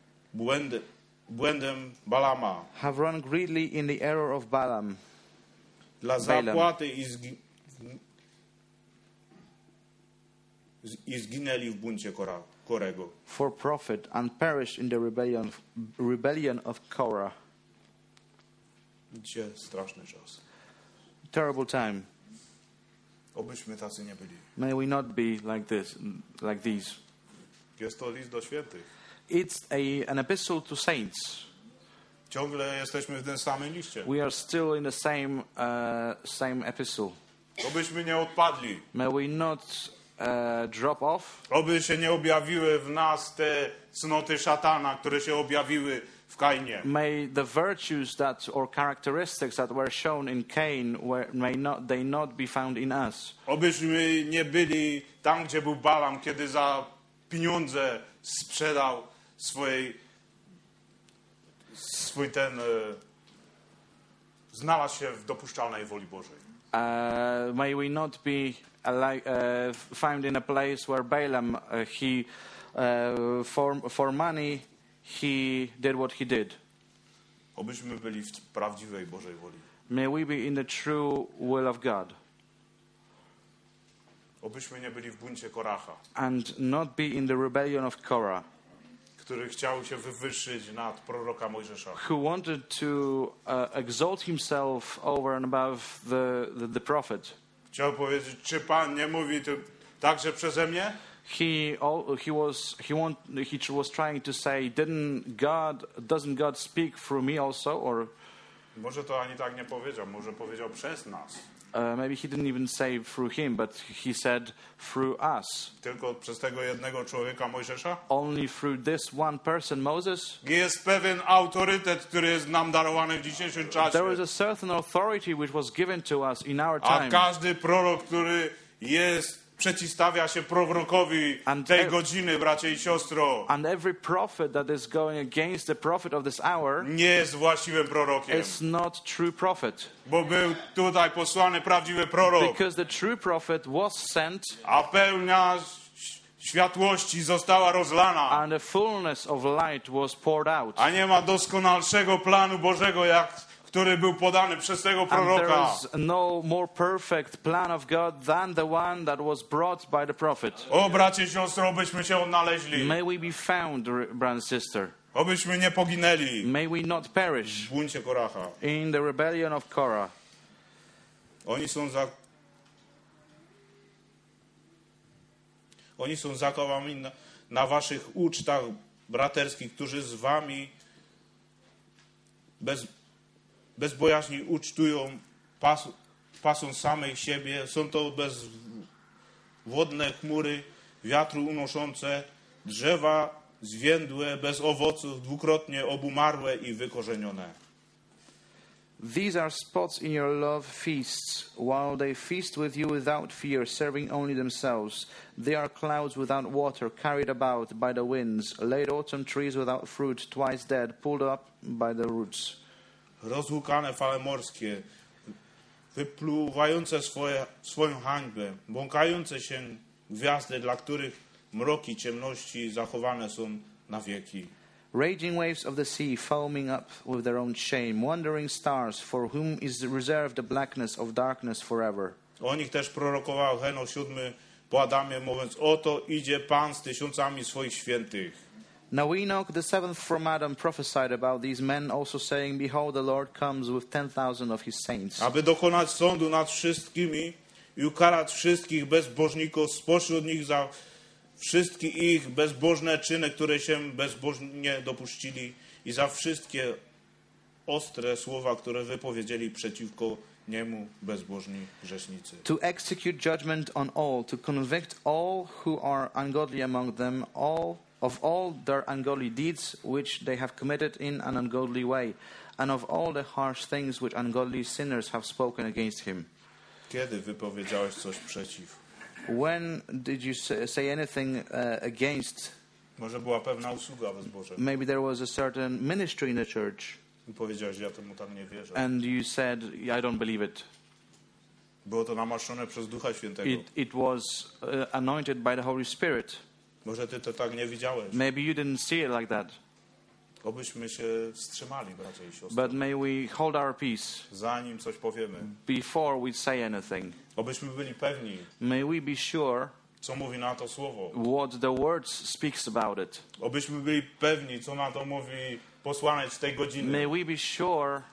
Speaker 4: błędem Balama.
Speaker 5: have run greedily in the error of Balaam,
Speaker 4: Dla
Speaker 5: Balaam.
Speaker 4: zapłaty i zginęli w buncie Korego.
Speaker 5: for profit, and perished in the rebellion of Korah.
Speaker 4: Dzisiaj straszny czas.
Speaker 5: Terrible time.
Speaker 4: Obyśmy tacy nie byli.
Speaker 5: May we not be like these.
Speaker 4: Jest to list do świętych.
Speaker 5: It's an epistle to saints.
Speaker 4: Ciągle jesteśmy w tym samym liście.
Speaker 5: We are still in the same epistle.
Speaker 4: Obyśmy nie odpadli.
Speaker 5: May we not drop off.
Speaker 4: Oby się nie objawiły w nas te cnoty szatana, które się objawiły w Kainie.
Speaker 5: May the virtues or characteristics that were shown in Cain may not be found in us.
Speaker 4: Obyśmy nie byli tam, gdzie był Balam, kiedy za pieniądze sprzedał znalazł się w dopuszczalnej woli Bożej.
Speaker 5: May we not be found in a place where Balaam for money he did what he did.
Speaker 4: Obyśmy byli w prawdziwej Bożej woli.
Speaker 5: May we be in the true will of God.
Speaker 4: Obyśmy nie byli w buncie Koracha,
Speaker 5: And not be in the rebellion of Korah,
Speaker 4: który chciał się wywyższyć nad proroka Mojżesza.
Speaker 5: who wanted to exalt himself over and above the prophet.
Speaker 4: Chciał powiedzieć, czy Pan nie mówi także przeze mnie?
Speaker 5: He was trying to say, doesn't God speak through me also? Or
Speaker 4: Może to ani tak nie powiedział, może powiedział przez nas.
Speaker 5: maybe he didn't even say through him, but he said through us.
Speaker 4: Tylko przez tego jednego człowieka Mojżesza?
Speaker 5: Only through this one person, Moses.
Speaker 4: Jest pewien autorytet, który jest nam darowany w dzisiejszym czasie.
Speaker 5: There is a certain authority which was given to us in our
Speaker 4: A
Speaker 5: time.
Speaker 4: każdy prorok, który przeciwstawia się prorokowi tej godziny, bracie i siostro,
Speaker 5: And every prophet that is going against the prophet of this hour
Speaker 4: nie jest właściwym prorokiem.
Speaker 5: is not true prophet.
Speaker 4: Bo był tutaj posłany prawdziwy prorok,
Speaker 5: Because the true prophet was sent
Speaker 4: a pełnia światłości została rozlana.
Speaker 5: and the fullness of light was poured out.
Speaker 4: A nie ma doskonalszego planu Bożego, który był podany przez tego
Speaker 5: And there
Speaker 4: proroka.
Speaker 5: is no more perfect plan of God than the one that was brought by the prophet.
Speaker 4: O, bracie i siostro, obyśmy się odnaleźli.
Speaker 5: May we be found, brother and sister.
Speaker 4: Obyśmy nie poginęli
Speaker 5: May we not perish
Speaker 4: w buncie Koracha.
Speaker 5: in the rebellion of Korah.
Speaker 4: Oni są zakowani na waszych ucztach braterskich, którzy z wami bez bojaźni ucztują, pasą samych siebie. Są to bezwodne chmury, wiatru unoszące, drzewa zwiędłe, bez owoców, dwukrotnie obumarłe i wykorzenione.
Speaker 5: These are spots in your love feasts, while they feast with you without fear, serving only themselves. They are clouds without water, carried about by the winds, late autumn trees without fruit, twice dead, pulled up by the roots.
Speaker 4: Rozłukane fale morskie, wypluwające swoją hańbę, błąkające się gwiazdy, dla których mroki ciemności zachowane są na wieki.
Speaker 5: Raging waves of the sea, foaming up with their own shame, wandering stars, for whom is reserved the blackness of darkness forever.
Speaker 4: O nich też prorokował Henoch 7 po Adamie, mówiąc, oto idzie Pan z tysiącami swoich świętych.
Speaker 5: Now Enoch, the seventh from Adam, prophesied about these men, also saying, Behold, the Lord comes with 10,000 of his saints,
Speaker 4: Aby dokonać sądu nad wszystkimi i ukarać wszystkich bezbożników spośród nich za wszystkie ich bezbożne czyny, które się bezbożnie dopuścili, i za wszystkie ostre słowa, które wypowiedzieli przeciwko niemu bezbożni grzesznicy.
Speaker 5: to execute judgment on all, to convict all who are ungodly among them, of all their ungodly deeds which they have committed in an ungodly way, and of all the harsh things which ungodly sinners have spoken against him.
Speaker 4: Kiedy wypowiedziałeś coś przeciw?
Speaker 5: When did you say anything against?
Speaker 4: Może była pewna usługa bezboża.
Speaker 5: Maybe there was a certain ministry in the church,
Speaker 4: I powiedziałeś, ja temu tam nie wierzę.
Speaker 5: and you said, I don't believe it.
Speaker 4: Było to namaszczone przez Ducha Świętego.
Speaker 5: It was anointed by the Holy Spirit.
Speaker 4: Może ty to tak nie widziałeś.
Speaker 5: Maybe you didn't see it like that.
Speaker 4: Obyśmy się wstrzymali, bracia i siostry,
Speaker 5: But may we hold our peace
Speaker 4: zanim coś powiemy.
Speaker 5: before we say anything.
Speaker 4: Obyśmy byli pewni,
Speaker 5: May we be sure
Speaker 4: co mówi na to słowo.
Speaker 5: what the word speaks about it.
Speaker 4: Obyśmy byli pewni, co na to mówi posłanec tej godziny.
Speaker 5: May we be sure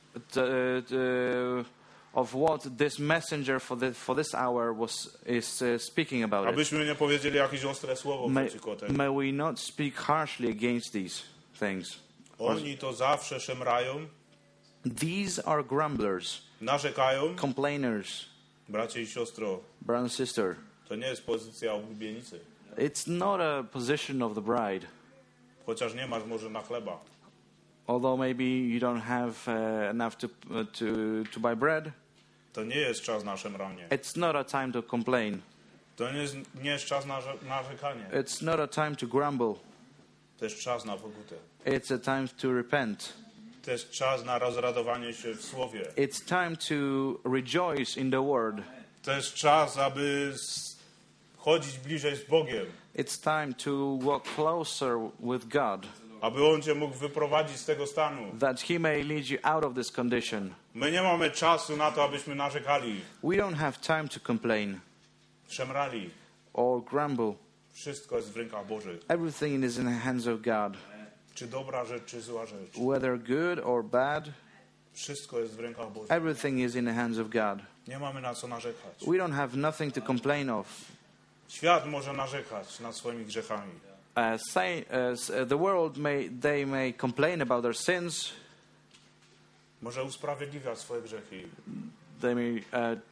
Speaker 5: of what this messenger for this hour is speaking about it.
Speaker 4: Abyśmy nie powiedzieli jakieś ostre słowo przeciwko temu.
Speaker 5: May we not speak harshly against these things.
Speaker 4: Oni to zawsze szemrają,
Speaker 5: These are grumblers,
Speaker 4: narzekają.
Speaker 5: complainers,
Speaker 4: Bracie i siostro,
Speaker 5: brother and sister.
Speaker 4: to nie jest pozycja oblubienicy.
Speaker 5: It's not a position of the bride.
Speaker 4: Chociaż nie masz może na chleba.
Speaker 5: Although maybe you don't have enough to buy bread,
Speaker 4: To nie jest czas na szemranie.
Speaker 5: it's not a time to complain.
Speaker 4: To nie jest czas na narzekanie.
Speaker 5: It's not a time to grumble.
Speaker 4: To jest czas na pokutę.
Speaker 5: It's a time to repent.
Speaker 4: To jest czas na rozradowanie się w Słowie.
Speaker 5: It's time to rejoice in the word.
Speaker 4: To jest czas, aby chodzić bliżej z Bogiem.
Speaker 5: It's time to walk closer with God,
Speaker 4: Aby On Cię mógł wyprowadzić z tego stanu.
Speaker 5: that He may lead you out of this condition.
Speaker 4: My nie mamy czasu na to, abyśmy narzekali,
Speaker 5: We don't have time to complain
Speaker 4: szemrali.
Speaker 5: or grumble.
Speaker 4: Wszystko jest w rękach Bożych.
Speaker 5: Everything is in the hands of God.
Speaker 4: Czy dobra rzecz, czy zła rzecz.
Speaker 5: Whether good or bad,
Speaker 4: Wszystko jest w rękach Bożych.
Speaker 5: Everything is in the hands of God.
Speaker 4: Nie mamy na co narzekać.
Speaker 5: We don't have nothing to complain of.
Speaker 4: Świat może narzekać nad swoimi grzechami.
Speaker 5: The world may complain about their sins.
Speaker 4: Może usprawiedliwiać swoje grzechy.
Speaker 5: They may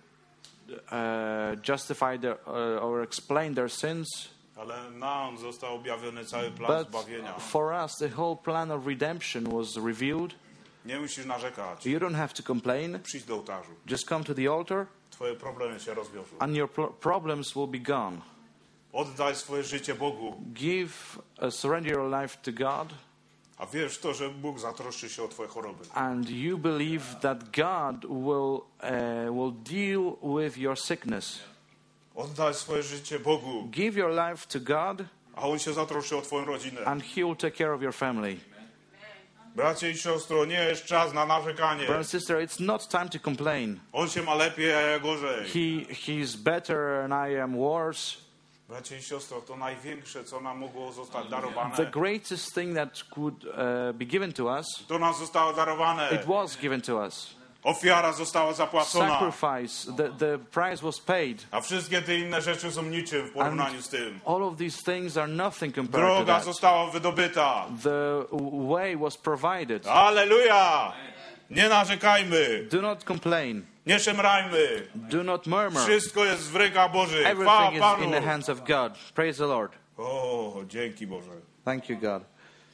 Speaker 5: justify or explain their sins.
Speaker 4: Ale nam został objawiony cały plan
Speaker 5: But
Speaker 4: zbawienia.
Speaker 5: for us, the whole plan of redemption was revealed.
Speaker 4: Nie musisz narzekać.
Speaker 5: You don't have to complain.
Speaker 4: Przyjdź do ołtarzu.
Speaker 5: Just come to the altar
Speaker 4: Twoje problemy się rozwiążą.
Speaker 5: and your problems will be gone.
Speaker 4: Oddaj swoje życie Bogu.
Speaker 5: Surrender your life to God,
Speaker 4: A wiesz to, że Bóg zatroszczy się o twoje choroby.
Speaker 5: and you believe that God will deal with your sickness.
Speaker 4: Oddaj swoje życie Bogu,
Speaker 5: Give your life to God,
Speaker 4: a On się zatroszczy o twoją rodzinę.
Speaker 5: and He will take care of your family.
Speaker 4: Bracie i siostro, nie jest czas na narzekanie.
Speaker 5: Brother and sister, it's not time to complain.
Speaker 4: On się ma lepiej, a ja gorzej.
Speaker 5: He's better and I am worse.
Speaker 4: Bracie i siostro, to największe, co nam mogło zostać darowane,
Speaker 5: The greatest thing that could be given to us,
Speaker 4: to nam zostało darowane.
Speaker 5: it was given to us.
Speaker 4: Ofiara została zapłacona,
Speaker 5: Sacrifice, the price was paid.
Speaker 4: a wszystkie te inne rzeczy są niczym w porównaniu z tym.
Speaker 5: All of these things are nothing compared to
Speaker 4: Droga
Speaker 5: that.
Speaker 4: została wydobyta.
Speaker 5: The way was provided.
Speaker 4: Alleluja! Nie narzekajmy,
Speaker 5: Do not complain.
Speaker 4: nie szemrajmy.
Speaker 5: Do not murmur.
Speaker 4: Wszystko jest w rękach Bożych. Chwała
Speaker 5: Everything is
Speaker 4: Panu.
Speaker 5: in the hands of God. Praise the Lord.
Speaker 4: O, dzięki Boże.
Speaker 5: Thank you, God.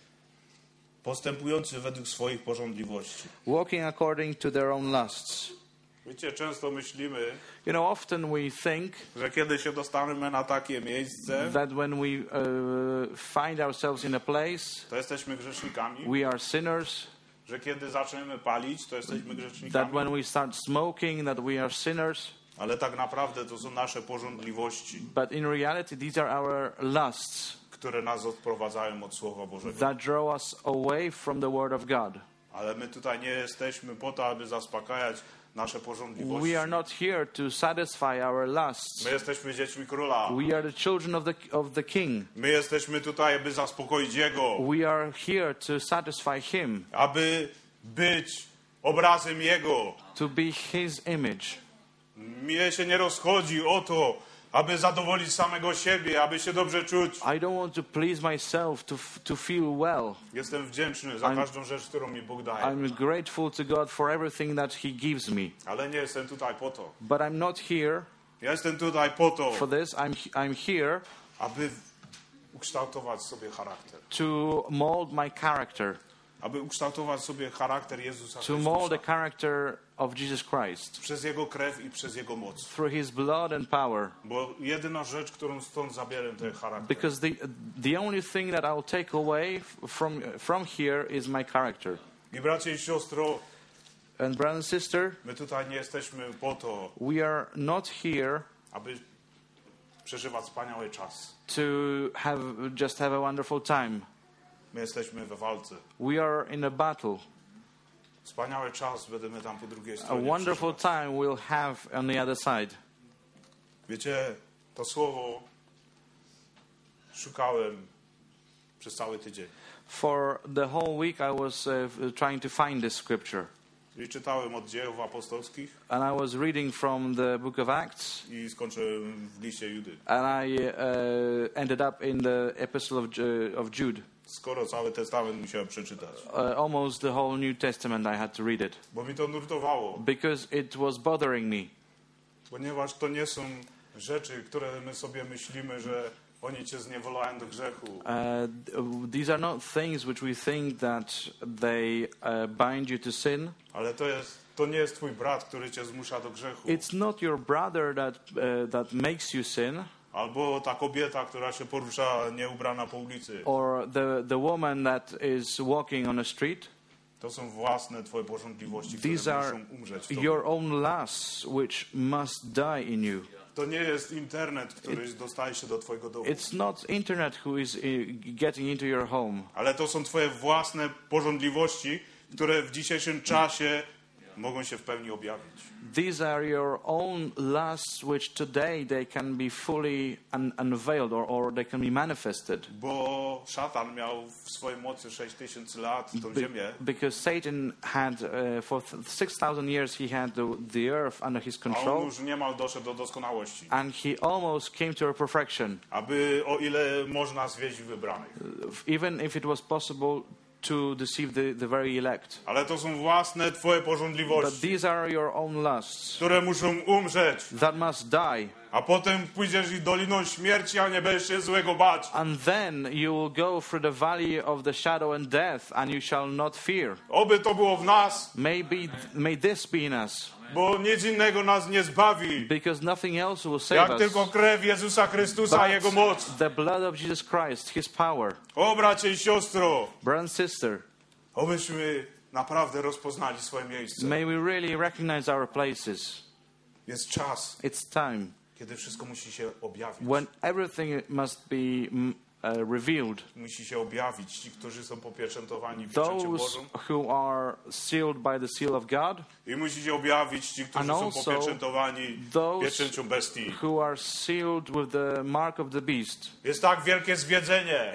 Speaker 4: Postępujący według swoich porządliwości.
Speaker 5: Walking according to their own lusts.
Speaker 4: Wiecie, często myślimy,
Speaker 5: You know, often we think
Speaker 4: że kiedy się dostaniemy na takie miejsce,
Speaker 5: that when we find ourselves in a place,
Speaker 4: to jesteśmy grzesznikami,
Speaker 5: we are sinners.
Speaker 4: że kiedy zaczniemy palić, to jesteśmy
Speaker 5: That
Speaker 4: grzesznikami,
Speaker 5: when we start smoking, that we are sinners.
Speaker 4: ale tak naprawdę to są nasze porządliwości,
Speaker 5: But in reality, these are our lusts
Speaker 4: które nas odprowadzają od Słowa Bożego.
Speaker 5: that draw us away from the Word of God.
Speaker 4: Ale my tutaj nie jesteśmy po to, aby zaspokajać nasze porządliwości.
Speaker 5: We are not here to satisfy our lusts.
Speaker 4: My jesteśmy dziećmi Króla.
Speaker 5: We are the children of the King.
Speaker 4: My jesteśmy tutaj, aby zaspokoić Jego,
Speaker 5: We are here to satisfy Him,
Speaker 4: aby być obrazem Jego.
Speaker 5: to be His image.
Speaker 4: Mnie się nie rozchodzi o to, aby zadowolić samego siebie, aby się dobrze czuć.
Speaker 5: I don't want to please myself, to feel well.
Speaker 4: Jestem wdzięczny za każdą rzecz, którą mi Bóg daje.
Speaker 5: I'm grateful to God for everything that He gives me.
Speaker 4: Ale nie jestem tutaj po to.
Speaker 5: But I'm not here
Speaker 4: Ja jestem tutaj po to,
Speaker 5: for this. I'm here
Speaker 4: aby ukształtować sobie charakter.
Speaker 5: to mold my character,
Speaker 4: Aby ukształtować sobie charakter Jezusa
Speaker 5: to mold the
Speaker 4: Chrystusa.
Speaker 5: character of Jesus Christ
Speaker 4: Przez Jego krew i przez Jego moc.
Speaker 5: through His blood and power.
Speaker 4: Bo jedyna rzecz, którą stąd zabierę, to jest charakter.
Speaker 5: Because the only thing that I'll take away from here is my character.
Speaker 4: I bracie i siostro,
Speaker 5: And brother and sister,
Speaker 4: my tutaj nie jesteśmy po to,
Speaker 5: we are not here
Speaker 4: aby przeżywać wspaniały czas.
Speaker 5: to just have a wonderful time.
Speaker 4: My jesteśmy we walce.
Speaker 5: We are in a battle.
Speaker 4: Wspaniały czas będziemy tam po drugiej
Speaker 5: A
Speaker 4: stronie.
Speaker 5: wonderful
Speaker 4: przeżywać.
Speaker 5: time we'll have on the other side.
Speaker 4: Wiecie, to słowo szukałem przez cały tydzień.
Speaker 5: For the whole week I was trying to find this scripture.
Speaker 4: I czytałem od dziejów apostolskich
Speaker 5: And I was reading from the book of Acts.
Speaker 4: i skończyłem w liście Judy.
Speaker 5: And I ended up in the epistle of Jude.
Speaker 4: Skoro cały testament musiałem przeczytać.
Speaker 5: Almost the whole New Testament I had to read it.
Speaker 4: Bo mi to nurtowało.
Speaker 5: Because it was bothering me.
Speaker 4: Ponieważ to nie są rzeczy, które my sobie myślimy, że oni cię zniewolają do grzechu.
Speaker 5: These are not things which we think that they bind you to sin.
Speaker 4: Ale to nie jest twój brat, który cię zmusza do grzechu.
Speaker 5: It's not your brother that makes you sin,
Speaker 4: Albo ta kobieta, która się porusza nieubrana po ulicy.
Speaker 5: or the woman that is walking on a street.
Speaker 4: To są własne twoje porządliwości,
Speaker 5: These
Speaker 4: które
Speaker 5: are
Speaker 4: muszą umrzeć w tobie.
Speaker 5: your own lusts which must die in you.
Speaker 4: To nie jest internet, który dostaje się do twojego domu.
Speaker 5: It's not internet who is getting into your home.
Speaker 4: Ale to są twoje własne porządliwości, które w dzisiejszym czasie mogą się w pełni objawić.
Speaker 5: These are your own lusts which today they can be fully unveiled or they can be manifested.
Speaker 4: Bo szatan miał w swojej mocy 6000 lat tą ziemię.
Speaker 5: Because Satan had, for 6,000 years, he had the earth under his
Speaker 4: A on
Speaker 5: control.
Speaker 4: już niemal doszedł do doskonałości.
Speaker 5: And he almost came to a perfection.
Speaker 4: Aby o ile można zwieść wybranych.
Speaker 5: Even if it was possible to deceive the very elect.
Speaker 4: Ale to są własne twoje
Speaker 5: But
Speaker 4: pożądliwości,
Speaker 5: these are your own lusts
Speaker 4: które muszą umrzeć.
Speaker 5: that must die.
Speaker 4: A potem pójdziesz i doliną śmierci, a nie będziesz się złego bać.
Speaker 5: And then you will go through the valley of the shadow and death, and you shall not fear.
Speaker 4: Oby to było w nas,
Speaker 5: May this be in us,
Speaker 4: bo nic innego nas nie zbawi.
Speaker 5: because nothing else will save
Speaker 4: Jak
Speaker 5: us.
Speaker 4: tylko krew Jezusa Chrystusa, Jego moc.
Speaker 5: But the blood of Jesus Christ, His power.
Speaker 4: O bracie i siostro,
Speaker 5: Brother and sister,
Speaker 4: obyśmy naprawdę rozpoznali swoje miejsce.
Speaker 5: may we really recognize our places.
Speaker 4: Jest czas,
Speaker 5: It's time
Speaker 4: kiedy wszystko musi się objawić.
Speaker 5: when everything must be revealed.
Speaker 4: Musi się objawić ci, którzy są popieczętowani pieczęcią
Speaker 5: Those
Speaker 4: Bożą.
Speaker 5: who are sealed by the seal of God,
Speaker 4: I musi się objawić ci, którzy
Speaker 5: And
Speaker 4: są
Speaker 5: also
Speaker 4: popieczętowani
Speaker 5: those
Speaker 4: pieczęcią bestii.
Speaker 5: who are sealed with the mark of the beast.
Speaker 4: Jest tak wielkie zwiedzenie,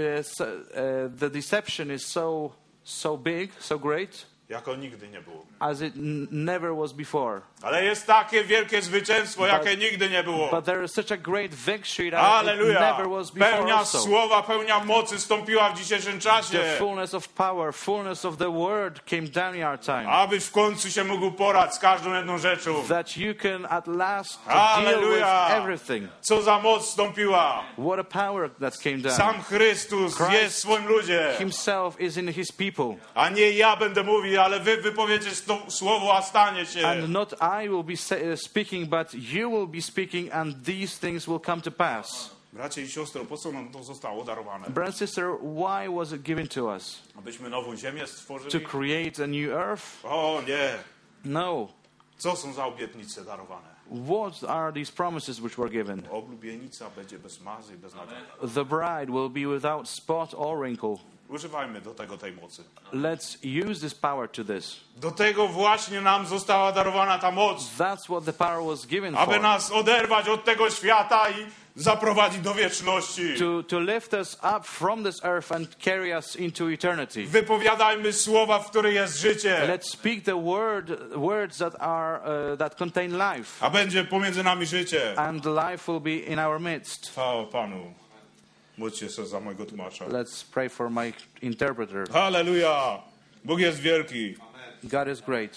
Speaker 5: The deception is so big, so great,
Speaker 4: jako nigdy nie było.
Speaker 5: as it never was before.
Speaker 4: Ale jest takie wielkie zwycięstwo, jakie nigdy nie było.
Speaker 5: But there is such a great victory that it
Speaker 4: Halleluja!
Speaker 5: never was before
Speaker 4: Pełnia
Speaker 5: also.
Speaker 4: słowa, pełnia mocy stąpiła w dzisiejszym
Speaker 5: The
Speaker 4: czasie.
Speaker 5: fullness of power, fullness of the word came down in our time.
Speaker 4: Abyś w końcu się mógł porać z każdą jedną rzeczą.
Speaker 5: That you can at last deal with
Speaker 4: Halleluja!
Speaker 5: everything.
Speaker 4: Co za moc stąpiła.
Speaker 5: What a power that came down.
Speaker 4: Sam Chrystus
Speaker 5: Christ
Speaker 4: jest w swoim ludzie.
Speaker 5: Himself is in His people.
Speaker 4: A nie ja będę mówił, ale wy wypowiecie to słowo, a stanie się.
Speaker 5: And not I will be speaking, but you will be speaking, and these things will come to pass.
Speaker 4: Bracie i siostro, po co nam to zostało darowane?
Speaker 5: Brother and sister, why was it given to us?
Speaker 4: Abyśmy nową ziemię
Speaker 5: To
Speaker 4: stworzyli?
Speaker 5: create a new earth?
Speaker 4: O nie.
Speaker 5: No.
Speaker 4: Co są za obietnice darowane?
Speaker 5: What are these promises which were given?
Speaker 4: Oblubienica będzie bez mazy i bez nadziei.
Speaker 5: The bride will be without spot or wrinkle.
Speaker 4: Używajmy do tego tej mocy.
Speaker 5: Let's use this power to this.
Speaker 4: Do tego właśnie nam została darowana ta moc.
Speaker 5: That's what the power was given
Speaker 4: Aby
Speaker 5: for.
Speaker 4: nas oderwać od tego świata i zaprowadzić do wieczności.
Speaker 5: To lift us up from this earth and carry us into eternity.
Speaker 4: Wypowiadajmy słowa, w których jest życie.
Speaker 5: Let's speak the words that contain life.
Speaker 4: A będzie pomiędzy nami życie.
Speaker 5: And life will be in our midst.
Speaker 4: Chwała Panu. Módlcie się za mojego tłumacza.
Speaker 5: Let's pray for my interpreter.
Speaker 4: Halleluja! Bóg jest wielki.
Speaker 5: God is great.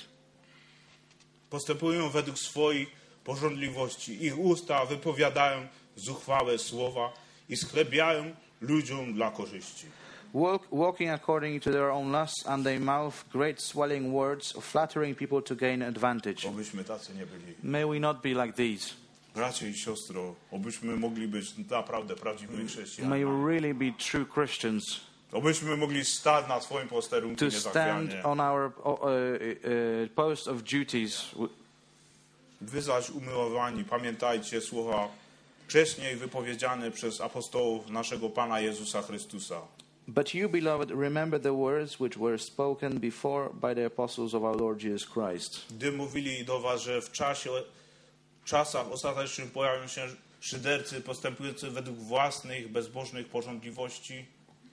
Speaker 4: Postępują według swoich pożądliwości. Ich usta wypowiadają zuchwałe słowa i schlebiają ludziom dla korzyści.
Speaker 5: Walking according to their own lusts, and they mouth great swelling words, flattering people to gain advantage.
Speaker 4: Obyśmy tacy nie byli.
Speaker 5: May we not be like these.
Speaker 4: Bracie i siostro, obyśmy mogli być naprawdę prawdziwymi
Speaker 5: May
Speaker 4: chrześcijanami.
Speaker 5: we really be true Christians.
Speaker 4: Obyśmy mogli stać na swoim posterunku
Speaker 5: To stand
Speaker 4: niezachwianie.
Speaker 5: on our post of duties.
Speaker 4: Wy zaś umiłowani, pamiętajcie słowa wcześniej wypowiedziane przez apostołów naszego Pana Jezusa Chrystusa.
Speaker 5: But you, beloved, remember the words which were spoken before by the apostles of our Lord Jesus Christ.
Speaker 4: Gdy mówili do was, że w czasach ostatecznych pojawią się szydercy postępujący według własnych bezbożnych pożądliwości.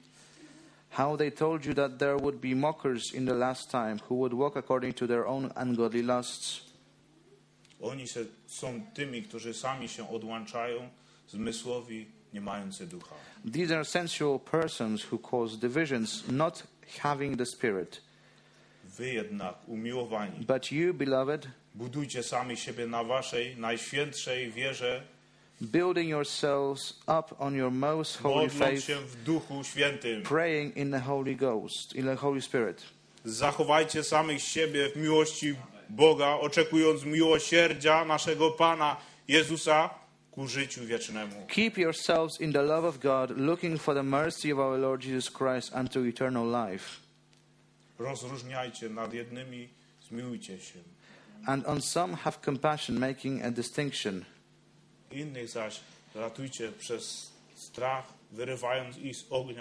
Speaker 5: How they told you that there would be mockers in the last time who would walk according to their own ungodly lusts.
Speaker 4: Oni są tymi, którzy sami się odłączają, zmysłowi, nie mający ducha.
Speaker 5: These are sensual persons who cause divisions, not having the Spirit.
Speaker 4: Wy jednak, umiłowani,
Speaker 5: But you, beloved,
Speaker 4: budujcie sami siebie na waszej najświętszej wierze,
Speaker 5: building yourselves up on your most holy
Speaker 4: modląc
Speaker 5: faith,
Speaker 4: się w Duchu Świętym.
Speaker 5: praying in the Holy Ghost, in the Holy Spirit.
Speaker 4: Zachowajcie samych siebie w miłości Boga, oczekując miłosierdzia naszego Pana Jezusa ku życiu wiecznemu.
Speaker 5: Keep yourselves in the love of God, looking for the mercy of our Lord Jesus Christ unto eternal life.
Speaker 4: Rozróżniajcie nad jednymi, zmiłujcie się.
Speaker 5: And on some have compassion, making a distinction.
Speaker 4: Innych zaś ratujcie przez strach, wyrywając ich z ognia,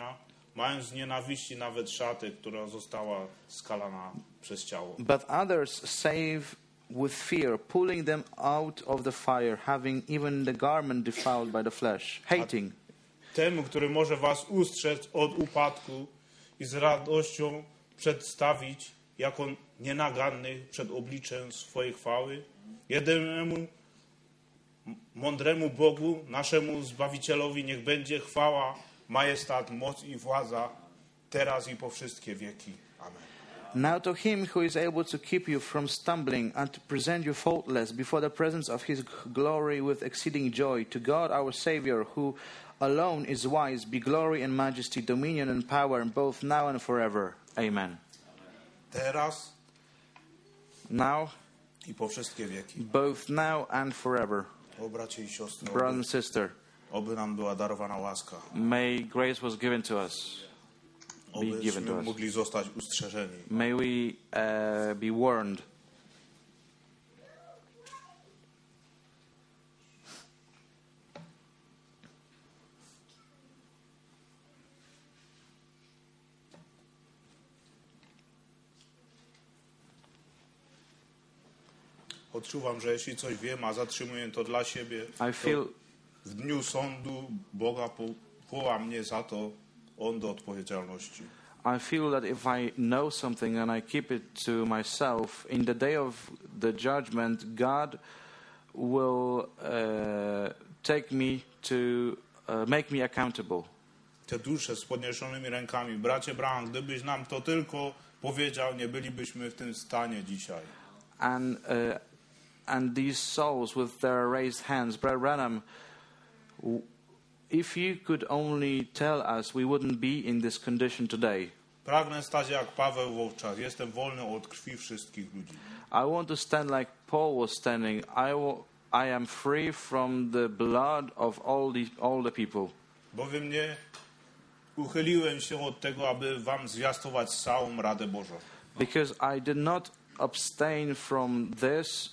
Speaker 4: mając z nienawiści nawet szatę, która została skalana przez ciało.
Speaker 5: But others save with fear, pulling them out of the fire, having even the garment defiled by the flesh, hating.
Speaker 4: Temu, który może was ustrzec od upadku i z radością przedstawić jako nienagannych przed obliczem swojej chwały, jedynemu mądremu Bogu, naszemu Zbawicielowi, niech będzie chwała, majestat, moc i władza, teraz i po wszystkie wieki. Amen.
Speaker 5: Now to him who is able to keep you from stumbling and to present you faultless before the presence of his glory with exceeding joy, to God our Savior, who alone is wise, be glory and majesty, dominion and power, both now and forever. Amen.
Speaker 4: Teraz
Speaker 5: Now,
Speaker 4: i po wszystkie wieki.
Speaker 5: both now and forever.
Speaker 4: O bracie i siostry,
Speaker 5: Brother and sister,
Speaker 4: oby nam była darowana łaska.
Speaker 5: may grace was given to us. Be given
Speaker 4: Obyśmy
Speaker 5: to us.
Speaker 4: mogli zostać ustrzeżeni.
Speaker 5: May we be warned.
Speaker 4: Odczuwam, że jeśli coś wiem, a zatrzymuję to dla siebie,
Speaker 5: I feel
Speaker 4: to w dniu sądu Boga powoła mnie za to On do odpowiedzialności.
Speaker 5: I feel that if I know something and I keep it to myself, in the day of the judgment, God will take me to make me accountable.
Speaker 4: Te dusze z podniesionymi rękami, bracie Branham, gdybyś nam to tylko powiedział, nie bylibyśmy w tym stanie dzisiaj.
Speaker 5: And these souls with their raised hands, Brother Branham, if you could only tell us, we wouldn't be in this condition today.
Speaker 4: Pragnę stać jak Paweł wówczas. Jestem wolny od krwi wszystkich ludzi.
Speaker 5: I want to stand like Paul was standing. I am free from the blood of all the people.
Speaker 4: Bowiem nie uchyliłem się od tego, aby wam zwiastować całą Radę Bożą.
Speaker 5: Because I did not abstain from this,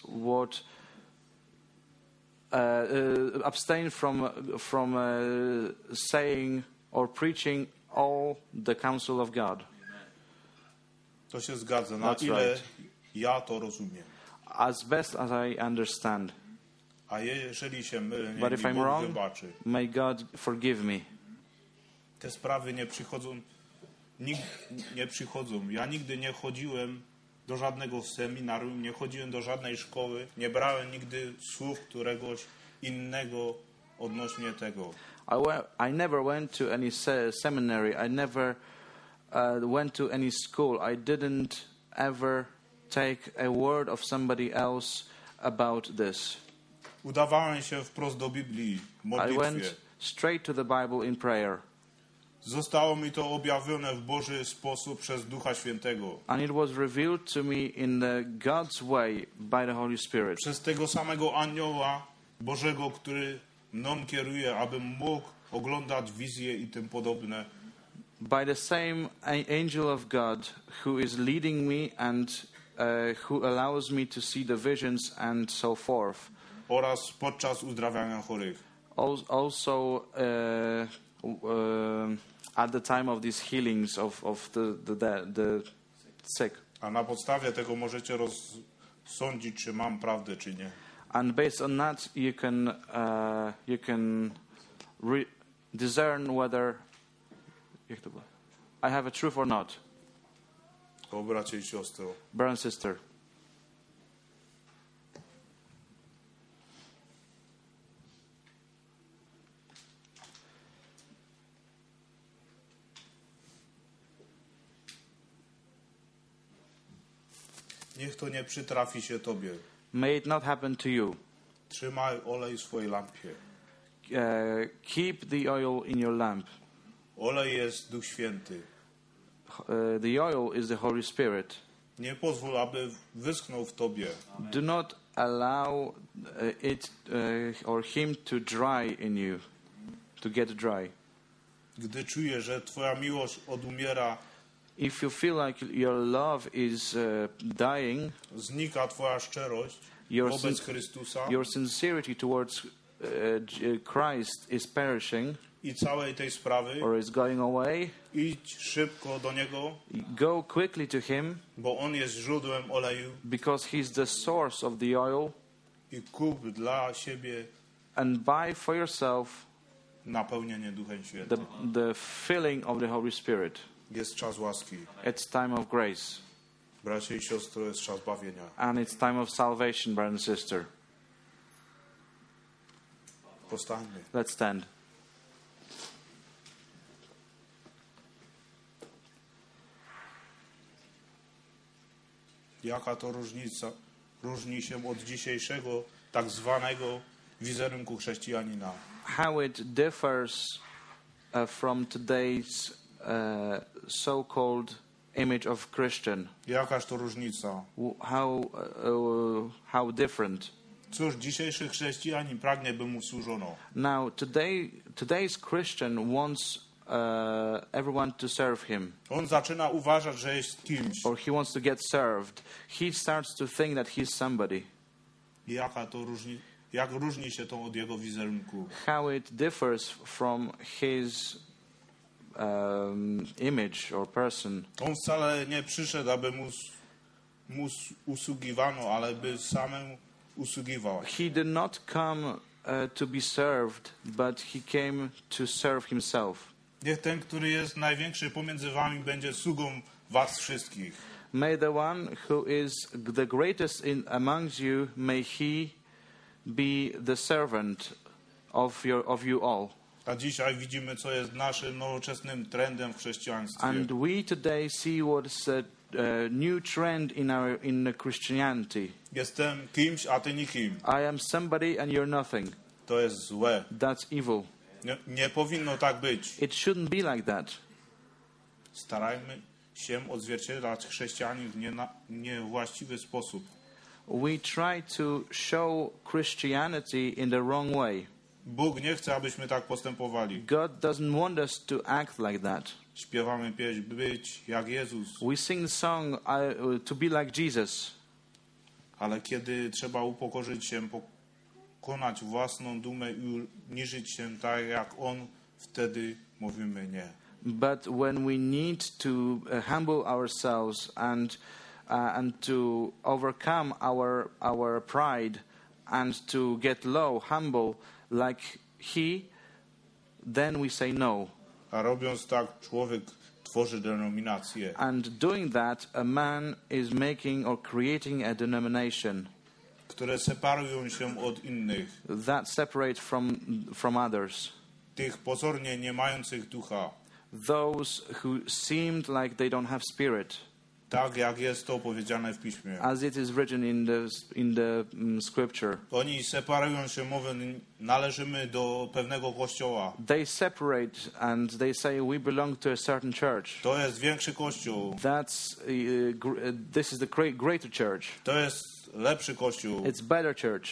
Speaker 5: abstain from saying or preaching all the counsel of God.
Speaker 4: To się zgadza. Na
Speaker 5: That's
Speaker 4: ile
Speaker 5: right.
Speaker 4: ja to rozumiem.
Speaker 5: As best as I understand.
Speaker 4: A jeżeli się mylę,
Speaker 5: But
Speaker 4: niech
Speaker 5: if
Speaker 4: mi
Speaker 5: I'm
Speaker 4: Bóg
Speaker 5: wrong,
Speaker 4: wybaczy.
Speaker 5: may God forgive me.
Speaker 4: Te sprawy nie przychodzą. Nie przychodzą. Ja nigdy nie chodziłem do żadnego seminarium, nie chodziłem do żadnej szkoły, nie brałem nigdy słów któregoś innego odnośnie tego.
Speaker 5: I never went to any seminary. I never went to any school. I didn't ever take a word of somebody else about this.
Speaker 4: Udawałem się wprost do Biblii, w
Speaker 5: I
Speaker 4: modlitwie.
Speaker 5: went straight to the Bible in prayer.
Speaker 4: Zostało mi to objawione w Boży sposób przez Ducha Świętego.
Speaker 5: And it was revealed to me in God's way by the Holy Spirit.
Speaker 4: Przez tego samego anioła Bożego, który mną kieruje, abym mógł oglądać wizje i tym podobne.
Speaker 5: By the same angel of God who is leading me and who allows me to see the visions and so forth.
Speaker 4: Oraz podczas uzdrawiania chorych.
Speaker 5: Also at the time of these healings of the sick.
Speaker 4: A na podstawie tego możecie rozsądzić, czy mam prawdę, czy nie.
Speaker 5: And based on that, you can discern whether I have a truth or not.
Speaker 4: O bracie i siostro.
Speaker 5: Brother and sister.
Speaker 4: Niech to nie przytrafi się tobie.
Speaker 5: May it not happen to you.
Speaker 4: Trzymaj olej w swojej lampie.
Speaker 5: Keep the oil in your lamp.
Speaker 4: Olej jest Duch Święty.
Speaker 5: The oil is the Holy Spirit.
Speaker 4: Nie pozwól, aby wyschnął w tobie.
Speaker 5: Do not allow it or him to dry in you, to get dry.
Speaker 4: Gdy czujesz, że twoja miłość odumiera,
Speaker 5: If you feel like your love is dying,
Speaker 4: znika twoja szczerość wobec Chrystusa
Speaker 5: your sincerity towards Christ is perishing,
Speaker 4: i całej tej sprawy,
Speaker 5: or is going away,
Speaker 4: idź szybko do Niego,
Speaker 5: go quickly to him,
Speaker 4: bo On jest źródłem oleju
Speaker 5: because he's the source of the oil,
Speaker 4: i kup dla siebie
Speaker 5: and buy for yourself
Speaker 4: napełnienie Duchem Świętym.
Speaker 5: the filling of the Holy Spirit.
Speaker 4: Jest czas łaski.
Speaker 5: It's time of grace,
Speaker 4: Bracia i siostry, jest czas bawienia.
Speaker 5: and it's time of salvation, brother and sister.
Speaker 4: Powstańmy.
Speaker 5: Let's stand.
Speaker 4: Jaka to różnica różni się od dzisiejszego tak zwanego wizerunku chrześcijanina?
Speaker 5: How it differs from today's so-called image of Christian.
Speaker 4: Jakaż to różnica?
Speaker 5: How different.
Speaker 4: Cóż, dzisiejszy chrześcijanin pragnie, by mu służono.
Speaker 5: Now, today's Christian wants everyone to serve him,
Speaker 4: On zaczyna uważać, że jest kimś.
Speaker 5: or he wants to get served. He starts to think that he's somebody.
Speaker 4: Jak różni się to od jego wizerunku?
Speaker 5: How it differs from his image or person.
Speaker 4: On wcale nie przyszedł, aby mu usługiwano, ale by samemu usługiwał.
Speaker 5: He did not come to be served, but he came to serve himself.
Speaker 4: Niech ten, który jest największy pomiędzy wami, będzie sługą was wszystkich.
Speaker 5: May the one who is the greatest amongst you, may he be the servant of you all.
Speaker 4: A dzisiaj widzimy, co jest naszym nowoczesnym trendem w chrześcijaństwie.
Speaker 5: And we today see what's a new trend in Christianity.
Speaker 4: Jestem kimś, a ty nikim.
Speaker 5: I am somebody and you're nothing.
Speaker 4: To jest złe.
Speaker 5: That's evil.
Speaker 4: Nie powinno tak być.
Speaker 5: It shouldn't be like that.
Speaker 4: Starajmy się odzwierciedlać chrześcijanin w niewłaściwy sposób.
Speaker 5: We try to show Christianity in the wrong way.
Speaker 4: Bóg nie chce, abyśmy tak postępowali.
Speaker 5: God doesn't want us to act like that.
Speaker 4: Śpiewamy pieśń, być jak Jezus.
Speaker 5: We sing the song to be like Jesus.
Speaker 4: Ale kiedy trzeba upokorzyć się, pokonać własną dumę i uniżyć się tak jak On, wtedy mówimy nie.
Speaker 5: But when we need to humble ourselves and to overcome our pride and to get low, humble like He, then we say no.
Speaker 4: A robiąc tak, człowiek tworzy denominację.
Speaker 5: And doing that, a man is making or creating a denomination
Speaker 4: Które separują się od innych.
Speaker 5: that separate from others.
Speaker 4: Tych pozornie nie mających ducha.
Speaker 5: Those who seemed like they don't have spirit,
Speaker 4: Tak jak jest to powiedziane w Piśmie.
Speaker 5: as it is written in the scripture.
Speaker 4: Oni separują się, mówią, należymy do pewnego kościoła.
Speaker 5: They separate and they say we belong to a certain church.
Speaker 4: To jest większy kościół.
Speaker 5: This is the greater church.
Speaker 4: To jest lepszy kościół.
Speaker 5: It's better church.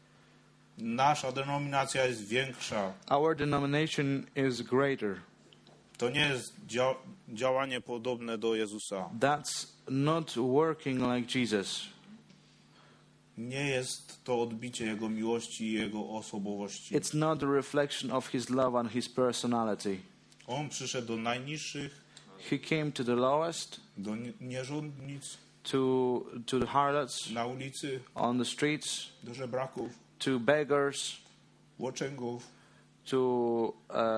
Speaker 4: Nasza denominacja jest większa.
Speaker 5: Our denomination is greater.
Speaker 4: To nie jest działanie podobne do Jezusa.
Speaker 5: That's not working like Jesus.
Speaker 4: Nie jest to odbicie Jego miłości i Jego osobowości.
Speaker 5: It's not a reflection of His love and His personality.
Speaker 4: On przyszedł do najniższych,
Speaker 5: He came to the lowest,
Speaker 4: do nierządnic,
Speaker 5: to the harlots
Speaker 4: na ulicy,
Speaker 5: on the streets,
Speaker 4: do żebraków,
Speaker 5: to beggars,
Speaker 4: łoczęgów,
Speaker 5: to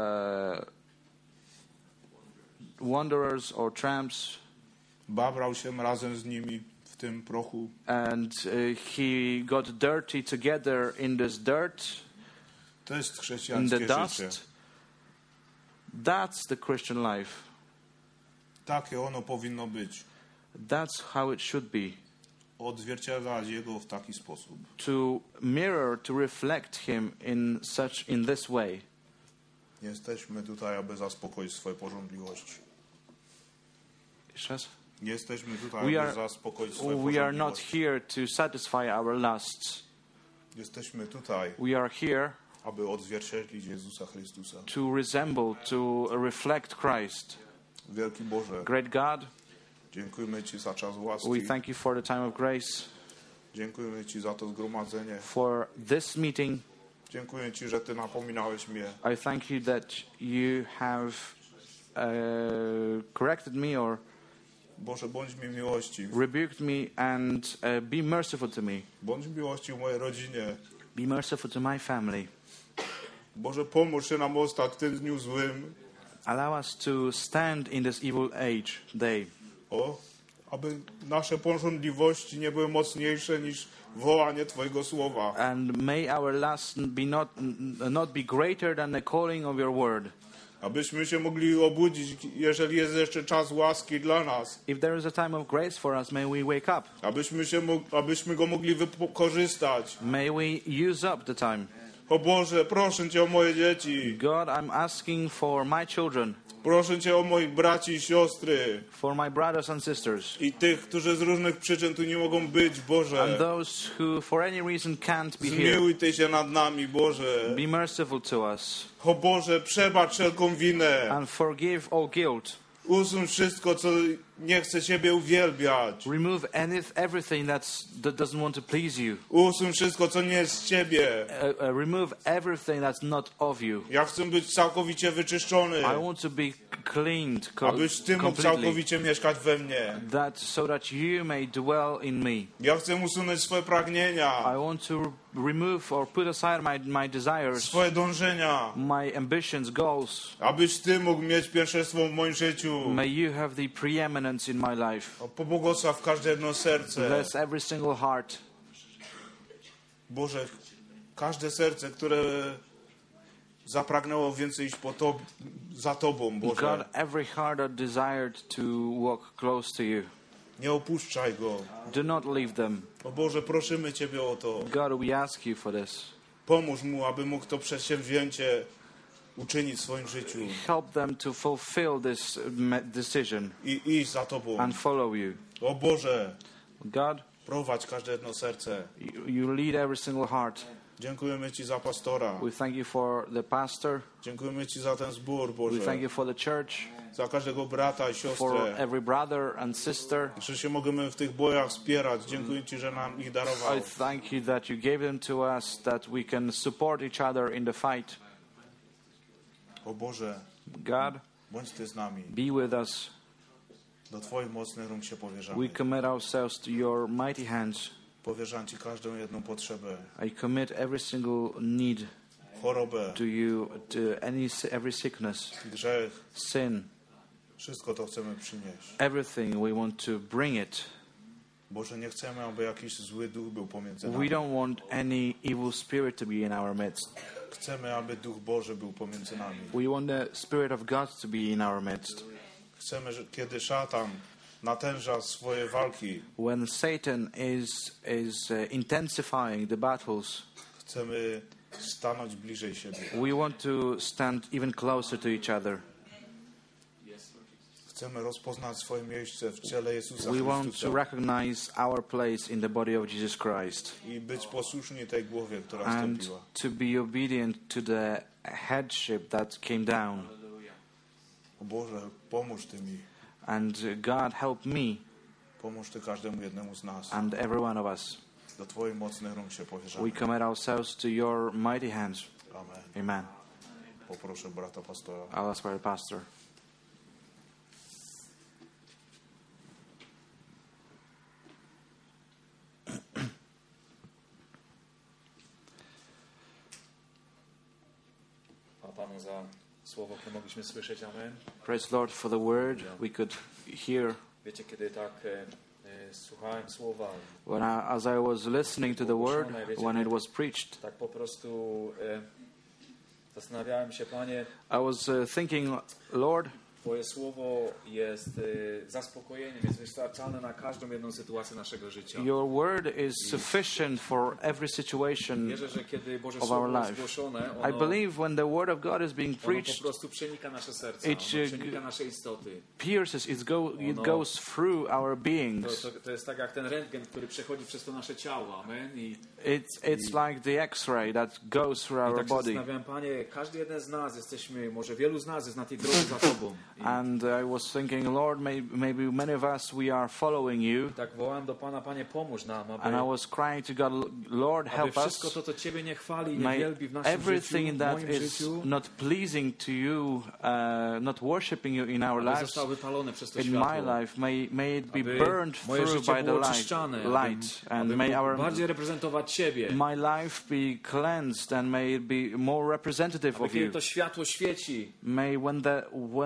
Speaker 5: wanderers or tramps,
Speaker 4: babrał się razem z nimi w tym prochu.
Speaker 5: and he got dirty together in this dirt,
Speaker 4: To jest
Speaker 5: in the
Speaker 4: chrześcijańskie życie.
Speaker 5: dust. That's the Christian life.
Speaker 4: Takie ono powinno być.
Speaker 5: That's how it should be.
Speaker 4: Odzwierciedlać Jego w taki sposób.
Speaker 5: To mirror, to reflect Him in this way.
Speaker 4: Jesteśmy tutaj, aby zaspokoić swoje pożądliwości. Jesteśmy tutaj, aby zaspokoić swoje
Speaker 5: We are not
Speaker 4: pożądliwości.
Speaker 5: here to satisfy our lusts.
Speaker 4: Jesteśmy tutaj,
Speaker 5: We are here
Speaker 4: aby odzwierciedlić Jezusa Chrystusa.
Speaker 5: to resemble, to reflect Christ.
Speaker 4: Wielki Boże,
Speaker 5: Great God,
Speaker 4: dziękujemy Ci za czas
Speaker 5: we
Speaker 4: łaski.
Speaker 5: thank you for the time of grace,
Speaker 4: Dziękujemy Ci za to zgromadzenie.
Speaker 5: for this meeting.
Speaker 4: Dziękuję Ci, że Ty napominałeś mnie.
Speaker 5: I thank you that you have corrected me or
Speaker 4: Boże, bądź mi miłościw.
Speaker 5: rebuked me and be merciful to me.
Speaker 4: Bądź miłościw mojej rodzinie.
Speaker 5: Be merciful to my family.
Speaker 4: Boże, pomóż się nam ostać w tym dniu złym.
Speaker 5: Allow us to stand in this evil day.
Speaker 4: Aby nasze pożądliwości nie były mocniejsze niż wołanie Twojego słowa.
Speaker 5: And may our lust be not be greater than the calling of your word.
Speaker 4: Abyśmy się mogli obudzić, jeżeli jest jeszcze czas łaski dla nas.
Speaker 5: If there is a time of grace for us, may we wake up.
Speaker 4: Abyśmy go mogli wykorzystać.
Speaker 5: May we use up the time.
Speaker 4: O Boże, proszę Cię o moje dzieci.
Speaker 5: God, I'm asking for my children,
Speaker 4: Proszę Cię o moich braci i siostry.
Speaker 5: for my brothers and sisters,
Speaker 4: I tych, którzy z różnych przyczyn tu nie mogą być,
Speaker 5: and
Speaker 4: Boże.
Speaker 5: those who for any reason can't be here.
Speaker 4: Zmiłuj Ty się nad nami, Boże.
Speaker 5: Be merciful to us
Speaker 4: O Boże, przebacz wszelką winę.
Speaker 5: and forgive all guilt.
Speaker 4: Usuń wszystko, co nie chce Ciebie uwielbiać.
Speaker 5: Remove everything that doesn't want to please you.
Speaker 4: Usuń wszystko, co nie jest z Ciebie.
Speaker 5: Remove everything that's not of you.
Speaker 4: Ja chcę być całkowicie wyczyszczony,
Speaker 5: I want to be cleaned
Speaker 4: abyś Ty mógł
Speaker 5: completely,
Speaker 4: całkowicie mieszkać we mnie.
Speaker 5: so that you may dwell in me.
Speaker 4: Ja chcę usunąć swoje pragnienia,
Speaker 5: I want to remove or put aside my desires,
Speaker 4: swoje dążenia,
Speaker 5: my ambitions, goals.
Speaker 4: abyś Ty mógł mieć pierwszeństwo w moim życiu.
Speaker 5: May you have the preeminence in my life.
Speaker 4: Pobłogosław każde jedno serce.
Speaker 5: Bless every single heart.
Speaker 4: Boże, każde serce, które zapragnęło więcej iść za Tobą,
Speaker 5: God,
Speaker 4: Boże.
Speaker 5: every heart that desired to walk close to you.
Speaker 4: Nie opuszczaj go.
Speaker 5: Do not leave them.
Speaker 4: O Boże, prosimy Ciebie o to.
Speaker 5: God, we ask you for this.
Speaker 4: Pomóż mu, aby mógł to przedsięwzięcie uczynić w swoim życiu
Speaker 5: Help them to fulfill this decision
Speaker 4: i iść za Tobą.
Speaker 5: and follow you.
Speaker 4: O Boże,
Speaker 5: God,
Speaker 4: prowadź każde jedno serce.
Speaker 5: you lead every single heart.
Speaker 4: Dziękujemy Ci za pastora.
Speaker 5: We thank you for the pastor.
Speaker 4: Dziękujemy Ci za ten zbór,
Speaker 5: We
Speaker 4: Boże.
Speaker 5: thank you for the church,
Speaker 4: Za każdego brata i
Speaker 5: for
Speaker 4: siostrę.
Speaker 5: every brother and sister.
Speaker 4: Że się możemy w tych bojach wspierać. Dziękuję Ci, że nam ich darował.
Speaker 5: I thank you that you gave them to us, that we can support each other in the fight.
Speaker 4: O Boże,
Speaker 5: God,
Speaker 4: bądź Ty z nami.
Speaker 5: be with us.
Speaker 4: Do Twoich mocnych rąk się
Speaker 5: We
Speaker 4: powierzamy.
Speaker 5: commit ourselves to your mighty hands.
Speaker 4: Powierzam Ci każdą jedną potrzebę.
Speaker 5: I commit every single need
Speaker 4: Chorobę,
Speaker 5: to you, to every sickness,
Speaker 4: grzech.
Speaker 5: sin,
Speaker 4: Wszystko to chcemy przynieść.
Speaker 5: everything. We want to bring it.
Speaker 4: Boże, nie chcemy, aby jakiś zły duch był pomiędzy
Speaker 5: We
Speaker 4: nami.
Speaker 5: don't want any evil spirit to be in our midst.
Speaker 4: Chcemy, aby Duch Boży był pomiędzy nami.
Speaker 5: We want the Spirit of God to be in our midst.
Speaker 4: Chcemy, że kiedy szatan natęża swoje walki,
Speaker 5: When Satan is intensifying the battles,
Speaker 4: chcemy stanąć bliżej siebie.
Speaker 5: we want to stand even closer to each other.
Speaker 4: Chcemy rozpoznać swoje miejsce w ciele Jezusa
Speaker 5: We want to
Speaker 4: Chrystusa
Speaker 5: recognize our place in the body of Jesus Christ
Speaker 4: i być posłuszni tej głowie, która
Speaker 5: and
Speaker 4: wstąpiła.
Speaker 5: to be obedient to the headship that came down.
Speaker 4: O Boże, pomóż Ty mi.
Speaker 5: And God, help me
Speaker 4: Pomóż Ty każdemu jednemu z nas.
Speaker 5: and every one of us.
Speaker 4: Do Twoich mocnych rąk się
Speaker 5: We
Speaker 4: powierzamy.
Speaker 5: commit ourselves to your mighty hands.
Speaker 4: Amen.
Speaker 5: Amen.
Speaker 4: Poproszę brata pastora.
Speaker 5: I'll ask for the pastor.
Speaker 6: Panu za słowo, które mogliśmy słyszeć. Amen.
Speaker 5: Praise the Lord for the word we could hear.
Speaker 6: Wiecie, kiedy tak słuchałem słowa,
Speaker 5: As I was listening to the word, when it was preached,
Speaker 6: tak po prostu zastanawiałem się, Panie,
Speaker 5: I was thinking, Lord,
Speaker 6: Twoje słowo jest zaspokojeniem, jest wystarczalne na każdą jedną sytuację naszego życia.
Speaker 5: your word is sufficient for every situation
Speaker 6: Wierzę, że kiedy Boże
Speaker 5: of
Speaker 6: Słowo
Speaker 5: our
Speaker 6: jest
Speaker 5: life.
Speaker 6: głoszone,
Speaker 5: I
Speaker 6: ono
Speaker 5: believe when the word of God is being
Speaker 6: po
Speaker 5: preached,
Speaker 6: prostu przenika nasze serca,
Speaker 5: It,
Speaker 6: ono przenika nasze istoty.
Speaker 5: pierces, it goes through our beings.
Speaker 6: To jest tak jak ten rentgen, który przechodzi przez to nasze ciało. Amen. I
Speaker 5: It's like the X-ray that goes through our
Speaker 6: tak się
Speaker 5: body.
Speaker 6: zastanawiam, Panie, każdy jeden z nas jesteśmy, może wielu z nas jest na tej drodze za Tobą.
Speaker 5: And I was thinking, Lord, maybe many of us, we are following you.
Speaker 6: Tak wołałem do Pana, Panie, pomóż nam,
Speaker 5: And I was crying to God, Lord,
Speaker 6: aby
Speaker 5: help
Speaker 6: wszystko
Speaker 5: us.
Speaker 6: to, co Ciebie nie chwali, nie
Speaker 5: May
Speaker 6: wielbi w naszym życiu,
Speaker 5: everything
Speaker 6: w
Speaker 5: that
Speaker 6: moim
Speaker 5: is
Speaker 6: życiu,
Speaker 5: not pleasing to you, not worshiping you in our
Speaker 6: aby
Speaker 5: lives,
Speaker 6: zostało wypalone przez to
Speaker 5: in my
Speaker 6: światło.
Speaker 5: life, may it be
Speaker 6: Aby
Speaker 5: burned
Speaker 6: moje
Speaker 5: through
Speaker 6: życie
Speaker 5: by the
Speaker 6: było oczyszczane,
Speaker 5: light. And
Speaker 6: aby
Speaker 5: may
Speaker 6: mógł
Speaker 5: our
Speaker 6: bardziej reprezentować Ciebie.
Speaker 5: my life be cleansed and may it be more representative
Speaker 6: Aby
Speaker 5: of
Speaker 6: kiedy
Speaker 5: you.
Speaker 6: to światło świeci,
Speaker 5: May when the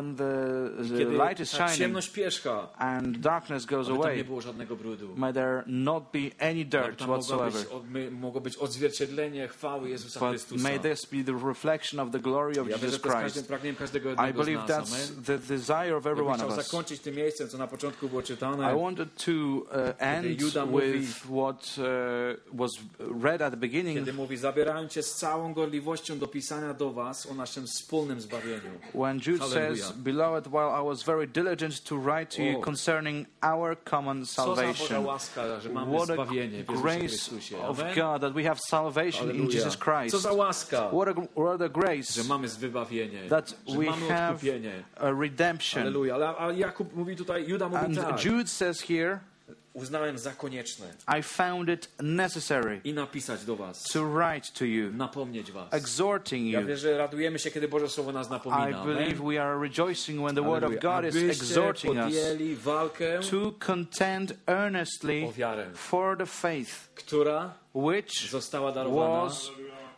Speaker 6: kiedy
Speaker 5: light is
Speaker 6: ta
Speaker 5: shining
Speaker 6: ciemność pierzcha,
Speaker 5: and darkness goes
Speaker 6: aby tam nie
Speaker 5: away,
Speaker 6: było żadnego brudu.
Speaker 5: may there not be any
Speaker 6: Aby
Speaker 5: dirt
Speaker 6: tam
Speaker 5: whatsoever.
Speaker 6: mogło być odzwierciedlenie chwały Jezusa
Speaker 5: But
Speaker 6: Chrystusa.
Speaker 5: may this be the reflection of the glory of
Speaker 6: Ja wierzę,
Speaker 5: Jesus
Speaker 6: że to jest każdym
Speaker 5: Christ.
Speaker 6: pragnieniem każdego
Speaker 5: I
Speaker 6: jednego z
Speaker 5: believe
Speaker 6: nas.
Speaker 5: that's
Speaker 6: Amen.
Speaker 5: the desire of every
Speaker 6: Ja bym
Speaker 5: one of
Speaker 6: chciał
Speaker 5: us.
Speaker 6: zakończyć tym miejscem, co na początku było czytane.
Speaker 5: I wanted to end
Speaker 6: Juda mówi-
Speaker 5: with what was read at the beginning
Speaker 6: Kiedy mówi, zabierałem Cię z całą gorliwością do pisania do Was o naszym wspólnym zbawieniu.
Speaker 5: when Jude
Speaker 6: Hallelujah.
Speaker 5: says, Beloved, while I was very diligent to write to you
Speaker 6: Oh.
Speaker 5: concerning our common
Speaker 6: Co za Boża
Speaker 5: salvation.
Speaker 6: łaska, że mamy
Speaker 5: What a
Speaker 6: zbawienie w Jezusie
Speaker 5: grace
Speaker 6: Chrystusie.
Speaker 5: of
Speaker 6: Amen.
Speaker 5: God that we have salvation in
Speaker 6: Hallelujah.
Speaker 5: Jesus Christ.
Speaker 6: Co za łaska,
Speaker 5: What a grace
Speaker 6: że mamy wybawienie,
Speaker 5: that
Speaker 6: że
Speaker 5: we
Speaker 6: mamy
Speaker 5: have
Speaker 6: odkupienie.
Speaker 5: a redemption.
Speaker 6: Halleluja. Ale Jakub mówi tutaj, Juda mówi
Speaker 5: And
Speaker 6: tak.
Speaker 5: Jude says here,
Speaker 6: Uznałem za konieczne
Speaker 5: I found it necessary
Speaker 6: i napisać do Was,
Speaker 5: to write to you,
Speaker 6: napomnieć Was.
Speaker 5: exhorting
Speaker 6: Ja
Speaker 5: you.
Speaker 6: wierzę, że radujemy się, kiedy Boże Słowo nas
Speaker 5: I
Speaker 6: napomina.
Speaker 5: believe we are rejoicing when the word of God is
Speaker 6: Abyście
Speaker 5: exhorting us
Speaker 6: podjęli walkę,
Speaker 5: to contend earnestly
Speaker 6: o wiarę,
Speaker 5: for the faith
Speaker 6: która
Speaker 5: which
Speaker 6: została darowana
Speaker 5: was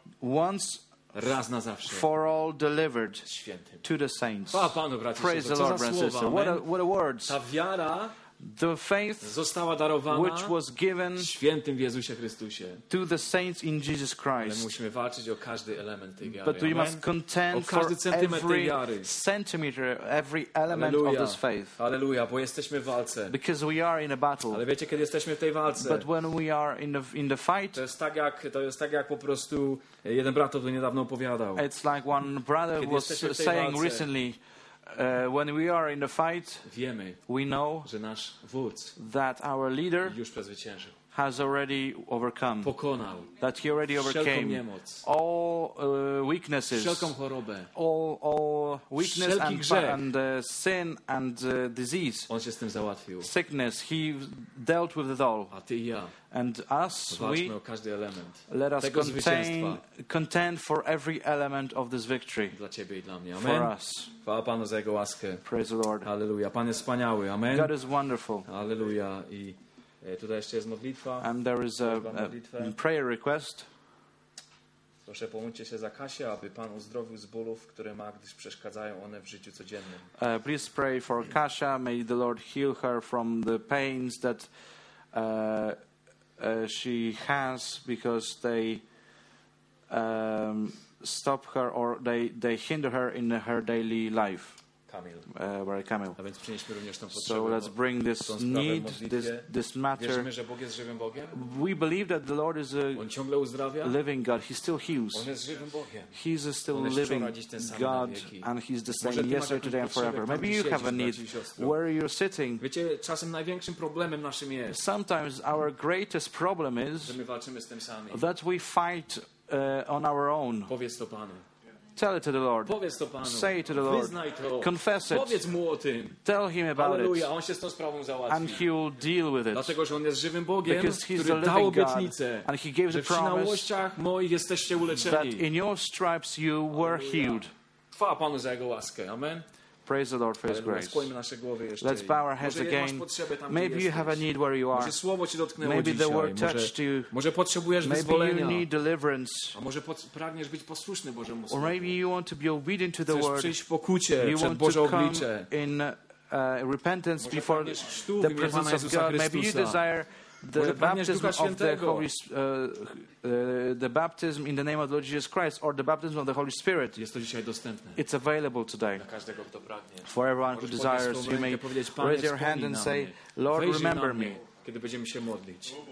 Speaker 5: once
Speaker 6: raz na zawsze
Speaker 5: for all delivered
Speaker 6: świętym.
Speaker 5: to the saints.
Speaker 6: Chwała Panu, bracia i
Speaker 5: Praise
Speaker 6: siostry.
Speaker 5: the
Speaker 6: Co
Speaker 5: Lord,
Speaker 6: za
Speaker 5: brothers and
Speaker 6: słowa,
Speaker 5: sisters.
Speaker 6: amen.
Speaker 5: What a words.
Speaker 6: Ta wiara
Speaker 5: The faith
Speaker 6: została darowana
Speaker 5: which was given
Speaker 6: świętym w Jezusie Chrystusie.
Speaker 5: to the saints in Jesus
Speaker 6: Ale
Speaker 5: Christ.
Speaker 6: musimy walczyć o każdy element tej wiary.
Speaker 5: But we
Speaker 6: Amen.
Speaker 5: must contend
Speaker 6: O
Speaker 5: for
Speaker 6: każdy centymetr tej
Speaker 5: every
Speaker 6: wiary.
Speaker 5: centimeter, every element of
Speaker 6: Halleluja.
Speaker 5: this faith.
Speaker 6: Halleluja, bo jesteśmy w walce.
Speaker 5: Because we are in a battle.
Speaker 6: Ale wiecie, kiedy jesteśmy w tej walce,
Speaker 5: But when we are in the fight,
Speaker 6: to jest tak jak po prostu jeden brat to niedawno opowiadał.
Speaker 5: it's like one brother
Speaker 6: Kiedy
Speaker 5: was
Speaker 6: jesteśmy w tej
Speaker 5: saying
Speaker 6: walce,
Speaker 5: recently, when we are in the fight,
Speaker 6: Wiemy,
Speaker 5: we know
Speaker 6: że nasz wódz
Speaker 5: that our leader
Speaker 6: już przezwyciężył.
Speaker 5: has already overcome,
Speaker 6: Pokonał
Speaker 5: that he already
Speaker 6: wszelką
Speaker 5: overcame
Speaker 6: niemoc,
Speaker 5: all weaknesses,
Speaker 6: wszelką chorobę.
Speaker 5: all weakness
Speaker 6: Wszelki grzech.
Speaker 5: and sin and disease,
Speaker 6: On się z tym załatwił.
Speaker 5: sickness. He dealt with it all.
Speaker 6: A ty i ja
Speaker 5: And us,
Speaker 6: walczmy
Speaker 5: we
Speaker 6: o każdy element
Speaker 5: let us
Speaker 6: tego zwycięstwa
Speaker 5: contend for every element of this victory
Speaker 6: dla ciebie i dla mnie.
Speaker 5: for
Speaker 6: Amen.
Speaker 5: us.
Speaker 6: Chwała Panu za Jego łaskę.
Speaker 5: Praise the Lord.
Speaker 6: Halleluja. Pan jest wspaniały. Amen.
Speaker 5: God is wonderful.
Speaker 6: Halleluja. I tutaj jeszcze jest modlitwa.
Speaker 5: And there is a prayer request.
Speaker 6: Proszę, pomóżcie się za Kasię, aby Pan uzdrowił z bólów, które ma, gdyż przeszkadzają one w życiu codziennym.
Speaker 5: Please pray for Kasia. May the Lord heal her from the pains that she has because they stop her or they hinder her in her daily life.
Speaker 6: Kamil.
Speaker 5: Kamil.
Speaker 6: A więc przynieśmy również tą potrzebę.
Speaker 5: So let's bring
Speaker 6: tą
Speaker 5: this
Speaker 6: sprawę w
Speaker 5: need,
Speaker 6: modlitwie.
Speaker 5: this matter.
Speaker 6: Wierzymy, że Bóg jest żywym Bogiem.
Speaker 5: We believe that the Lord is a
Speaker 6: On ciągle uzdrawia.
Speaker 5: living God. He still heals.
Speaker 6: On jest żywym Bogiem.
Speaker 5: He's a still
Speaker 6: On jest
Speaker 5: living
Speaker 6: wczoraj, dziś ten sam na
Speaker 5: God,
Speaker 6: wieki.
Speaker 5: and He's the
Speaker 6: Może
Speaker 5: same
Speaker 6: ty masz
Speaker 5: yesterday, today, and
Speaker 6: jakąś potrzebę,
Speaker 5: forever.
Speaker 6: tam,
Speaker 5: Maybe
Speaker 6: gdzie
Speaker 5: you have a
Speaker 6: siedzisz,
Speaker 5: need
Speaker 6: braci i siostry.
Speaker 5: where you're sitting.
Speaker 6: Wiecie, czasem największym problemem naszym jest,
Speaker 5: Sometimes our greatest problem is
Speaker 6: że my walczymy z tym sami.
Speaker 5: that we fight on our own.
Speaker 6: Powiedz to Panu.
Speaker 5: Tell it to the Lord.
Speaker 6: Powiedz to Panu.
Speaker 5: Say it to the Lord.
Speaker 6: Wyznaj to.
Speaker 5: Confess it.
Speaker 6: Powiedz Mu o tym.
Speaker 5: Tell Him about
Speaker 6: Halleluja.
Speaker 5: it,
Speaker 6: On się z tą sprawą
Speaker 5: and
Speaker 6: załatwi.
Speaker 5: He will deal with it.
Speaker 6: Dlatego, że On jest żywym Bogiem,
Speaker 5: Because He's the
Speaker 6: który dał
Speaker 5: living God,
Speaker 6: obietnicę,
Speaker 5: and He gave
Speaker 6: że
Speaker 5: the
Speaker 6: przy
Speaker 5: promise
Speaker 6: nałościach moich jesteście
Speaker 5: that
Speaker 6: uleczeni.
Speaker 5: in your stripes you were healed.
Speaker 6: Chwała Panu za Jego łaskę. Amen.
Speaker 5: Praise the Lord for His
Speaker 6: Halleluja.
Speaker 5: grace.
Speaker 6: Skłońmy nasze głowy jeszcze.
Speaker 5: Let's bow our heads
Speaker 6: Może masz
Speaker 5: again.
Speaker 6: potrzebę tam,
Speaker 5: Maybe
Speaker 6: gdzie
Speaker 5: you have a
Speaker 6: jesteś.
Speaker 5: need where you are.
Speaker 6: Może słowo Cię dotknęło
Speaker 5: Maybe the
Speaker 6: dzisiaj.
Speaker 5: word touched you.
Speaker 6: Może potrzebujesz
Speaker 5: Maybe
Speaker 6: wyzwolenia.
Speaker 5: you need deliverance.
Speaker 6: A może pragniesz być posłuszny Bożemu
Speaker 5: Or
Speaker 6: Słowu.
Speaker 5: maybe you want to be obedient to the
Speaker 6: Chcesz
Speaker 5: word.
Speaker 6: przyjść w pokucie
Speaker 5: You
Speaker 6: przed
Speaker 5: want
Speaker 6: Boże
Speaker 5: to come
Speaker 6: oblicze.
Speaker 5: in repentance
Speaker 6: Może
Speaker 5: before
Speaker 6: pragniesz chrztu w
Speaker 5: the
Speaker 6: imię
Speaker 5: presence
Speaker 6: Pana
Speaker 5: of
Speaker 6: Jezusa
Speaker 5: God. Maybe you
Speaker 6: Chrystusa.
Speaker 5: desire the
Speaker 6: Może pragniesz
Speaker 5: baptism
Speaker 6: Ducha
Speaker 5: of the
Speaker 6: Świętego.
Speaker 5: Holy, the baptism in the name of the Lord Jesus Christ, or the baptism of the Holy Spirit.
Speaker 6: Jest to dzisiaj dostępne
Speaker 5: It's available today
Speaker 6: dla każdego, kto pragnie.
Speaker 5: for everyone who
Speaker 6: Możesz
Speaker 5: desires.
Speaker 6: podnieść
Speaker 5: You may
Speaker 6: powiedzieć, Panie,
Speaker 5: raise your hand
Speaker 6: wspomnij
Speaker 5: and
Speaker 6: na
Speaker 5: say,
Speaker 6: mnie.
Speaker 5: Lord,
Speaker 6: Wejrzyj na
Speaker 5: remember
Speaker 6: mnie,
Speaker 5: me.
Speaker 6: kiedy będziemy się modlić.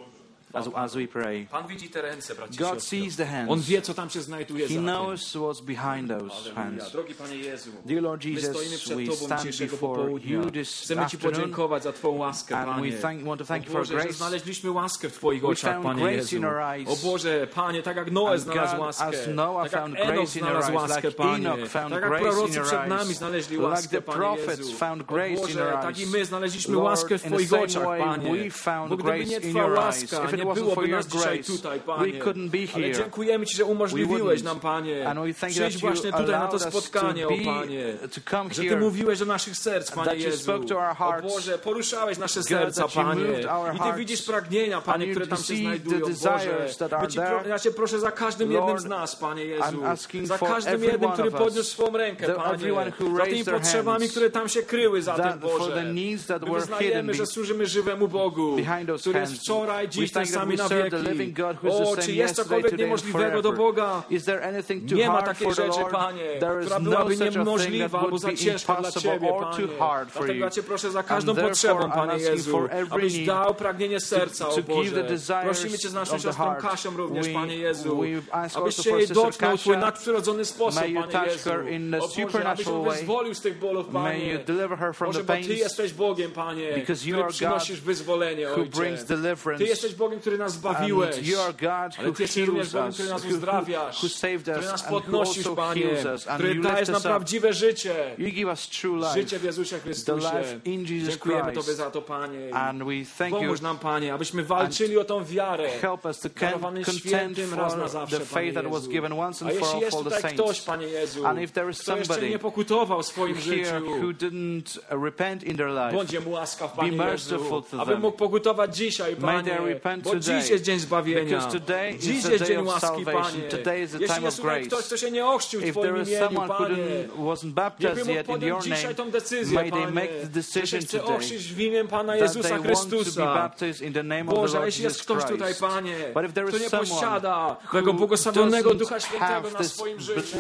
Speaker 5: as we pray.
Speaker 6: Pan widzi te ręce, braci i
Speaker 5: God
Speaker 6: siostry.
Speaker 5: sees the hands.
Speaker 6: On wie, co tam się znajduje
Speaker 5: He
Speaker 6: za tym.
Speaker 5: knows what's behind those
Speaker 6: Halleluja.
Speaker 5: hands.
Speaker 6: Drogi Panie Jezu,
Speaker 5: Dear Lord
Speaker 6: my stoimy
Speaker 5: Jesus,
Speaker 6: przed
Speaker 5: we
Speaker 6: Tobą
Speaker 5: stand
Speaker 6: dzisiejszego
Speaker 5: before
Speaker 6: popołudnia.
Speaker 5: you this
Speaker 6: Chcemy Ci
Speaker 5: afternoon,
Speaker 6: podziękować za Twoją łaskę,
Speaker 5: and
Speaker 6: Panie.
Speaker 5: we want to thank you
Speaker 6: O
Speaker 5: for
Speaker 6: Boże, że
Speaker 5: grace.
Speaker 6: znaleźliśmy łaskę w Twoich
Speaker 5: We
Speaker 6: oczach,
Speaker 5: found
Speaker 6: Panie
Speaker 5: grace
Speaker 6: Jezu.
Speaker 5: in our eyes.
Speaker 6: O Boże, Panie, tak jak Noe
Speaker 5: And
Speaker 6: znalazł
Speaker 5: God,
Speaker 6: łaskę,
Speaker 5: as Noah
Speaker 6: tak jak
Speaker 5: found
Speaker 6: Enoch
Speaker 5: grace in your
Speaker 6: znalazł
Speaker 5: eyes,
Speaker 6: łaskę,
Speaker 5: like
Speaker 6: Panie,
Speaker 5: Enoch found
Speaker 6: tak jak
Speaker 5: grace in
Speaker 6: prorocy
Speaker 5: your
Speaker 6: przed nami
Speaker 5: eyes,
Speaker 6: znaleźli
Speaker 5: like
Speaker 6: łaskę,
Speaker 5: the
Speaker 6: Panie
Speaker 5: prophets
Speaker 6: Jezu.
Speaker 5: found
Speaker 6: O
Speaker 5: grace in
Speaker 6: Boże,
Speaker 5: your
Speaker 6: tak i
Speaker 5: eyes.
Speaker 6: my znaleźliśmy
Speaker 5: Lord,
Speaker 6: łaskę w
Speaker 5: in the
Speaker 6: Twoich
Speaker 5: same
Speaker 6: oczach,
Speaker 5: way
Speaker 6: Panie.
Speaker 5: we found
Speaker 6: Bo gdyby
Speaker 5: grace
Speaker 6: nie
Speaker 5: in
Speaker 6: Twoja
Speaker 5: your eyes.
Speaker 6: łaska,
Speaker 5: If it
Speaker 6: nie
Speaker 5: wasn't for
Speaker 6: byłoby
Speaker 5: your
Speaker 6: nas dzisiaj
Speaker 5: grace,
Speaker 6: tutaj,
Speaker 5: we
Speaker 6: Panie.
Speaker 5: couldn't be
Speaker 6: Ale
Speaker 5: here.
Speaker 6: dziękujemy Ci, że umożliwiłeś
Speaker 5: wouldn't.
Speaker 6: nam, Panie,
Speaker 5: And we thank you
Speaker 6: przyjść
Speaker 5: that you
Speaker 6: właśnie tutaj na to
Speaker 5: allowed us
Speaker 6: spotkanie,
Speaker 5: to
Speaker 6: o
Speaker 5: be-
Speaker 6: Panie.
Speaker 5: to come
Speaker 6: Że Ty
Speaker 5: here.
Speaker 6: mówiłeś do naszych serc, Panie
Speaker 5: That you
Speaker 6: Jezu.
Speaker 5: spoke to our
Speaker 6: O
Speaker 5: hearts.
Speaker 6: Boże, poruszałeś nasze serca,
Speaker 5: that you
Speaker 6: Panie.
Speaker 5: moved our
Speaker 6: I Ty
Speaker 5: hearts.
Speaker 6: widzisz pragnienia, Panie,
Speaker 5: And you
Speaker 6: które tam się
Speaker 5: see
Speaker 6: znajdują,
Speaker 5: the
Speaker 6: Boże.
Speaker 5: desires that are there.
Speaker 6: Ja Cię proszę za każdym
Speaker 5: Lord,
Speaker 6: jednym z nas, Panie Jezu.
Speaker 5: I'm asking
Speaker 6: Za
Speaker 5: for
Speaker 6: każdym
Speaker 5: every
Speaker 6: jednym,
Speaker 5: one
Speaker 6: który
Speaker 5: of us.
Speaker 6: podniósł swą rękę, Panie.
Speaker 5: Everyone who
Speaker 6: Za
Speaker 5: raised
Speaker 6: tymi
Speaker 5: their
Speaker 6: potrzebami,
Speaker 5: hands.
Speaker 6: które tam się kryły za tym,
Speaker 5: That for
Speaker 6: Boże.
Speaker 5: the needs that
Speaker 6: My
Speaker 5: were
Speaker 6: wyznajemy,
Speaker 5: hidden
Speaker 6: że służymy żywemu Bogu,
Speaker 5: behind those
Speaker 6: który jest
Speaker 5: hands.
Speaker 6: wczoraj,
Speaker 5: We
Speaker 6: dziś, ten
Speaker 5: thank that
Speaker 6: sam
Speaker 5: we
Speaker 6: i na
Speaker 5: serve the
Speaker 6: wieki.
Speaker 5: living God who is
Speaker 6: O,
Speaker 5: the
Speaker 6: czy
Speaker 5: same
Speaker 6: jest
Speaker 5: yesterday,
Speaker 6: cokolwiek
Speaker 5: today and
Speaker 6: niemożliwego do
Speaker 5: forever.
Speaker 6: Boga?
Speaker 5: Is there anything too
Speaker 6: Nie ma
Speaker 5: hard
Speaker 6: takiej
Speaker 5: for the
Speaker 6: rzeczy,
Speaker 5: Lord?
Speaker 6: Panie,
Speaker 5: There is
Speaker 6: która
Speaker 5: no
Speaker 6: byłaby
Speaker 5: such a thing
Speaker 6: niemożliwa
Speaker 5: that
Speaker 6: albo
Speaker 5: would
Speaker 6: za
Speaker 5: be
Speaker 6: ciężka dla
Speaker 5: impossible
Speaker 6: Ciebie,
Speaker 5: or
Speaker 6: Panie.
Speaker 5: too hard for
Speaker 6: Dlatego
Speaker 5: you.
Speaker 6: ja Cię proszę za każdą
Speaker 5: And therefore
Speaker 6: potrzebą,
Speaker 5: I'm
Speaker 6: Panie
Speaker 5: asking
Speaker 6: Jezu,
Speaker 5: for every
Speaker 6: abyś
Speaker 5: need
Speaker 6: dał pragnienie serca, o
Speaker 5: to give
Speaker 6: Boże.
Speaker 5: the desires
Speaker 6: Prosimy Cię z naszą
Speaker 5: of the
Speaker 6: siostrą
Speaker 5: heart.
Speaker 6: Kasią również, Panie Jezu,
Speaker 5: we ask
Speaker 6: abyś
Speaker 5: also
Speaker 6: się
Speaker 5: for
Speaker 6: jej
Speaker 5: Sister
Speaker 6: dotknął w Twój
Speaker 5: Kasia.
Speaker 6: nadprzyrodzony sposób,
Speaker 5: May you
Speaker 6: Panie
Speaker 5: touch
Speaker 6: Jezu.
Speaker 5: her in a
Speaker 6: O Boże, abyś ją
Speaker 5: supernatural way.
Speaker 6: wyzwolił z tych bólów,
Speaker 5: May
Speaker 6: Panie.
Speaker 5: you deliver her from
Speaker 6: Boże,
Speaker 5: the
Speaker 6: bo Ty
Speaker 5: pains,
Speaker 6: jesteś Bogiem, Panie,
Speaker 5: because you
Speaker 6: który
Speaker 5: are
Speaker 6: przynosisz wyzwolenie,
Speaker 5: who
Speaker 6: Ojcze.
Speaker 5: brings deliverance.
Speaker 6: Ty jesteś Bogiem, który nas
Speaker 5: And
Speaker 6: zbawiłeś.
Speaker 5: you are God
Speaker 6: Ale
Speaker 5: who
Speaker 6: Ty jesteś również
Speaker 5: heals
Speaker 6: Bogiem,
Speaker 5: us,
Speaker 6: który nas
Speaker 5: who
Speaker 6: uzdrawiasz,
Speaker 5: saved
Speaker 6: który
Speaker 5: us,
Speaker 6: nas
Speaker 5: and who
Speaker 6: podnosisz,
Speaker 5: also
Speaker 6: Panie,
Speaker 5: heals us, and
Speaker 6: który
Speaker 5: you
Speaker 6: dajesz
Speaker 5: lift
Speaker 6: nam
Speaker 5: us up.
Speaker 6: prawdziwe życie.
Speaker 5: You give us true life,
Speaker 6: Życie w Jezusie Chrystusie.
Speaker 5: the life in Jesus
Speaker 6: Dziękujemy
Speaker 5: Christ.
Speaker 6: Tobie za to, Panie.
Speaker 5: and we thank you.
Speaker 6: Pomóż nam, Panie, abyśmy walczyli o tą wiarę.
Speaker 5: Help us to
Speaker 6: Darowany
Speaker 5: contend
Speaker 6: świętym raz na
Speaker 5: for
Speaker 6: zawsze,
Speaker 5: the
Speaker 6: Panie
Speaker 5: faith that was
Speaker 6: Jezu.
Speaker 5: given once
Speaker 6: A
Speaker 5: and for
Speaker 6: jeśli
Speaker 5: all
Speaker 6: jest
Speaker 5: for the
Speaker 6: tutaj ktoś,
Speaker 5: saints.
Speaker 6: Panie Jezu,
Speaker 5: And if there is
Speaker 6: kto jeszcze
Speaker 5: somebody
Speaker 6: nie pokutował w swoim
Speaker 5: here
Speaker 6: życiu,
Speaker 5: who didn't repent in their life,
Speaker 6: bądź mu łaskaw, Panie Jezu,
Speaker 5: merciful to
Speaker 6: aby
Speaker 5: them.
Speaker 6: mógł pokutować dzisiaj,
Speaker 5: May
Speaker 6: Panie,
Speaker 5: they repent
Speaker 6: bo
Speaker 5: today,
Speaker 6: dziś jest dzień zbawienia.
Speaker 5: because today is
Speaker 6: Dziś
Speaker 5: the
Speaker 6: jest
Speaker 5: day
Speaker 6: dzień
Speaker 5: of
Speaker 6: łaski,
Speaker 5: salvation.
Speaker 6: Panie.
Speaker 5: Today is the
Speaker 6: Jeśli
Speaker 5: time
Speaker 6: jest
Speaker 5: of
Speaker 6: tutaj
Speaker 5: grace.
Speaker 6: ktoś, kto się nie ochrzcił w
Speaker 5: If
Speaker 6: Twoim
Speaker 5: there is
Speaker 6: imieniu,
Speaker 5: someone who
Speaker 6: Panie,
Speaker 5: wasn't
Speaker 6: niechby
Speaker 5: baptized
Speaker 6: mógł
Speaker 5: yet in
Speaker 6: podjąć
Speaker 5: your
Speaker 6: dzisiaj
Speaker 5: name,
Speaker 6: tą decyzję,
Speaker 5: may they
Speaker 6: Panie,
Speaker 5: make the
Speaker 6: że
Speaker 5: decision
Speaker 6: chce
Speaker 5: today
Speaker 6: ochrzcić w imię Pana
Speaker 5: that
Speaker 6: Jezusa
Speaker 5: they want to be
Speaker 6: Chrystusa.
Speaker 5: baptized in the name of the
Speaker 6: Boże,
Speaker 5: Lord
Speaker 6: jeśli jest
Speaker 5: Jesus
Speaker 6: ktoś tutaj,
Speaker 5: Christ.
Speaker 6: Panie,
Speaker 5: But if there
Speaker 6: kto
Speaker 5: is
Speaker 6: nie
Speaker 5: someone
Speaker 6: posiada
Speaker 5: who
Speaker 6: tego błogosławionego
Speaker 5: doesn't
Speaker 6: Ducha Świętego
Speaker 5: have
Speaker 6: na
Speaker 5: this
Speaker 6: swoim życiu,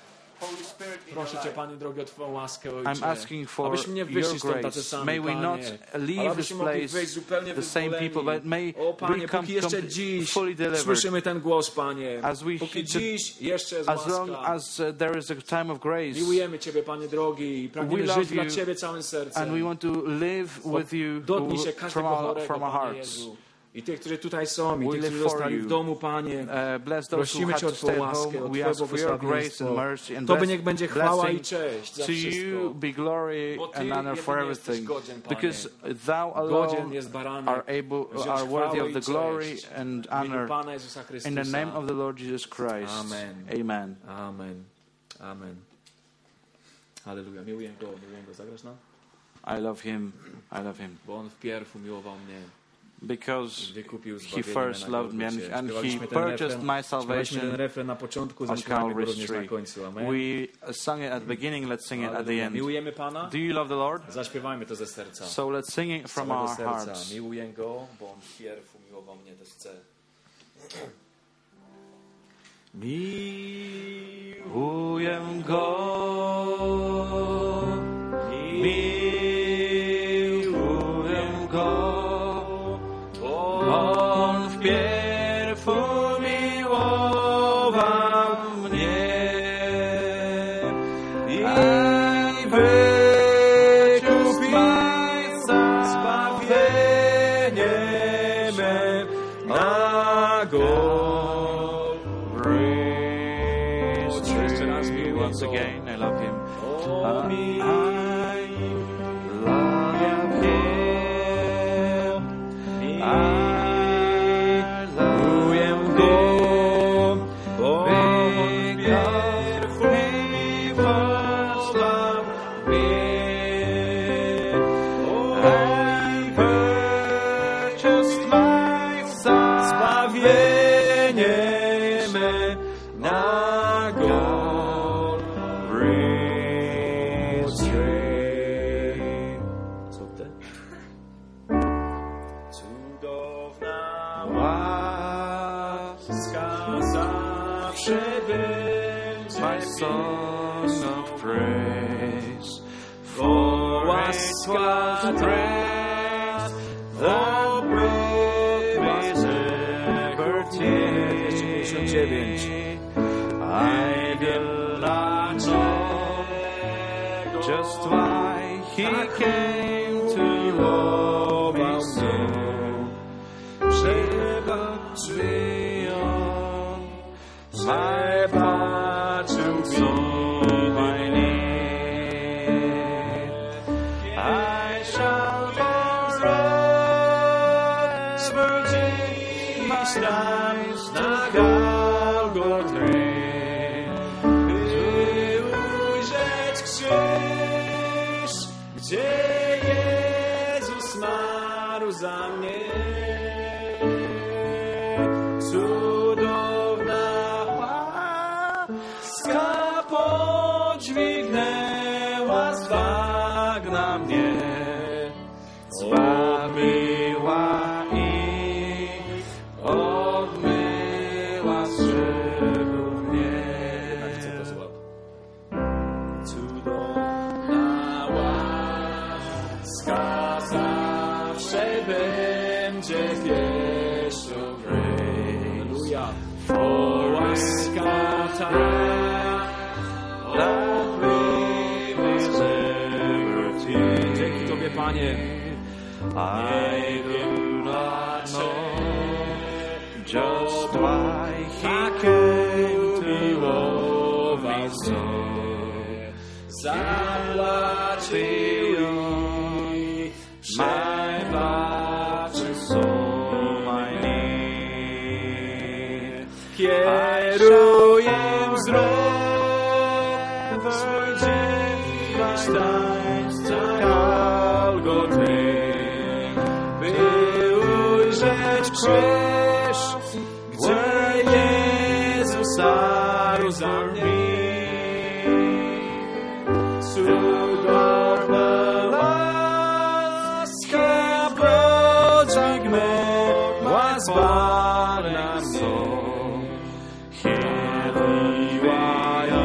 Speaker 6: proszę Cię, Panie drogi, o Twoją łaskę, Ojcze.
Speaker 5: I'm asking for
Speaker 6: Abyśmy nie
Speaker 5: your
Speaker 6: wyszli stąd tacy
Speaker 5: grace.
Speaker 6: sami,
Speaker 5: May we
Speaker 6: Panie.
Speaker 5: not
Speaker 6: Ale
Speaker 5: leave this
Speaker 6: abyśmy mogli
Speaker 5: place
Speaker 6: wyjść zupełnie
Speaker 5: the same
Speaker 6: wyzwoleni.
Speaker 5: people, but may
Speaker 6: O Panie,
Speaker 5: we come
Speaker 6: póki jeszcze dziś
Speaker 5: fully delivered.
Speaker 6: słyszymy ten głos, Panie.
Speaker 5: As we
Speaker 6: Póki
Speaker 5: hear-
Speaker 6: dziś jeszcze jest
Speaker 5: As long
Speaker 6: łaska.
Speaker 5: as there is a time of grace,
Speaker 6: Miłujemy Ciebie, Panie drogi, i pragniemy
Speaker 5: We love
Speaker 6: żyć dla
Speaker 5: you,
Speaker 6: Ciebie całym sercem.
Speaker 5: and we want to live with you
Speaker 6: Dotknij się każdego chorego,
Speaker 5: from our
Speaker 6: Panie
Speaker 5: hearts.
Speaker 6: Jezu. I tych, którzy tutaj są, i
Speaker 5: We
Speaker 6: tych,
Speaker 5: live
Speaker 6: którzy
Speaker 5: for
Speaker 6: zostali
Speaker 5: you.
Speaker 6: w domu, Panie.
Speaker 5: Bless those who
Speaker 6: Prosimy
Speaker 5: had
Speaker 6: Cię o
Speaker 5: to stay
Speaker 6: Twoją
Speaker 5: at
Speaker 6: łaskę, o
Speaker 5: home.
Speaker 6: Twoje
Speaker 5: We ask for your grace and
Speaker 6: błogosławieństwo.
Speaker 5: mercy and
Speaker 6: Tobie niech będzie chwała i
Speaker 5: blessing.
Speaker 6: cześć za
Speaker 5: To you
Speaker 6: wszystko.
Speaker 5: be glory
Speaker 6: Bo Ty
Speaker 5: and honor for
Speaker 6: jedynie jesteś
Speaker 5: everything,
Speaker 6: godzien, Panie.
Speaker 5: because Thou
Speaker 6: Godzien
Speaker 5: alone
Speaker 6: jest baranek.
Speaker 5: are worthy
Speaker 6: chwałę
Speaker 5: of
Speaker 6: i
Speaker 5: the
Speaker 6: cześć
Speaker 5: glory and
Speaker 6: w imieniu
Speaker 5: honor.
Speaker 6: Pana Jezusa
Speaker 5: In
Speaker 6: Chrystusa.
Speaker 5: the name of the Lord Jesus Christ.
Speaker 6: Amen.
Speaker 5: Amen.
Speaker 6: Amen. Amen. Halleluja. Miłuję Go. Zagrasz nam?
Speaker 5: I love Him. I love Him.
Speaker 6: Bo On wpierw umiłował mnie.
Speaker 5: Because
Speaker 6: Wykupił
Speaker 5: He
Speaker 6: zbawienie
Speaker 5: first
Speaker 6: na
Speaker 5: loved me
Speaker 6: Golgocie.
Speaker 5: and He
Speaker 6: Śpiewaliśmy ten
Speaker 5: purchased
Speaker 6: refren-
Speaker 5: my
Speaker 6: śpiewaliśmy ten
Speaker 5: salvation
Speaker 6: refren na początku,
Speaker 5: on
Speaker 6: zaśpiewamy go
Speaker 5: Calvary's
Speaker 6: również na
Speaker 5: tree.
Speaker 6: końcu. Amen.
Speaker 5: We sung it at the beginning, let's sing it at the
Speaker 6: Halleluja.
Speaker 5: end.
Speaker 6: Miłujemy Pana?
Speaker 5: Do you love the Lord?
Speaker 6: Zaśpiewajmy to ze serca.
Speaker 5: So let's sing it
Speaker 6: Z
Speaker 5: from
Speaker 6: całego
Speaker 5: our
Speaker 6: serca.
Speaker 5: hearts.
Speaker 6: Miłuję Go, bo On wpierw umiłował mnie, to jest cel.
Speaker 5: Miłuję Go, miłuję Go, On wpierw umiłował mnie i wykupił zbawienie me na
Speaker 6: Jeszcze raz miłuję
Speaker 5: Once
Speaker 6: Go.
Speaker 5: again, I love Him.
Speaker 6: O,
Speaker 5: I love Him. I
Speaker 6: miłuję Go, bo
Speaker 5: wpierw mi first loved me. I purchased my
Speaker 6: zbawienie me na Co ty? Cudowna łaska zawsze będzie
Speaker 5: my song of praise.
Speaker 6: Bo łaska
Speaker 5: grace,
Speaker 6: obroty
Speaker 5: why he came to miłował mnie. Przebaczył on, przebaczył my need. I shall forever dziś tańc na Golgothy, by ujrzeć krzyż, gdzie Jezus zmarł za mnie. Cudowna łaska podźwignęła z bagna mnie, zbawiła i obmyła z grzechów mnie.
Speaker 6: Tak chcę to złap.
Speaker 5: Cudowna łaska zawsze będzie pieśnią
Speaker 6: Halleluja.
Speaker 5: o łaska ta, that will never cease.
Speaker 6: Dzięki Tobie, Panie.
Speaker 5: I do not know just why he came to love me so. Zapłacił przebaczył so my need. Kieruję wzrok swój dziś tańca Golgoty, by ujrzeć krzyż, gdzie Jezus zmarł za mnie. Cudowna łaska podźwignęła z bagna mnie, chyliła ją,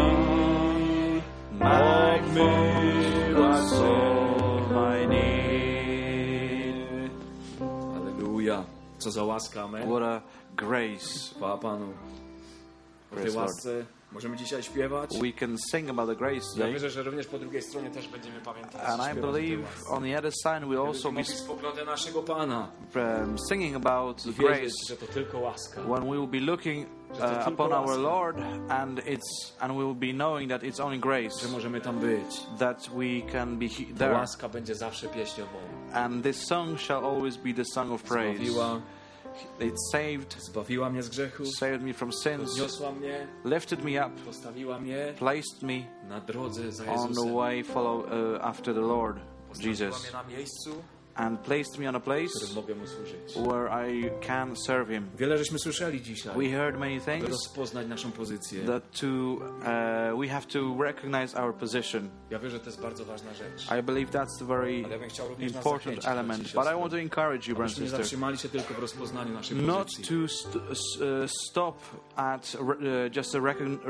Speaker 5: obmyła soul my need.
Speaker 6: Halleluja. Co za łaska, amen.
Speaker 5: What a grace.
Speaker 6: Chwała Panu. O tej
Speaker 5: Praise
Speaker 6: łasce możemy dzisiaj śpiewać.
Speaker 5: We can sing about the grace
Speaker 6: Ja
Speaker 5: today.
Speaker 6: wierzę, że również po drugiej stronie też będziemy pamiętać.
Speaker 5: And I
Speaker 6: śpiewać o tej
Speaker 5: believe
Speaker 6: łasce.
Speaker 5: on the other side we'll also be
Speaker 6: Mogli spoglądać naszego Pana.
Speaker 5: singing about the
Speaker 6: Wiedzieć,
Speaker 5: grace
Speaker 6: że to tylko łaska.
Speaker 5: when we will be looking upon our Lord, and we will be knowing that it's only
Speaker 6: Że
Speaker 5: grace
Speaker 6: możemy tam być.
Speaker 5: that we can be
Speaker 6: Ta
Speaker 5: there.
Speaker 6: łaska będzie zawsze pieśnią Bogu.
Speaker 5: And this song shall always be the song of praise.
Speaker 6: Zbawiła,
Speaker 5: It
Speaker 6: zbawiła mnie z grzechu,
Speaker 5: saved me from sins,
Speaker 6: podniosła mnie,
Speaker 5: lifted me up,
Speaker 6: postawiła mnie
Speaker 5: placed me
Speaker 6: na drodze za
Speaker 5: on the
Speaker 6: Jezusem.
Speaker 5: way after the Lord
Speaker 6: Postawiła
Speaker 5: Jesus,
Speaker 6: mnie na miejscu,
Speaker 5: and placed me on a
Speaker 6: w
Speaker 5: place
Speaker 6: którym mogę Mu służyć.
Speaker 5: where I can serve Him.
Speaker 6: Wiele żeśmy słyszeli dzisiaj,
Speaker 5: We heard many
Speaker 6: by
Speaker 5: things
Speaker 6: rozpoznać naszą pozycję.
Speaker 5: that we have to recognize our position.
Speaker 6: Ja wierzę, że to jest bardzo ważna rzecz.
Speaker 5: I believe that's the very
Speaker 6: Ale ja bym chciał również nas
Speaker 5: important
Speaker 6: zachęcić,
Speaker 5: element.
Speaker 6: bracia i
Speaker 5: But I
Speaker 6: siostry,
Speaker 5: want to encourage you, brothers
Speaker 6: abyśmy nie
Speaker 5: and sisters,
Speaker 6: zatrzymali się tylko w rozpoznaniu naszej
Speaker 5: not
Speaker 6: pozycji.
Speaker 5: to stop at just a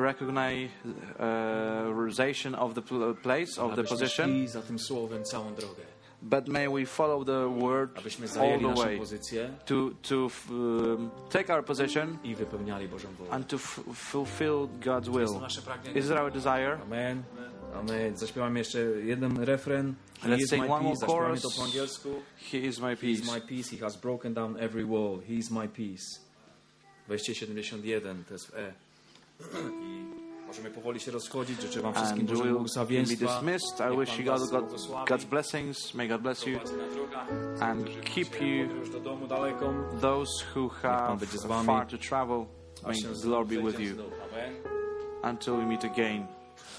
Speaker 5: recognition of the place, of the
Speaker 6: Abyśmy
Speaker 5: position,
Speaker 6: szli za tym słowem całą drogę.
Speaker 5: but may we follow the word
Speaker 6: Abyśmy
Speaker 5: all
Speaker 6: zajęli
Speaker 5: the
Speaker 6: naszą
Speaker 5: way
Speaker 6: pozycję
Speaker 5: to take our position
Speaker 6: i wypełniali Bożą wolę.
Speaker 5: and to fulfill God's
Speaker 6: To
Speaker 5: will.
Speaker 6: nasze pragnienie.
Speaker 5: Is it our desire?
Speaker 6: Amen. Amen. Zaśpiewam jeszcze jeden refren. He
Speaker 5: Let's
Speaker 6: is
Speaker 5: sing
Speaker 6: my
Speaker 5: one more
Speaker 6: peace. Zaśpiewamy
Speaker 5: chorus.
Speaker 6: to po angielsku.
Speaker 5: He is my
Speaker 6: He is
Speaker 5: peace.
Speaker 6: my peace. He has broken down every wall. He is my peace. Weźcie 71, to jest w E. I możemy powoli się rozchodzić. Życzę wam wszystkim
Speaker 5: And
Speaker 6: Bożego
Speaker 5: we'll be
Speaker 6: błogosławieństwa.
Speaker 5: dismissed. I
Speaker 6: Niech
Speaker 5: wish
Speaker 6: Pan
Speaker 5: you
Speaker 6: was
Speaker 5: God's
Speaker 6: błogosławi,
Speaker 5: blessings. May God bless you.
Speaker 6: prowadzi na drogach,
Speaker 5: and
Speaker 6: którzy
Speaker 5: keep
Speaker 6: dzisiaj
Speaker 5: you-
Speaker 6: podróż do domu daleką.
Speaker 5: Those who have
Speaker 6: będzie z wami.
Speaker 5: far to travel,
Speaker 6: Aż
Speaker 5: may
Speaker 6: się
Speaker 5: the
Speaker 6: znów
Speaker 5: Lord be with
Speaker 6: zejdziemy
Speaker 5: you
Speaker 6: znów. Amen.
Speaker 5: until we meet again.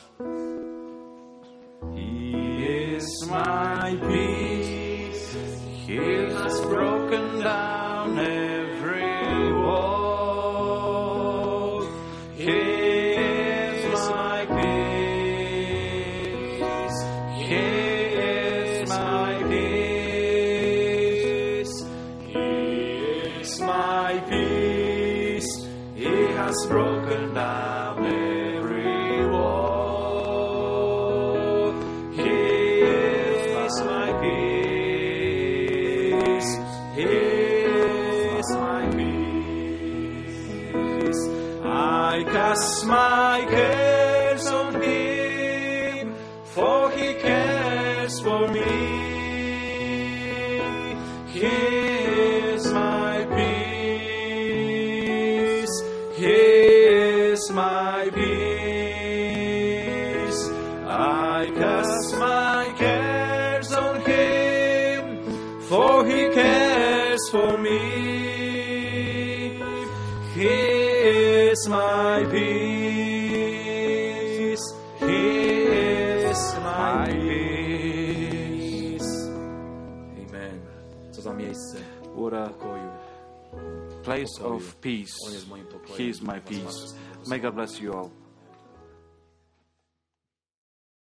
Speaker 5: He is my peace. He has broken down every wall. He is my peace. He is my peace. He is my peace. He has broken down every wall. He is my peace. He is my peace. I cast my cares on Him, for He cares
Speaker 1: cares for me. He is my peace. He is my peace. I cast my cares on Him, for He cares for me. He is my peace. He is my peace.
Speaker 6: Amen. Co za miejsce
Speaker 5: What a
Speaker 6: pokoju.
Speaker 5: place of peace.
Speaker 6: On jest moim pokojem.
Speaker 5: He is my peace. May God bless you all.